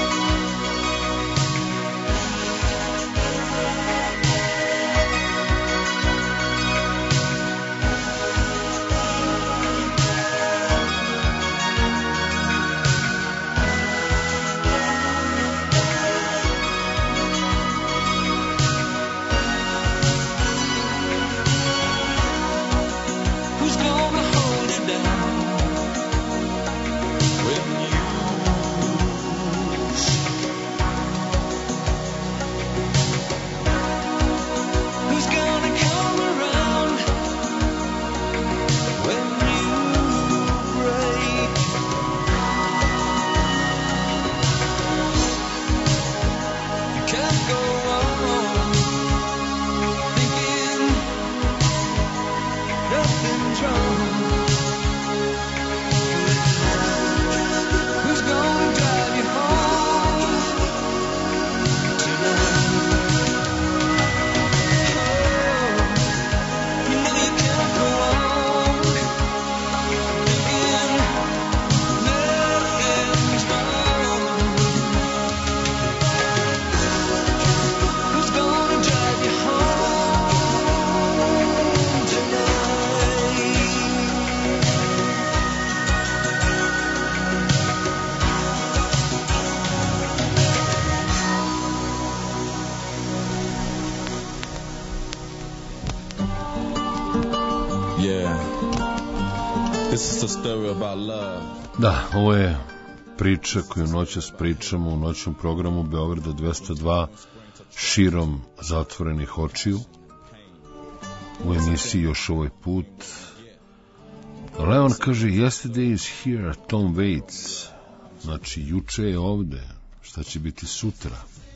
Who's gonna hold it down when you sleep? Who's gonna come around when you break? You can't go on thinking nothing's wrong. Who's gonna drive you home tonight? Oh, you know you can't go on thinking nothing's wrong. Who's gonna drive you home tonight? Yeah. This is a story about love. Da, ovo je priča koju noćas pričamo u noćnom programu Beograda dvesta dva širom zatvorenih očiju. U emisiji još ovaj put. Leon kaže, yesterday is here, Tom Waits. Znači, juče je ovde, šta će biti sutra?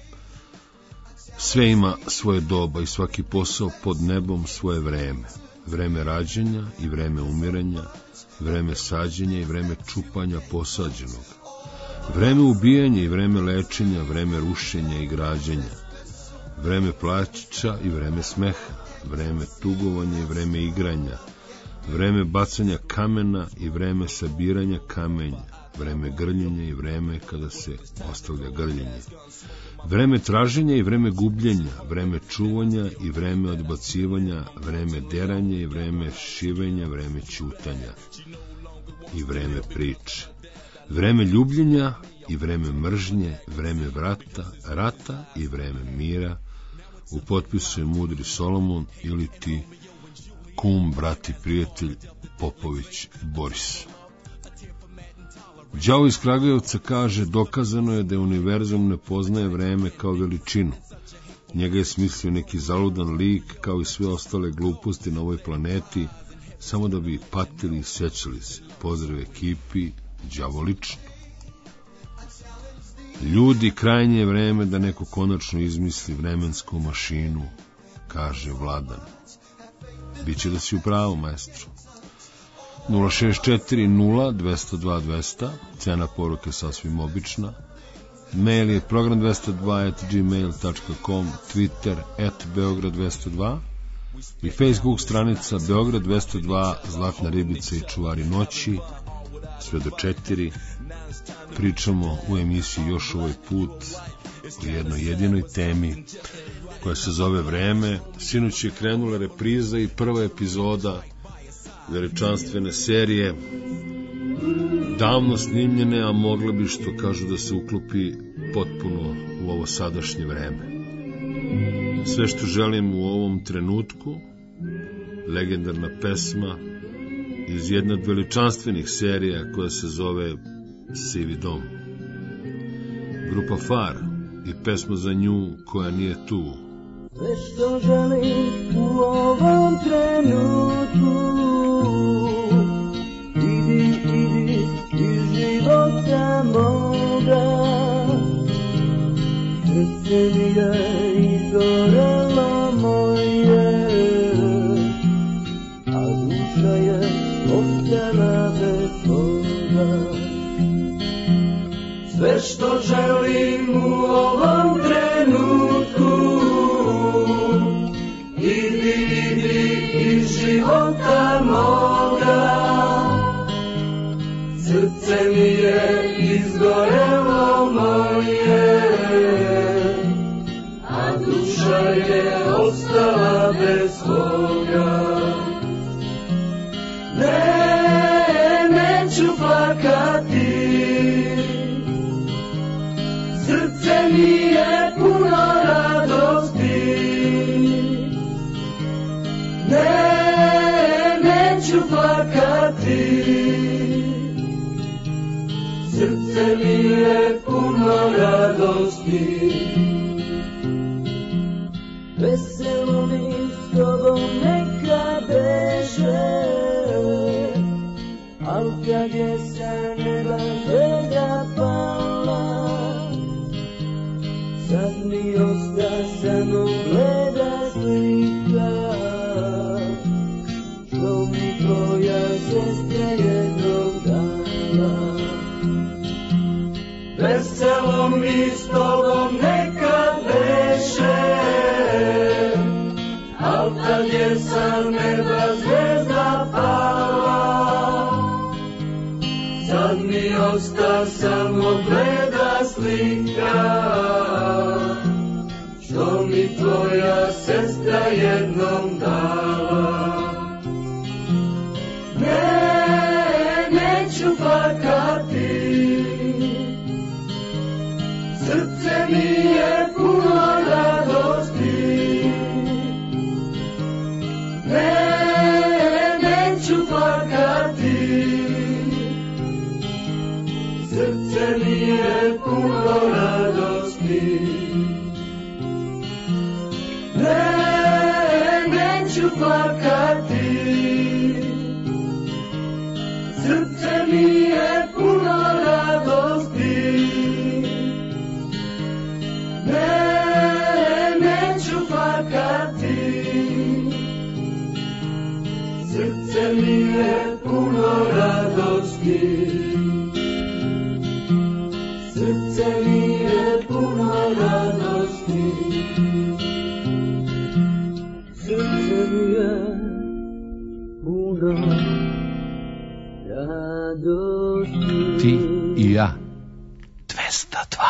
Sve ima svoje doba i svaki posao pod nebom svoje vreme. Vreme rađenja i vreme umiranja, vreme sađenja i vreme čupanja posađenog. Vreme ubijanja i vreme lečenja, vreme rušenja i građenja. Vreme plaća i vreme smeha, vreme tugovanja i vreme igranja, vreme bacanja kamena i vreme sabiranja kamenja, vreme grljenja i vreme kada se ostavlja grljenje, vreme traženja i vreme gubljenja, vreme čuvanja i vreme odbacivanja, vreme deranja i vreme šivenja, vreme ćutanja i vreme priče, vreme ljubljenja i vreme mržnje, vreme vrata, rata i vreme mira. U potpisu je mudri Solomon ili ti kum, brat i prijatelj Popović Boris. Đavo iz Kragujevca kaže, dokazano je da univerzum ne poznaje vreme kao veličinu. Njega je smislio neki zaludan lik, kao i sve ostale gluposti na ovoj planeti, samo da bi patili i sjećali se. Pozdrav ekipi, đavo lično. Ljudi, krajnje je vreme da neko konačno izmisli vremensku mašinu, kaže Vladan. Biće da si u pravu, maestro. nula šest četiri nula dvesta dva dvesta, cena poruke sasvim obična, Mail je program dvesta dva at gmail dot com, Twitter at beograd dvesta dva i Facebook stranica Beograd dvesta dva, Zlatna ribica i čuvari noći, sve do četiri. Pričamo u emisiji još ovaj put o jednoj jedinoj temi koja se zove vreme. Sinoć je krenula repriza i prva epizoda veličanstvene serije, davno snimljene, a mogla bi, što kažu, da se uklopi potpuno u ovo sadašnje vreme. Sve što želim u ovom trenutku, legendarna pesma iz jedne od veličanstvenih serija koja se zove Sivi dom. Grupa Far i pesma za nju koja nije tu. Sve što želim u ovom trenutku, idi, idi iz života moga. Srce mi je izgorelo moje, a duša je ostala bez toga. Sve što želim u ovom trenutku, idi, idi iz života moga. Srce mi je izgorelo moje, a duša je ostala bez toga. Ne, neću plakati, srce mi je puno radosti. Ne, neću plakati, srce mi je puno radosti. Veselo mi s tobom neka beže, al kad je sa neba zvezda pala, sad mi osta samo bleda slika, što mi tvoja sestra jednog dala. Veselo mi s tobom nekad beše, al kad je sa neba zvezda pala, sad mi osta samo bleda slika, što mi tvoja sestra jednom dala. Ne, neću plakati, srce mi je puno radosti. Ne, neću plakati, srce mi je puno radosti. Ne, neću plakati, srce mi je puno radosti. Ne, neću plakati, srce mi je puno radosti. Srce mi je puno radosti. Srce mi je puno radosti. Ti i ja. dvesta dva.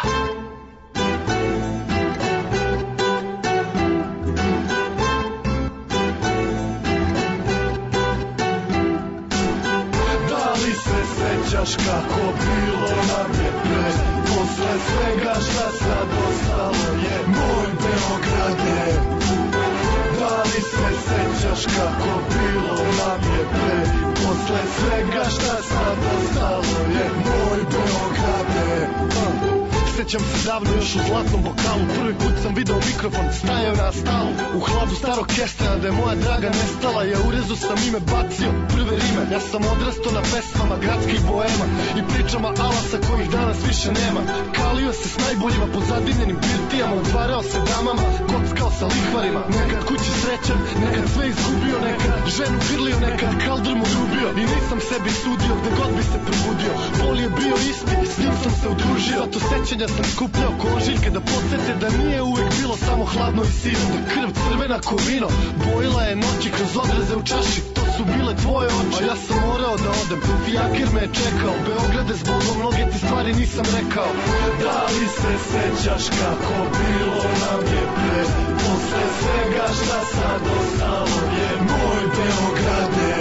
Sećaš kako bilo nam je pre, posle svega šta sad ostalo je moj Beograde. Da li se sećaš kako bilo nam je pre, posle svega šta sad ostalo je moj Beograde. Sećam se davno još u zlatnom bokalu, prvi put sam video mikrofon, stajao na stalu u hladu starog kestena da je moja draga nestala. Ja u rezu sam ime bacio, prve rime, ja sam odrastao na pesmama gradskih boema i pričama alasa kojih danas više nema. Kalio se s najboljima po zadimljenim birtijama, udvarao se damama, kockao sa lihvarima. Nekad kući srećan, nekad sve izgubio, nekad ženu grlio, nekad kaldrmu ljubio. izgubio i nisam sebi sudio gde god bi se probudio. Bol je bio isti, s njim sam se udružio. Zato sećanja sam skupljao ko ožiljke da podsjete da nije uvek bilo samo hladno i sivo. Da krv crvena ko vino bojila je noći kroz odraze u čaši. To su bile tvoje oči, a ja sam morao da odem. Fijaker me je čekao, Beograde zbogom mnoge ti stvari nisam rekao. Da li se sećaš kako bilo nam je pre, posle svega šta sad ostalo je moj Beograde?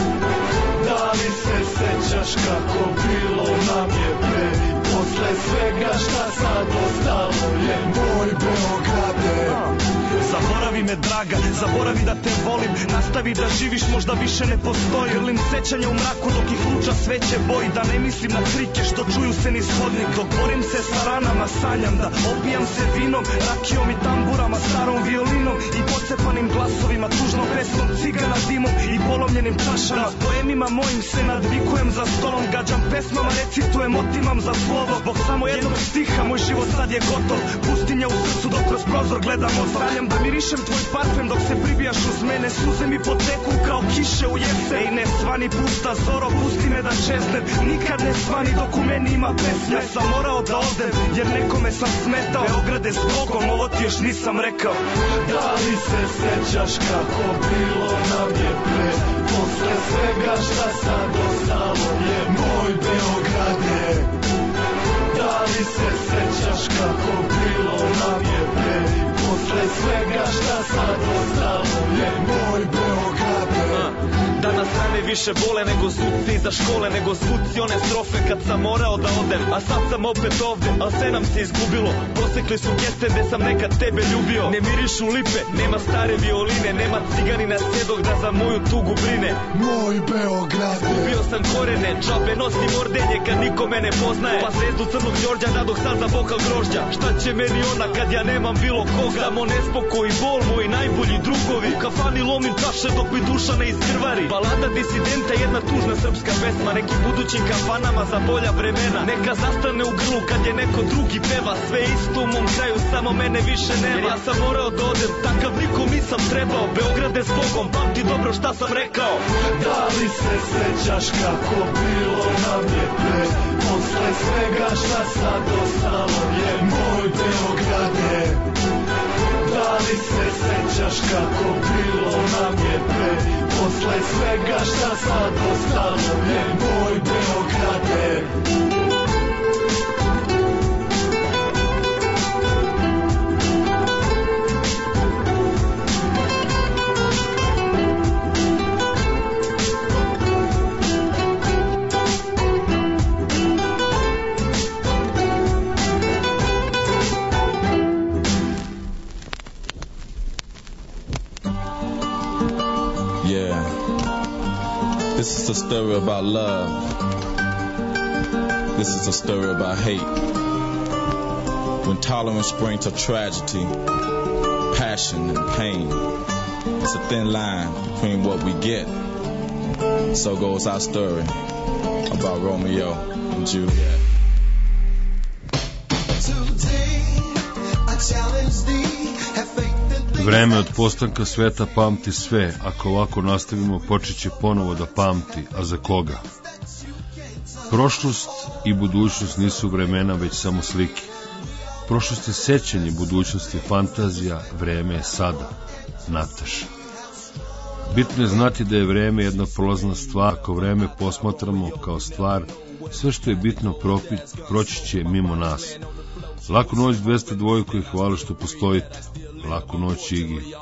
Da li se sećaš kako bilo nam je pre, posle svega šta sad ostalo je moj Beograde? Zaboravi me draga, zaboravi da te volim, nastavi da živiš, možda više ne postoji. Grlim sećanja u mraku dok ih luča sveće boji, da ne mislim na krike što čuju se niz hodnik. Dok borim se sa ranama, sanjam da opijam se vinom, rakijom i tamburama, starom violinom i pocepanim glasovima, tužnom pesmom, cigana dimom i polomljenim čašama. S poemima mojim se nadvikujem za stolom, gađam pesmama, recitujem, otimam za slovo. Zbog samo jednog stiha moj život sad je gotov, pustinja u srcu dok kroz prozor gledam ostavljam da mirišem tvoj parfem dok se pribijaš uz mene. Suze mi poteku kao kiše u jesen. Ej, ne svani pusta zoro, pusti me da čeznem. Nikad ne svani dok u meni ima pesme. Ja sam morao da odem jer nekome sam smetao. Beograde s Bogom, ovo ti još nisam rekao. Da li se sećaš kako bilo nam je pre, posle svega šta sad ostalo je moj Beograde? Da li se sećaš kako bilo nam je pre, posle svega šta sad ostalo je moj Beograde? Danas rane više bole nego suci iza škole, nego zvuci one strofe kad sam morao da odem. A sad sam opet ovde, al sve nam se izgubilo. Posekli su geste gde sam nekad tebe ljubio. Ne mirišu lipe, nema stare violine, nema ciganina sjedog da za moju tugu brine. Moj Beograde. Ubio sam korene, džabe nosim ordenje kad niko me ne poznaje. Pa zvezdu crnog Đorđa nadoh sad za bokal grožđa. Šta će meni ona kad ja nemam bilo koga? Samo nespokoj i bol, moji najbolji drugovi. U kafani lomim čaše dok mi duša ne iskrvari. Balada disidenta, jedna tužna srpska pesma, nekim budućim kafanama za bolja vremena. Neka zastane u grlu kad je neko drugi peva, sve isto u mom kraju, samo mene više nema. Jer ja sam morao da odem, takav nikom nisam trebao. Beograde s Bogom, pamti dobro šta sam rekao. Da li se sećaš kako bilo nam je pre, posle svega šta sad ostalo je moj Beograde? Da li se sećaš kako bilo nam je pre, posle svega šta sad ostalo je moj Beograde? This is a story about love. This is a story about hate. When tolerance brings to tragedy, passion and pain, it's a thin line between what we get. So goes our story about Romeo and Juliet. Vreme od postanka sveta pamti sve. Ako ovako nastavimo, počet će ponovo da pamti. A za koga? Prošlost i budućnost nisu vremena, već samo slike. Prošlost je sećanje, budućnost je fantazija, vreme je sada. Nataša. Bitno je znati da je vreme jedna prolazna stvar. Ako vreme posmatramo kao stvar, sve što je bitno proći će mimo nas. Laku noć dvesta dva i hvala što postojite. Laku noć Igi.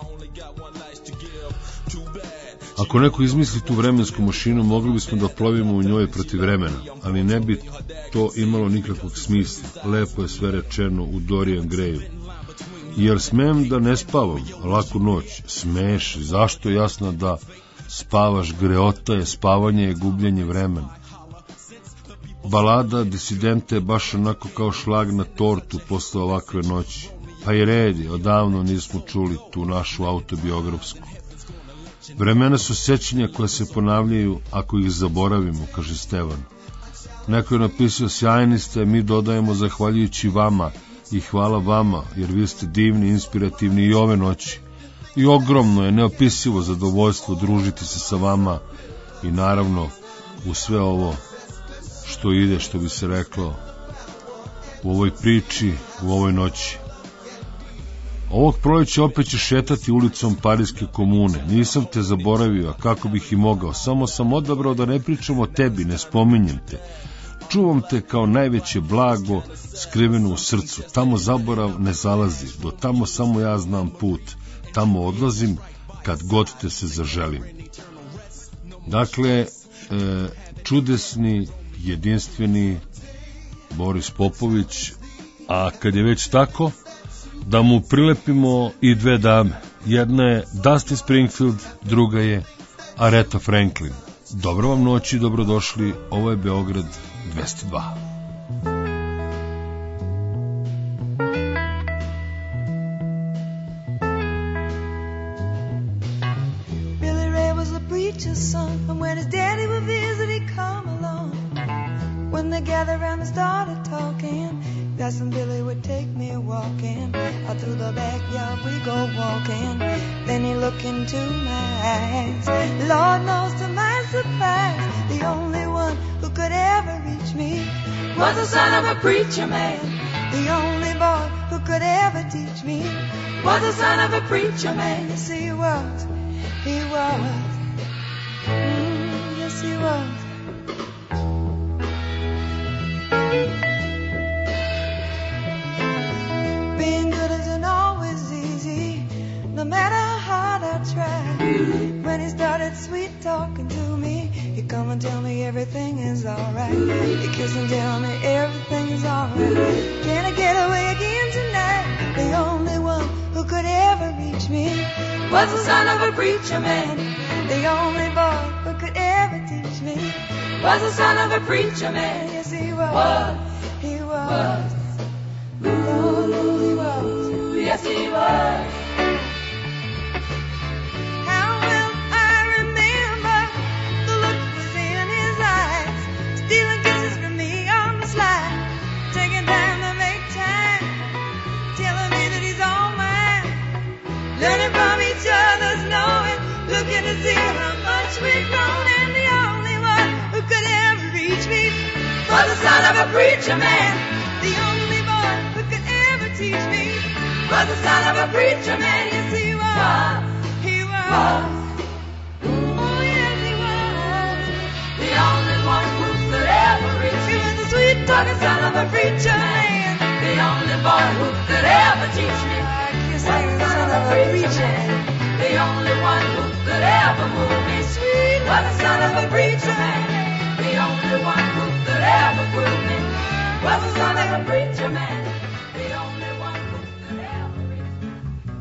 Ako neko izmisli tu vremensku mašinu, mogli bismo da plovimo u njoj protiv vremena, ali ne bi to imalo nikakvog smisla. Lepo je sve rečeno u Dorian Grayu. Jer smem da ne spavam, laku noć. Smeš, zašto? Jasno da spavaš, greota je, spavanje je gubljenje vremena. Balada disidente je baš onako kao šlag na tortu posle ovakve noći. Pa i redi, odavno nismo čuli tu našu autobiografsku. Vremena su sećanja koja se ponavljaju ako ih zaboravimo, kaže Stevan. Neko je napisao, sjajni ste, mi dodajemo zahvaljujući vama i hvala vama, jer vi ste divni, inspirativni i ove noći. I ogromno je, neopisivo zadovoljstvo družiti se sa vama i naravno u sve ovo što ide, što bi se reklo, u ovoj priči, u ovoj noći. Ovog proleća opet ćeš šetati ulicom Pariske komune. Nisam te zaboravio, a kako bih i mogao. Samo sam odabrao da ne pričam o tebi, ne spominjem te. Čuvam te kao najveće blago skriveno u srcu. Tamo zaborav ne zalazi. Do tamo samo ja znam put. Tamo odlazim kad god te se zaželim. Dakle, e, čudesni, jedinstveni Boris Popović, a kad je već tako, da mu prilepimo i dve dame. Jedna je Dusty Springfield, druga je Aretha Franklin. Dobro vam noći i dobrodošli, ovo je Beograd dvesta dva. Billy Ray was a preacher's son, and when his daddy would visit, he'd come along. When they gathered around and started talking, Cousin Billy would take me walking. Out through the backyard we go walking. Then he looked into my eyes. Lord knows to my surprise, the only one who could ever reach me was the son of a preacher man. The only boy who could ever teach me was the son of a preacher man. Yes, he was. He was. Mm, yes, he was. Being good isn't always easy, no matter how hard I try. When he started sweet talking to me, he'd come and tell me everything is alright. He'd kiss and tell me everything is alright. Can I get away again tonight? The only one who could ever reach me was the son of a preacher man. The only boy who could ever teach me was the son of a preacher man. Yes, he was. was. He was. was. Oh, he was. Yes, he was. How well I remember the look was in his eyes, stealing kisses from me on the slide, taking time to make time, telling me that he's all mine, learning from each other's knowing, looking to see how much we've grown, and the only one who could ever reach me was the son of a preacher man. The only boy who could ever teach me was the son of a preacher man. Yes, he was. He was. Oh, yes, he was. The only one who could ever reach me was the sweet talking son of a preacher man. The only boy who could ever teach me was the son of a preacher man. The only one who could ever move me sweet was the son of a preacher man. The only one who could ever prove me was the son of a preacher man. The only one who could ever reach me.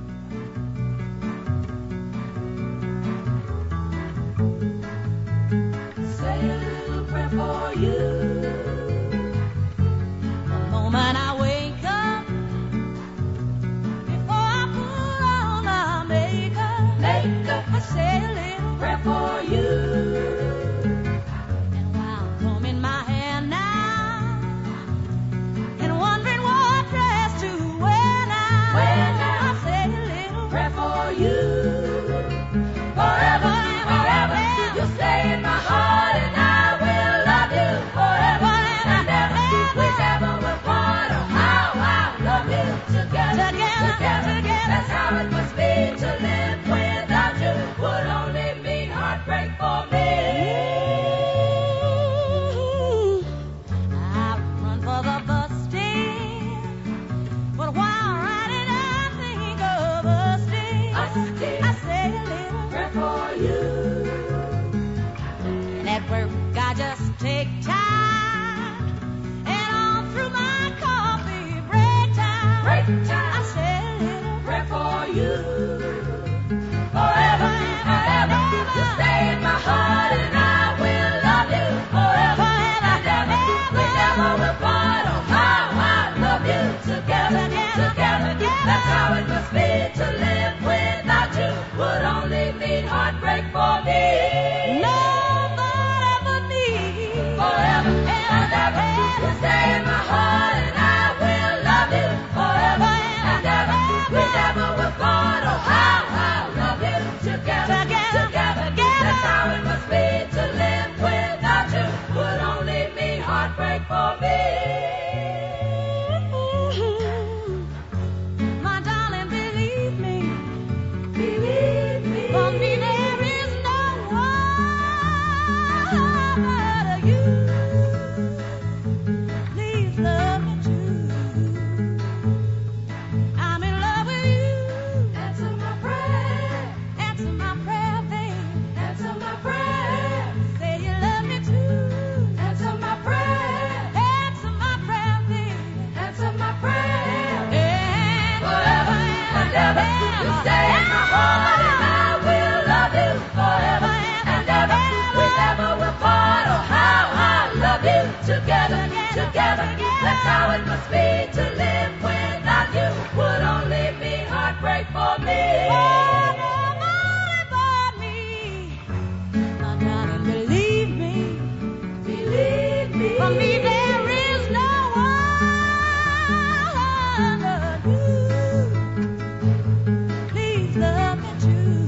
Say a little prayer for you. The moment I wake up, before I put on my makeup, makeup, I say a little prayer for you. And while I'm combing my hair now, and wondering what dress to wear now, wear now, I say a little prayer for you. Forever, forever, you'll stay in my heart, and I will love you forever and ever. Whichever will part, or how I love you together, together, together. That's how it must be to live without you. Would only mean heartbreak for me. I run for the bus stand, but while riding I think of us dear. I say a little prayer for you. And at work I just take time, and all through my coffee break time, break time, I say a little prayer for you. Forever and forever, you stay in my heart, and I will love you forever and ever. We never will part, oh how I love you together, together. That's how it must be to live without you. Would only mean heartbreak for me. No, but ever me. Forever and ever, you stay in my heart, and I will love you forever and ever. We never will part, oh how I love you together, together. That's how it must be to live it must be to live without you. Would only be heartbreak for me. Believe me, believe me. For me there is no one but you. Please love me true.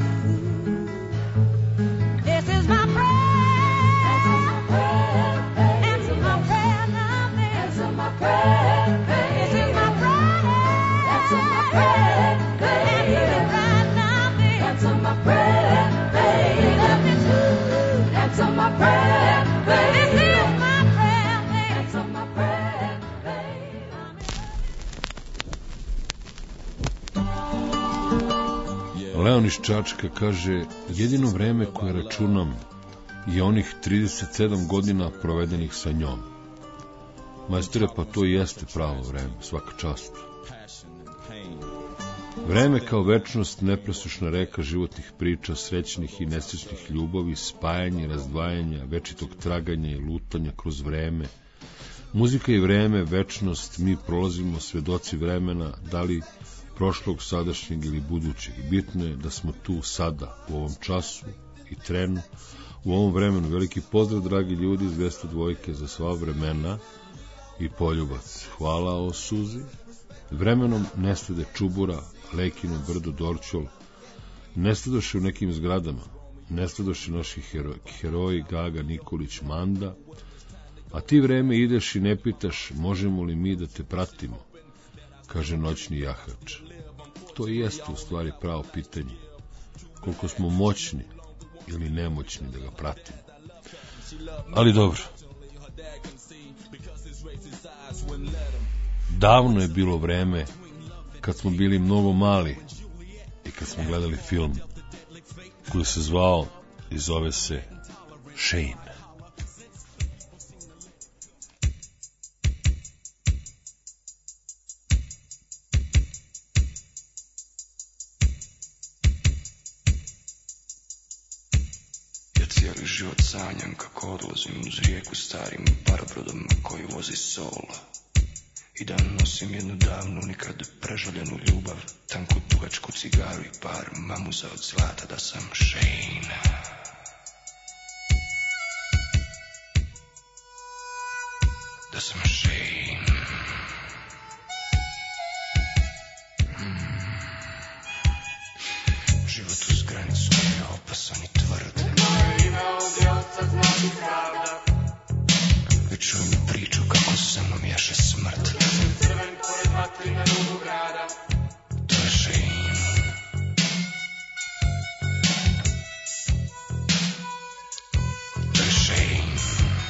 This is my prayer. Answer my prayer now, baby. Answer my prayer, baby. This is my prayer. Answer my prayer, baby. Answer it right now, baby. Answer my prayer, baby. Love me true. Answer my prayer, baby. This is my prayer, baby. Answer my prayer, baby. Leon iz Čačka kaže, jedino vreme koje računam je onih trideset sedam godina provedenih sa njom. Majstore, pa to i jeste pravo vreme, svaka čast. Vreme kao večnost, nepresušna reka životnih priča, srećnih i nesrećnih ljubavi, spajanja, razdvajanja, večitog traganja i lutanja kroz vreme. Muzika i vreme, večnost, mi prolazimo svedoci vremena, da li prošlog, sadašnjeg ili budućeg. Bitno je da smo tu sada, u ovom času i trenu, u ovom vremenu. Veliki pozdrav, dragi ljudi iz dvesta dvojke, za sva vremena i poljubac. Hvala o suzi. Vremenom nestade Čubura, Lekino, Brdo, Dorćol, nestadoše u nekim zgradama, nestadoše naši hero, heroji Gaga, Nikolić, Manda, a ti vreme ideš i ne pitaš možemo li mi da te pratimo, kaže noćni jahač. To i jeste u stvari pravo pitanje, koliko smo moćni ili nemoćni da ga pratimo. Ali dobro. Davno je bilo vreme kad smo bili mnogo mali i kad smo gledali film koji se zvao i zove se Shane. Ja cijeli život sanjam kako odlazim uz rijeku starim parobrodom koji vozi sol. I da nosim jednu davnu, nikad prežaljenu ljubav, tanku dugačku cigaru i par mamuza od zlata, da sam Shane. Da sam Shane. Mm. Život uz granicu je opasan i tvrd. Moje ime ovdje oca znači pravda. I čujem priču kako sa mnom jaše smrt. Crven pored vatri na rubu grada. To je Shane. To je Shane.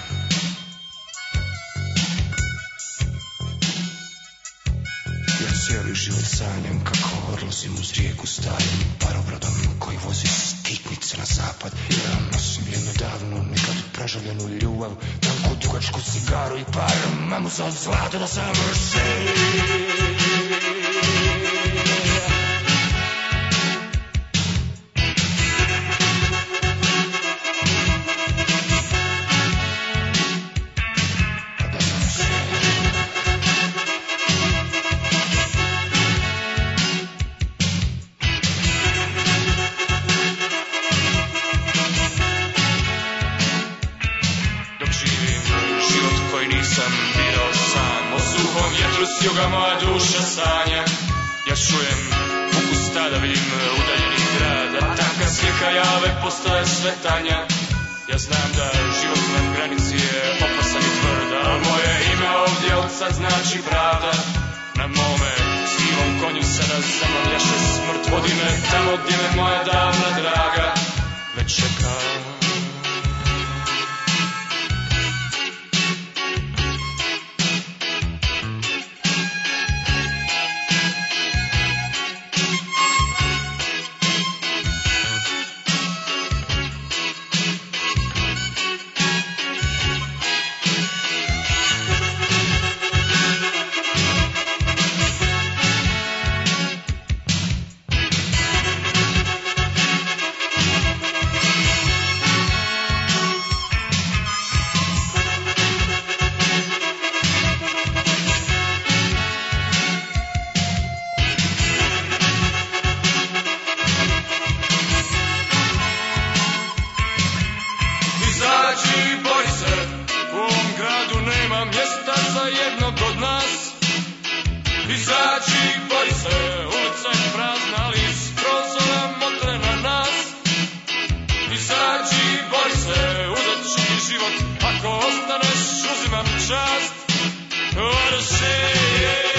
Ja cijeli život sanjam kako odlazim uz rijeku starim parobrodom koji vozi skitnice na zapad. Ja nosim jednu davnu, nikad prežaljenu ljubav, tanku dugačku cigaru i par mamuza od zlata, da sam Shane. Juga moja duša sanja. Ja čujem ukus tada, vidim udaljeni grad, a tanka slika jave postaje sve tanja. Ja znam da život na granici je opasan i tvrd, a moje ime ovdje od sad znači pravda. Na mome sivom konju sada za mnom jaše smrt. Vodi me tamo gdje me moja davna draga već čeka. život, ako ostaneš uzimam čast. What a shame.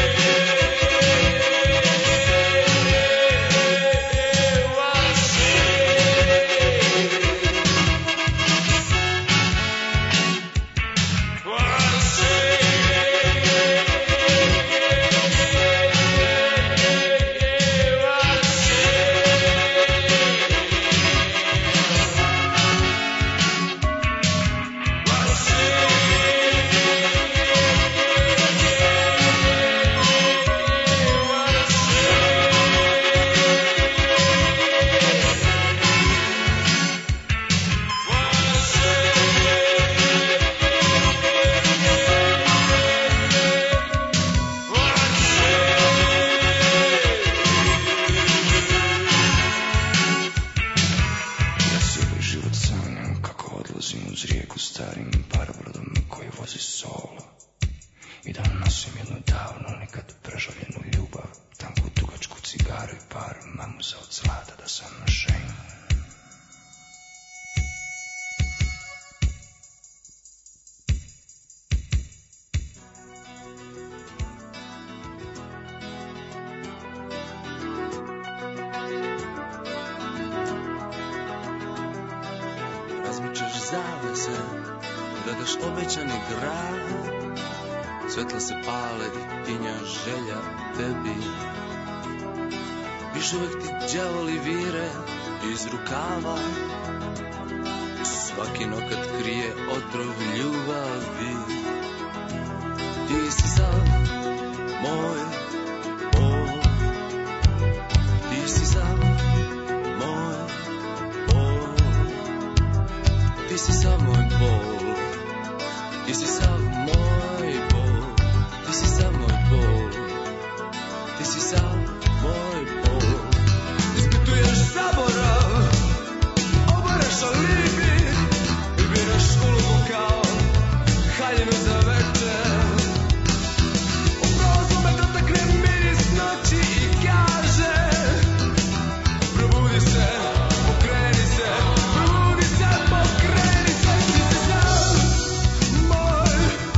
Razmičaš zavese, gledaš obećani grad, svetla se pale i tinja želja tebi. Još uvek ti đavoli vire iz rukava, svaki nokat krije otrov ljubavi. Ti si sav moj bol, ti si sav moj bol, ti si sav moj bol, ti si sav moj bol, ti si sav moj bol, ti si sav moj bol. Ispituješ zaborav, obaraš alibi, biraš ulogu kao haljinu za večer. U prolazu me dotakne miris noći i kaže: probudi se, pokreni se, probudi se, pokreni se. Ti si sav moj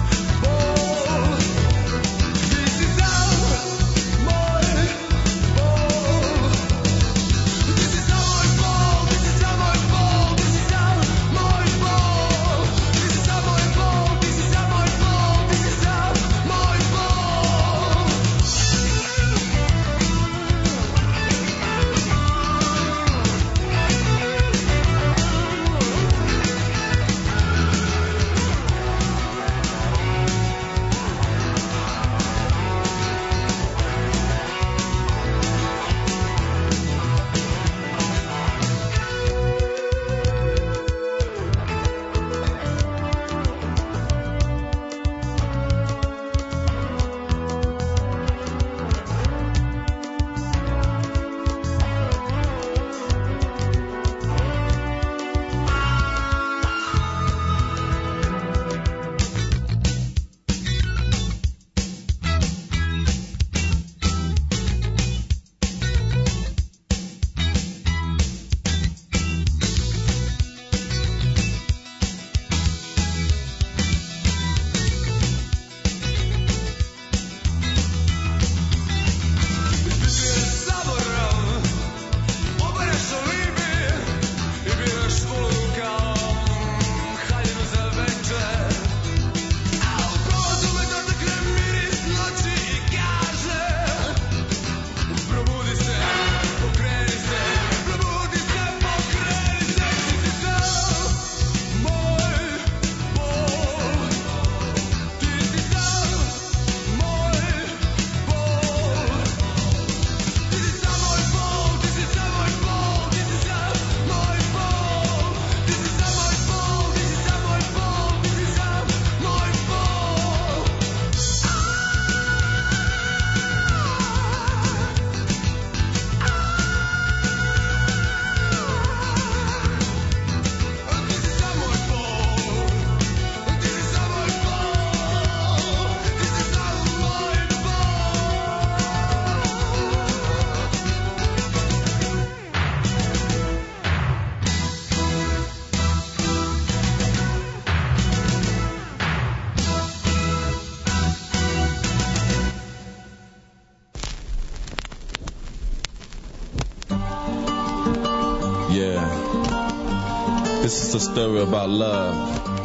This is a story about love.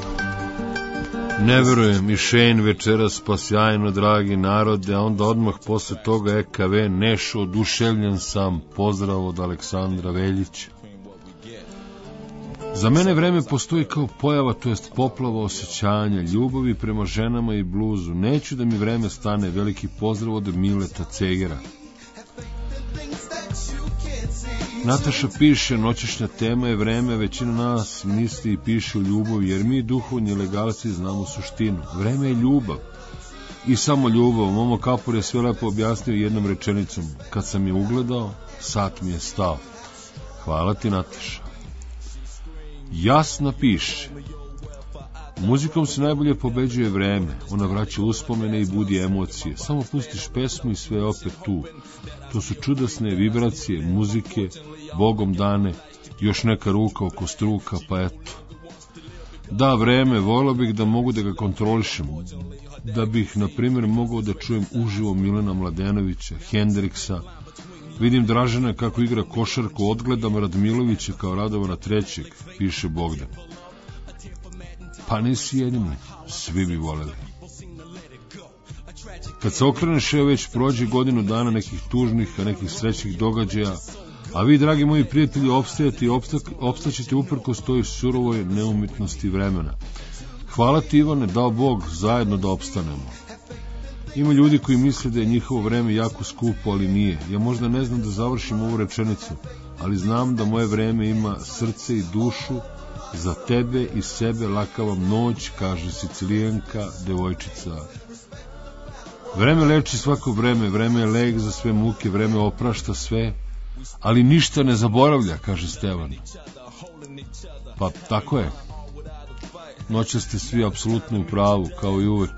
Ne verujem, i Shane večeras pa sjajno, dragi narode, a onda odmah posle toga E K V, Nešo, oduševljen sam, pozdrav od Aleksandra Veljića. Za mene vreme postoji kao pojava, to jest poplava osjećanja, ljubavi prema ženama i bluzu. Neću da mi vreme stane, veliki pozdrav od Mileta Cegera. Nataša piše, noćešnja tema je vreme, većina nas misli i piše o ljubavi, jer mi duhovni legalci znamo suštinu. Vreme je ljubav i samo ljubav. Momo Kapor je sve lepo objasnio jednom rečenicom. Kad sam je ugledao, sat mi je stao. Hvala ti, Nataša. Jasna piše, muzikom se najbolje pobeđuje vreme, ona vraća uspomene i budi emocije. Samo pustiš pesmu i sve je opet tu. To su čudesne vibracije muzike, Bogom dane, još neka ruka oko struka, pa eto. Da, vreme, volio bih da mogu da ga kontrolišem, da bih, na primjer, mogao da čujem uživo Milena Mladenovića, Hendriksa, vidim Dražana kako igra košarku, odgledam Radmilovića kao Radovana trećeg, piše Bogdan. Pa nisi jedini, svi bi voleli. Kad se okreneš, evo već prođe godinu dana nekih tužnih, a nekih srećnih događaja, a vi, dragi moji prijatelji, opstajete i opstaćete uprkos toj surovoj neumitnosti vremena. Hvala ti, Ivane, dao Bog, zajedno da opstanemo. Ima ljudi koji misle da je njihovo vreme jako skupo, ali nije. Ja možda ne znam da završim ovu rečenicu, ali znam da moje vreme ima srce i dušu. Za tebe i sebe lakavam noć, kaže Sicilijanka, devojčica. Vreme leči svako vreme, vreme je lek za sve muke, vreme oprašta sve, ali ništa ne zaboravlja, kaže Stevan. Pa tako je. Noća ste svi apsolutno u pravu, kao i uvek.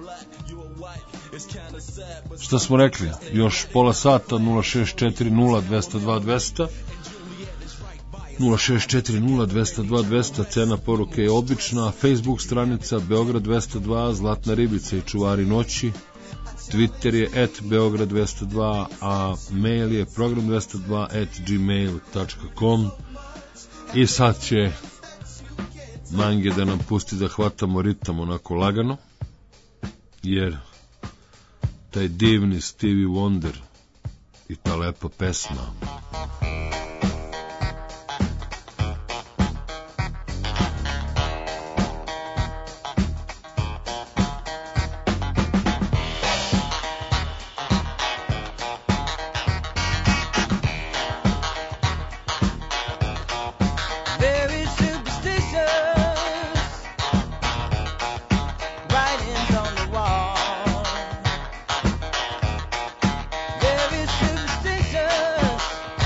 Šta smo rekli? Još pola sata, nula šest četiri nula dva nula dva dva nula nula šest četiri nula dva nula dva dva nula, cena poruke je obična, Facebook stranica Beograd dvesta dva, Zlatna ribica i čuvari noći, Twitter je at Beograd dvesta dva, a mail je program dvesta dva at gmail dot com. I sad će Mange da nam pusti da hvatamo ritam onako lagano, jer taj divni Stevie Wonder i ta lepa pesma. Very superstitious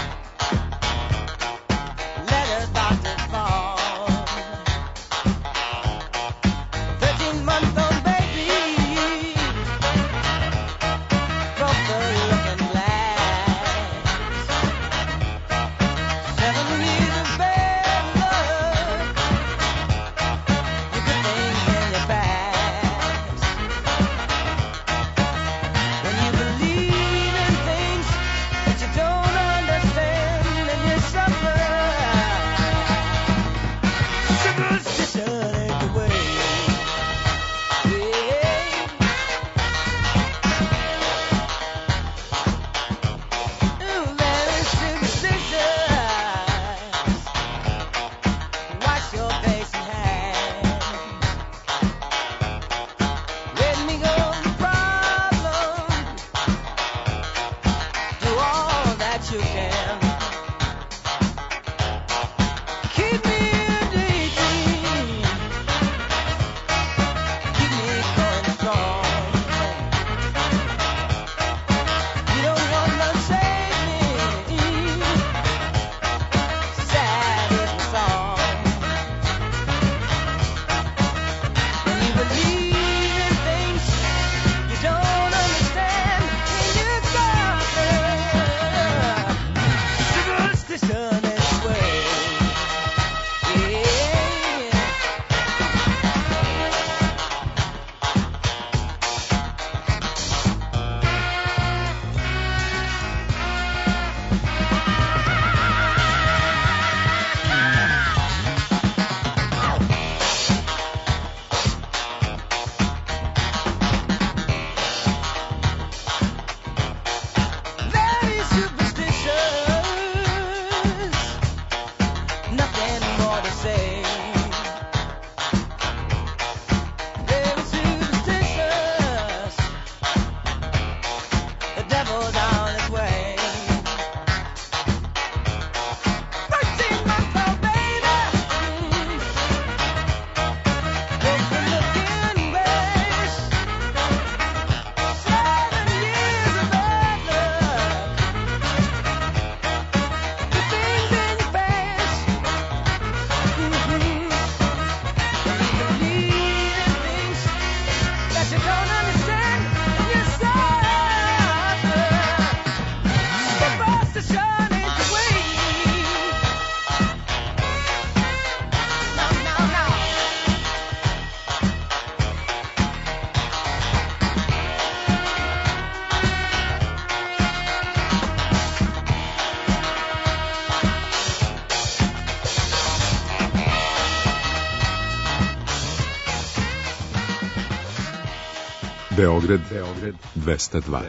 Beograd, Beograd dvesta dva.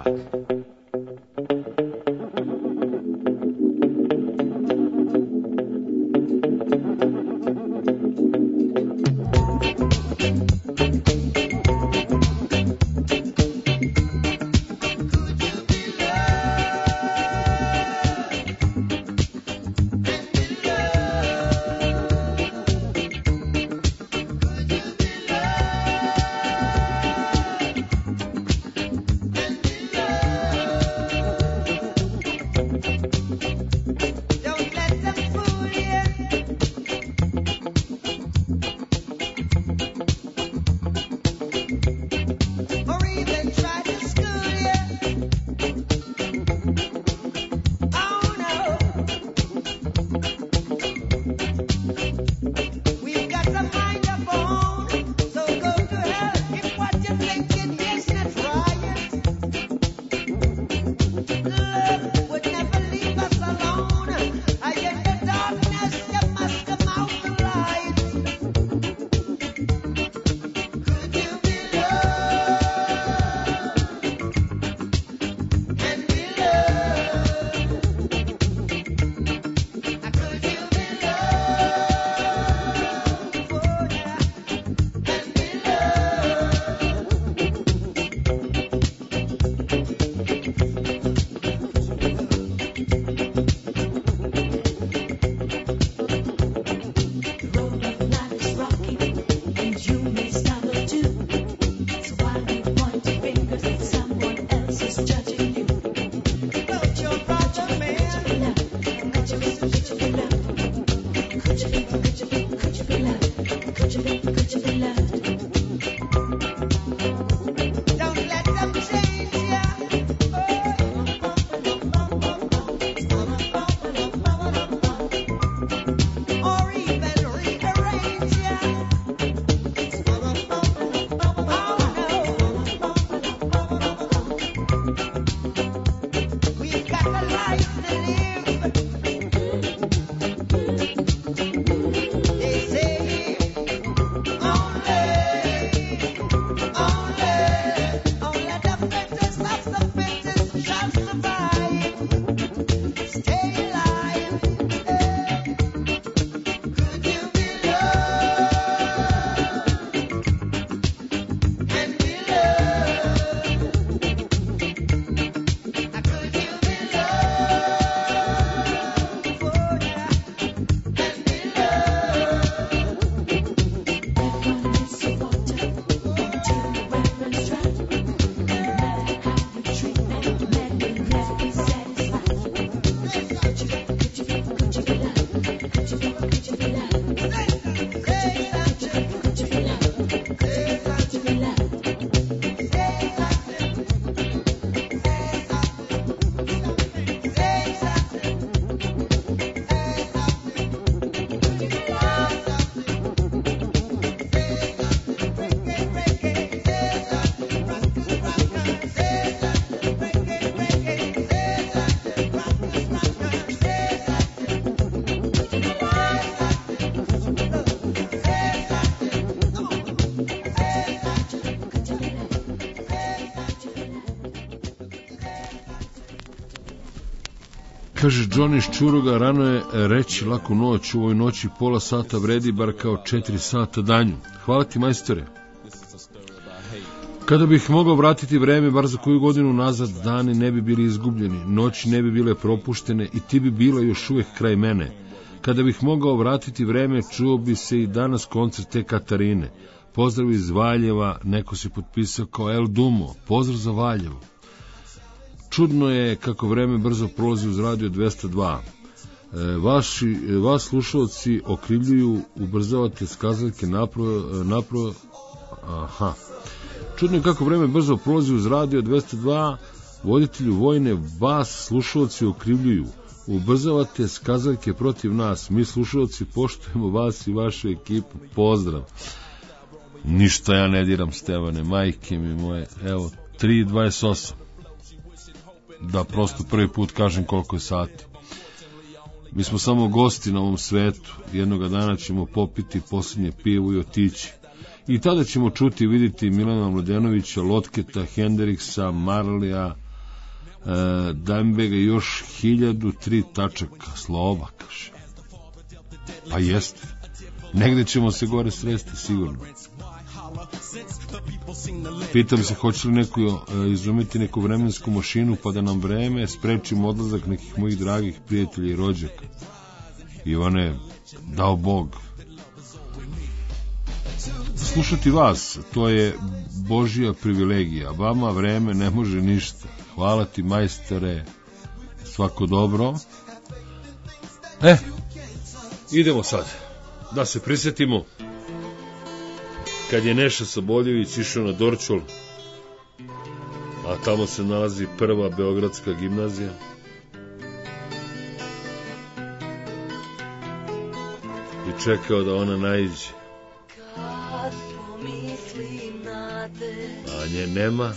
Kaže Johnny iz Čuruga, rano je reći laku noć, u ovoj noći pola sata vredi bar kao četiri sata danju. Hvala ti, majstore. Kada bih mogao vratiti vreme, bar za koju godinu nazad, dani ne bi bili izgubljeni, noći ne bi bile propuštene i ti bi bila još uvek kraj mene. Kada bih mogao vratiti vreme, čuo bi se i danas koncert te Katarine. Pozdrav iz Valjeva, neko se potpisao kao El Dumo, pozdrav za Valjevo. Čudno je kako vreme brzo prolazi uz radio dvesta dva. E, vaši, vas slušalci okrivljuju, ubrzavate skazaljke napravo, napravo, aha. Čudno je kako vreme brzo prolazi uz radio dvesta dva, voditelju vojne, vas slušalci okrivljuju, ubrzavate skazaljke protiv nas, mi slušalci poštujemo vas i vašu ekipu, pozdrav. Ništa ja ne diram, Stevane, majke mi moje, evo, tri dvadeset osam. Da prosto prvi put kažem koliko je sati. Mi smo samo gosti na ovom svetu, jednoga dana ćemo popiti posljednje pivo i otići. I tada ćemo čuti i vidjeti Milana Mladenovića, Lotketa, Hendriksa, Marlija, e, Dimebega i još hiljadu tri tačaka slova, kaže. Pa jeste. Negde ćemo se gore sresti, sigurno. Pitam se hoće li neko e, izumiti neku vremensku mašinu pa da nam vreme sprečimo odlazak nekih mojih dragih prijatelja i rođaka. Ivane, dao Bog. Slušati vas, to je Božja privilegija. Vama vreme ne može ništa. Hvala ti, majstore, svako dobro. E, idemo sad. Da se prisjetimo kad je Neša Saboljević išao na Dorćol, a tamo se nalazi prva beogradska gimnazija. I čekao da ona naiđe. A nje nema.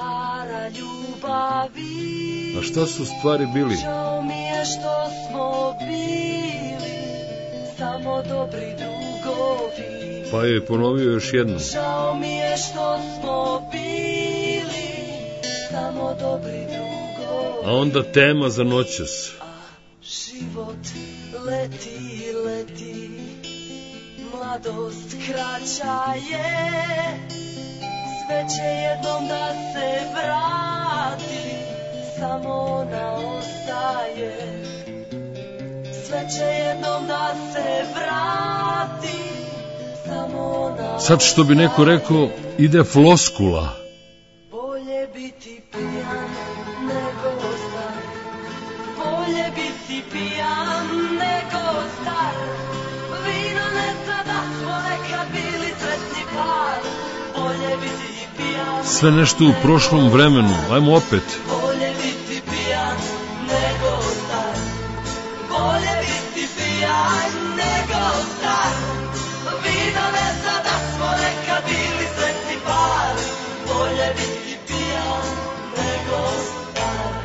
A šta su stvari bili? Žao mi je što smo bili samo dobri drugovi. Pa je ponovio još jedno. Žao mi je što smo bili samo dobri drugovi. A onda tema za noćas. Život leti, leti, mladost kraća je, sve će jednom da se vrati, samo ona ostaje. Sve će jednom da se vrati, samo ona ostaje. Sad što bi neko rekao, ide floskula. Bolje biti pijan nego star, bolje biti pijan nego star. Vino ne sada smo nekad bili sretni par, bolje biti pijan. Sve nešto u prošlom vremenu, ajmo opet. Bolje biti pijan nego star, bolje biti pijan nego star. Vino ne sada smo nekad bili sretni par, bolje biti pijan nego star.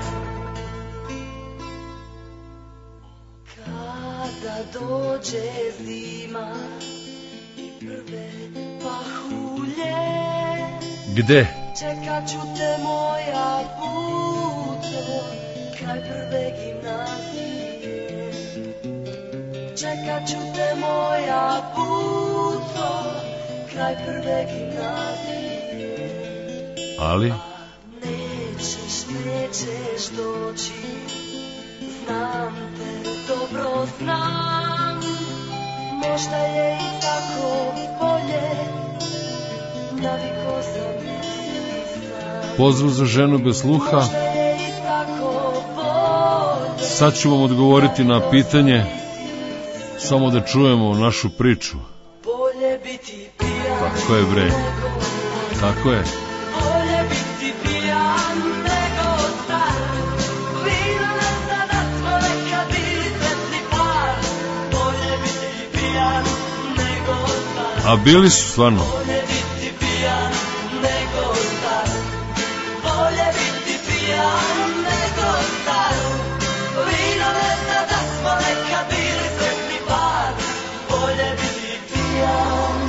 Kada dođe zima i prve pahulje, Gde? čekat ću te moja puto, kraj prve gimnazije. Čekat ću te moja puto, kraj prve gimnazije. Ali? Nećeš, nećeš doći, znam te, dobro znam. Možda je i tako bolje, naviko sam biti sam. Pozdrav za ženu bez sluha. Možda je i tako bolje. Sad ću vam odgovoriti na pitanje, samo da čujemo našu priču. Bolje biti pijan. Tako je, bre. Tako je. Bolje biti pijan nego star. Vino ne sada smo nekad bili sretni par. Bolje biti pijan nego star. A bili su stvarno. Bolje biti pijan nego star. Bolje biti pijan nego star. Vino ne sada smo nekad bili sretni par. Bolje biti pijan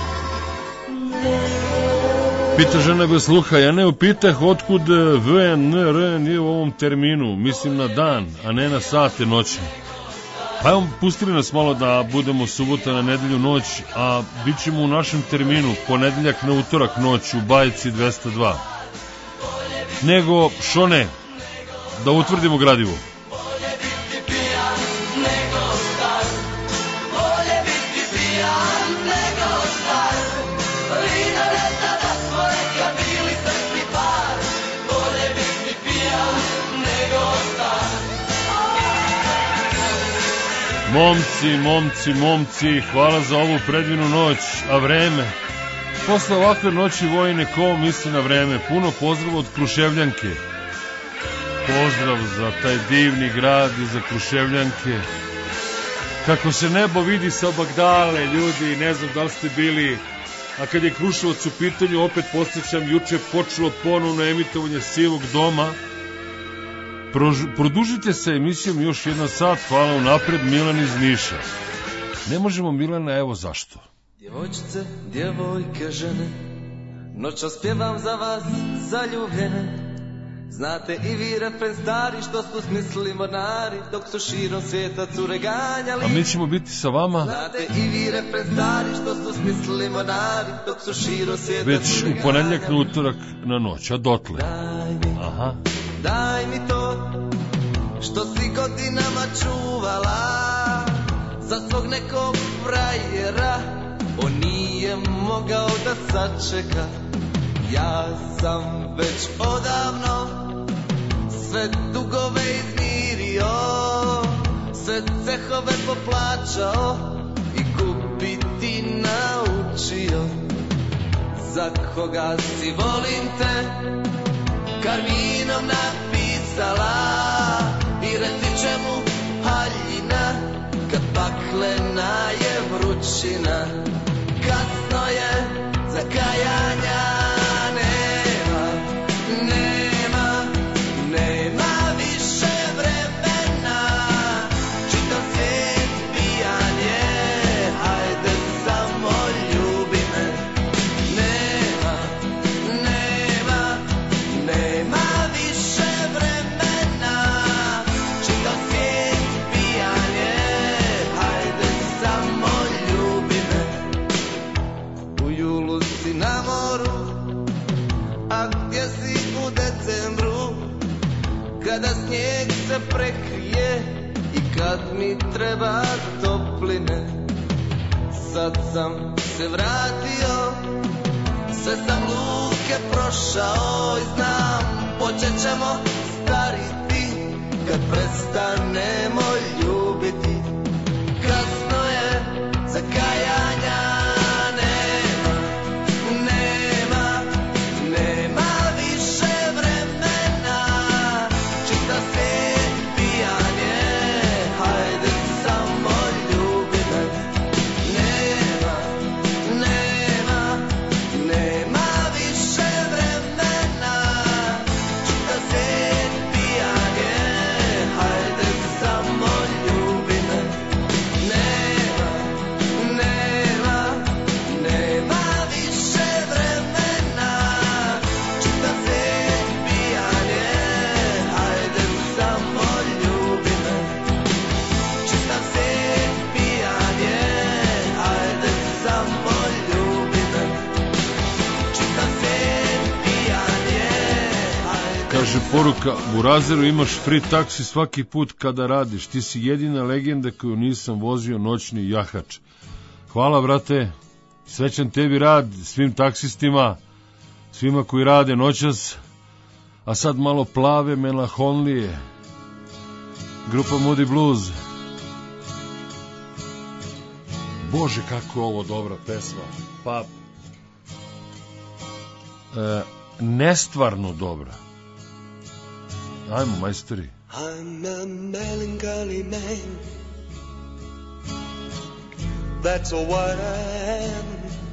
nego. Pita žena bez sluha, ja ne upitah otkud V N R nije u ovom terminu, mislim na dan, a ne na sate noćne. Pa evo, pustili nas malo da budemo subota na nedelju noć, a bit ćemo u našem terminu, ponedeljak na utorak noć u Bajci dvesta dva. Nego, što ne, da utvrdimo gradivo. Momci, momci, momci, hvala za ovu predivnu noć, a vreme? Posle ovakve noći vojne, ko misli na vreme? Puno pozdrav od Kruševljanke. Pozdrav za taj divni grad i za Kruševljanke. Kako se nebo vidi sa Bagdale, ljudi, ne znam da li ste bili, a kad je Kruševac u pitanju, opet podsjećam, juče počelo ponovno emitovanje Sivog doma. Prož, produžite se emisijom još jedan sat, hvala unapred, Milan iz Niša. Ne možemo, Milana, evo zašto. Djevojčice, djevojke, žene, noćas pjevam za vas zaljubljene. Znate i vi refren stari što su smislili mornari, dok su širom svijeta cure ganjali. A mi ćemo biti sa vama Znate i vi refren stari što su smislili mornari, dok su širom svijeta već cure ganjali. u ponedjeljak na utorak na noć, a dotle. Daj mi, Aha. daj mi to što si godinama čuvala za svog nekog frajera. On nije mogao da sačeka. Ja sam već odavno sve dugove izmirio, sve cehove poplaćao i kupiti naučio. Za koga si volim te karminom napisala i reci čemu haljina kad paklena je vrućina. Kasno je za kajanja, nema, nema, nema više vremena. Čitav svijet pijan je, hajde samo ljubi me. Nema, nema, nema više vremena. Čitav svijet pijan je, hajde samo ljubi me. U julu si na moru, a gdje si u decembru, kada snijeg se prekrije i kad mi treba topline. Sad sam se vratio, sve sam luke prošao i znam počet ćemo stariti kad prestanemo ljubiti. Kasno je za kajanja, nema, nema, nema više vremena. Čitav svijet pijan je, hajde samo ljubi me. Nema, nema, nema više vremena. Čitav svijet pijan je, hajde samo ljubi me. Nema, nema, nema više vremena. Čitav svijet pijan je, hajde samo ljubi me. Čitav svijet pijan je, hajde samo ljubi me. Čitav svijet pijan je, hajde. Kaže poruka, Burazeru, imaš free taksi svaki put kada radiš. Ti si jedina legenda koju nisam vozio noćni jahač. Hvala, brate. Srećan tebi rad, svim taksistima, svima koji rade noćas. A sad malo plave melanholije. Grupa Moody Blues. Bože, kako je ovo dobra pesma. Pa, e, nestvarno dobra. Ajmo, majstori. I'm a melancholy man. That's what I am.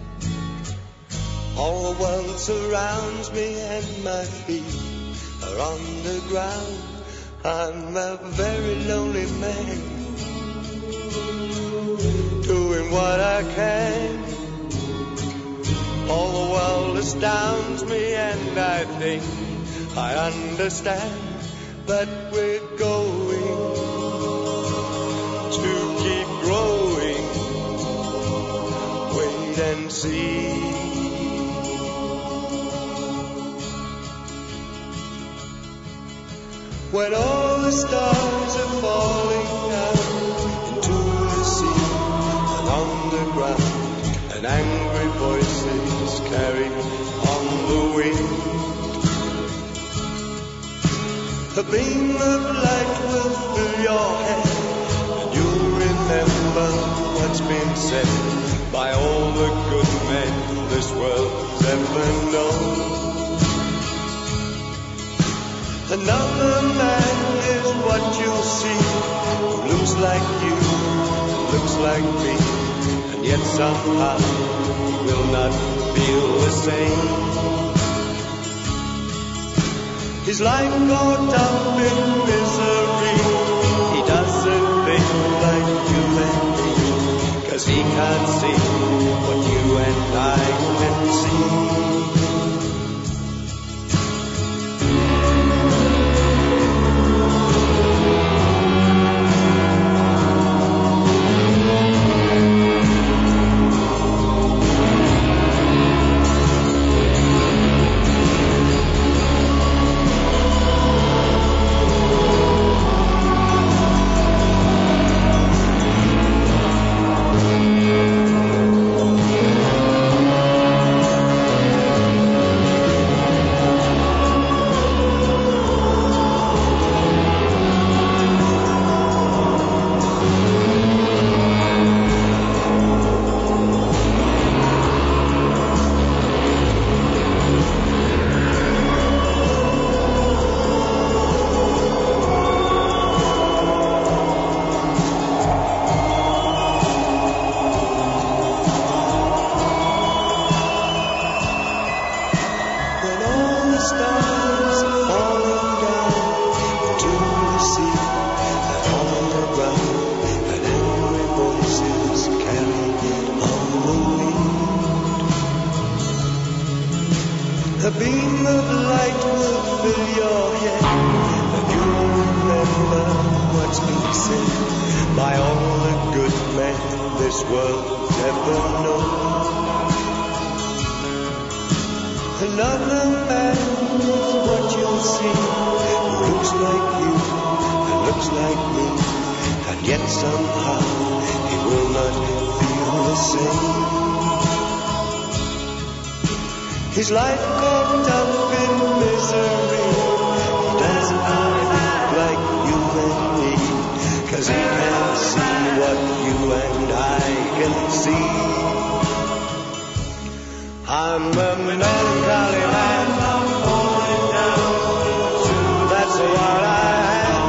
All the world surrounds me and my feet are on the ground. I'm a very lonely man, doing what I can. All the world astounds me and I think I understand. But we're going to keep growing. Wait and see. When all the stars are falling down into the sea and on the ground, and angry voices carry on the wind. A beam of light will fill your head, and you'll remember what's been said by all the good men this world's ever known. Another man is what you'll see, who looks like you, looks like me, and yet somehow he will not feel the same. His life caught up in misery. He doesn't think like you and me, 'cause he can't see what you and I can see. A beam of light will fill your head, and you'll remember what's been said by all the good men this world's ever known. Another man is what you'll see, who looks like you and looks like me, and yet somehow he will not feel the same. His life caught up in misery. He doesn't look like you and me, 'cause he can't see what you and I can see. I'm a melancholy man, that's what I am.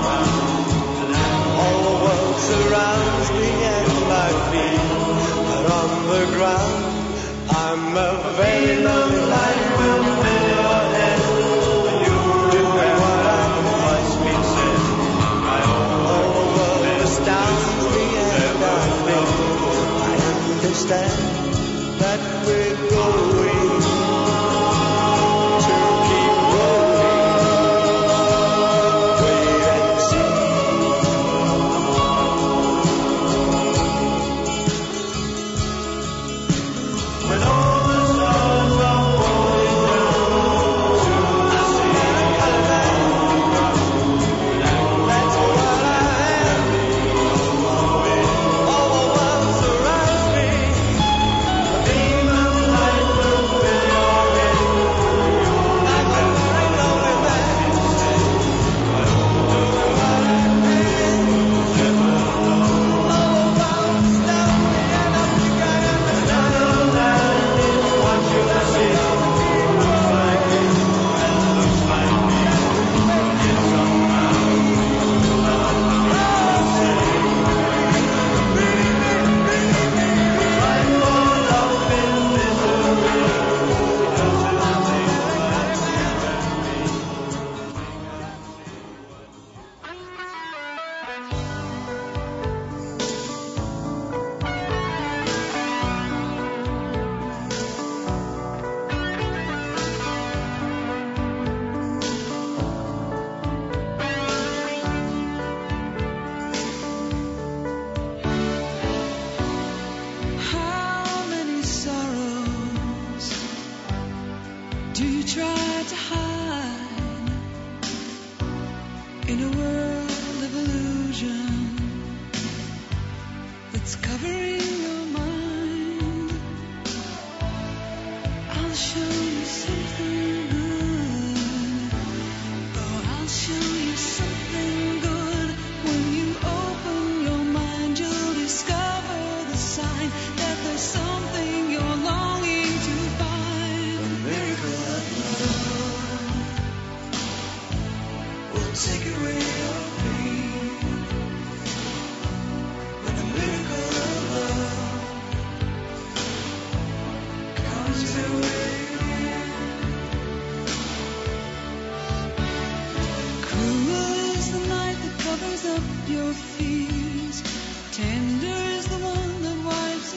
All the world surrounds me and my feet are on the ground. I'm a very lonely life within your head. You do what I must be said. All the world astounds me and I think I understand that we're going to keep going. Wait and see. When all the stars are falling down to the sea, that's what I am. All the world surrounds me. A beam of light will fill your head. I'm a very lonely man. How many sorrows do you try to hide in a world of illusion that's covering your mind? I'll show you something good. Oh, I'll show you something good. When you open your mind, you'll discover the sign that there's something you're longing to find. The miracle of love will take away your pain. When the miracle of love comes your way. Cruel is the night that covers up your fears. Tender is the one that wipes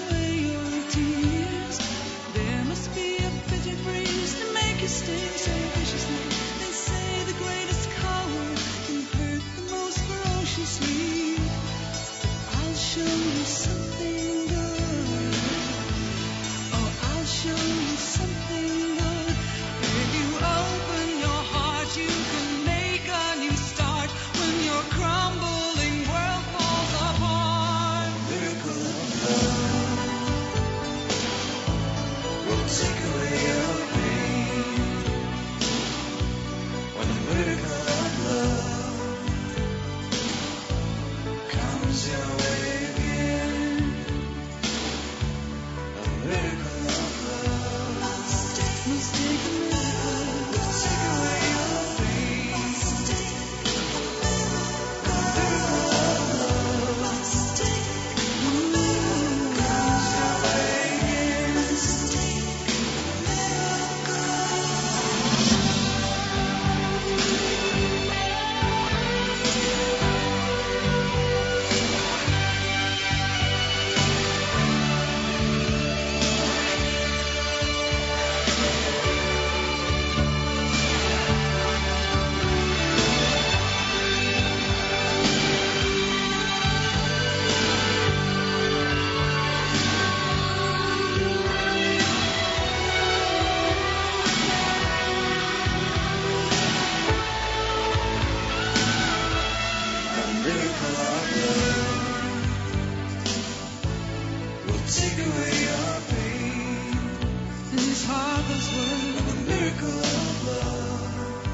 take away your pain. And these heartless words of a miracle of love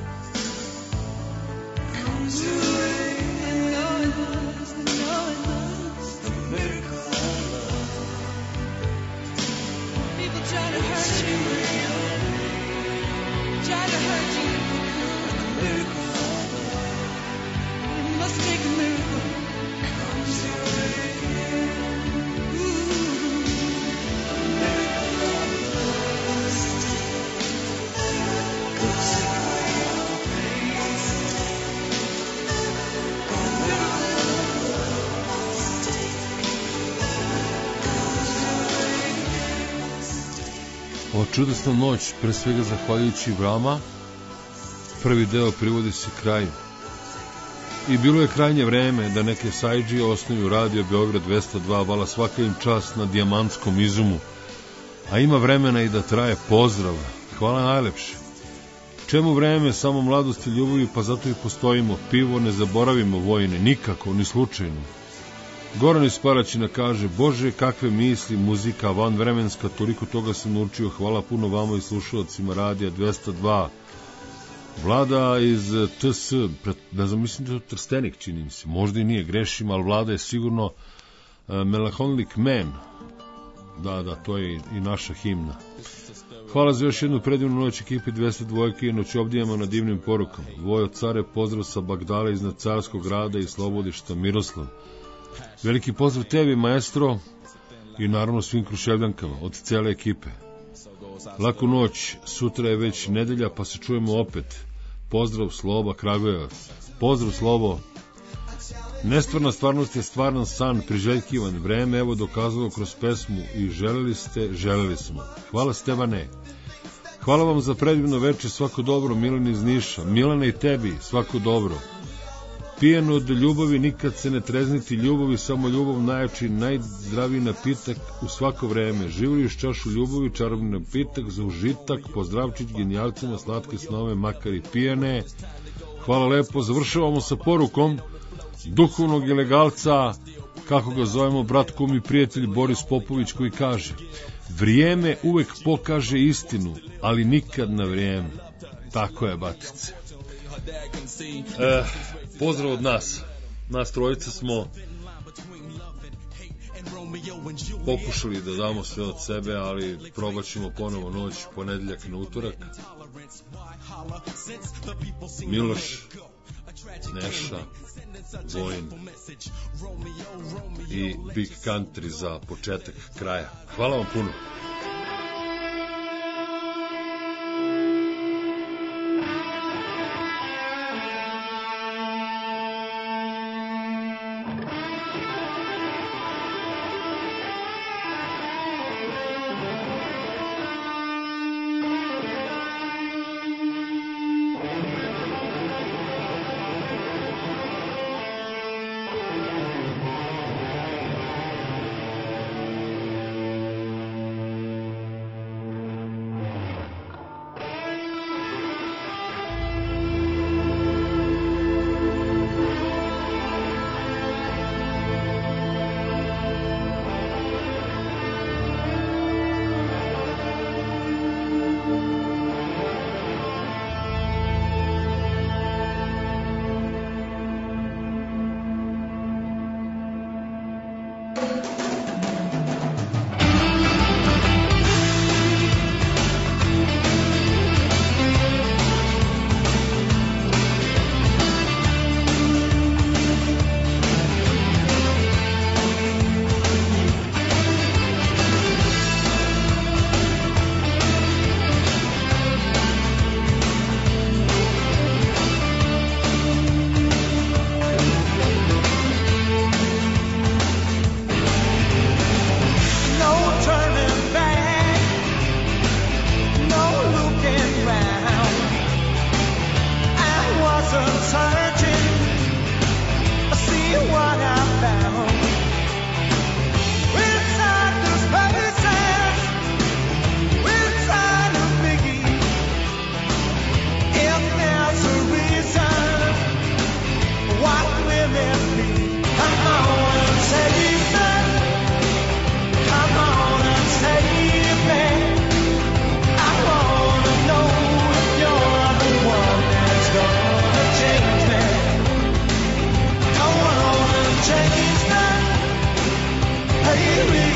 comes your way. And know it does, and know it does. A miracle of love. People try to hurt you, try to hurt you if they could. A miracle of love. It must take a miracle. Comes your way. Ova čudesna noć, pre svega zahvaljujući vama, prvi deo privodi se kraju. I bilo je krajnje vreme da neke sajđije osnuju Radio Beograd dvesta dva, vala svaka im čast na dijamantskom izumu, a ima vremena i da traje pozdrav. Hvala najlepše. Čemu vreme, samo mladost i ljubavi, pa zato i postojimo. Pivo ne zaboravimo, vojne, nikako, ni slučajno. Goran iz Paraćina kaže, Bože, kakve misli, muzika, vanvremenska, toliko toga sam naučio, hvala puno vama i slušalcima Radija dvesta dva. Vlada iz T S, ne znam, mislim da je to Trstenik, čini mi se, možda i nije, grešim, ali Vlada je sigurno uh, Melancholic Man. Da, da, to je i naša himna. Hvala za još jednu predivnu noć ekipi dvesta dva i noć obdijemo na divnim porukama. Vojo care, pozdrav sa Bagdale iznad Carskog grada i Slobodišta, Miroslav. Veliki pozdrav tebi, maestro, i naravno svim Kruševljankama, od cele ekipe. Laku noć, sutra je već nedelja, pa se čujemo opet. Pozdrav, Sloba, Kragujevac. Pozdrav, Slobo. Nestvarna stvarnost je stvaran san, priželjkivan. Vreme evo dokazalo kroz pesmu i želeli ste, želeli smo. Hvala Stevane. Hvala vam za predivno veče, svako dobro, Milan iz Niša. Milane i tebi, svako dobro. Pijen od ljubavi, nikad se ne trezniti ljubavi, samo ljubav najjači, najzdraviji napitak u svako vreme. Živili uz čašu ljubavi, čarobni napitak za užitak, pozdravčić genijalcima, slatke snove, makar i pijane. Hvala lepo, završavamo sa porukom duhovnog ilegalca, kako ga zovemo, brat, kum i prijatelj Boris Popović, koji kaže: vrijeme uvek pokaže istinu, ali nikad na vrijeme. Tako je, batice. E, pozdrav od nas. Nas trojica smo pokušali da damo sve od sebe, ali probat ćemo ponovo noć, ponedeljak na utorak. Miloš, Neša, Vojin i Big Country za početak kraja. Hvala vam puno. me.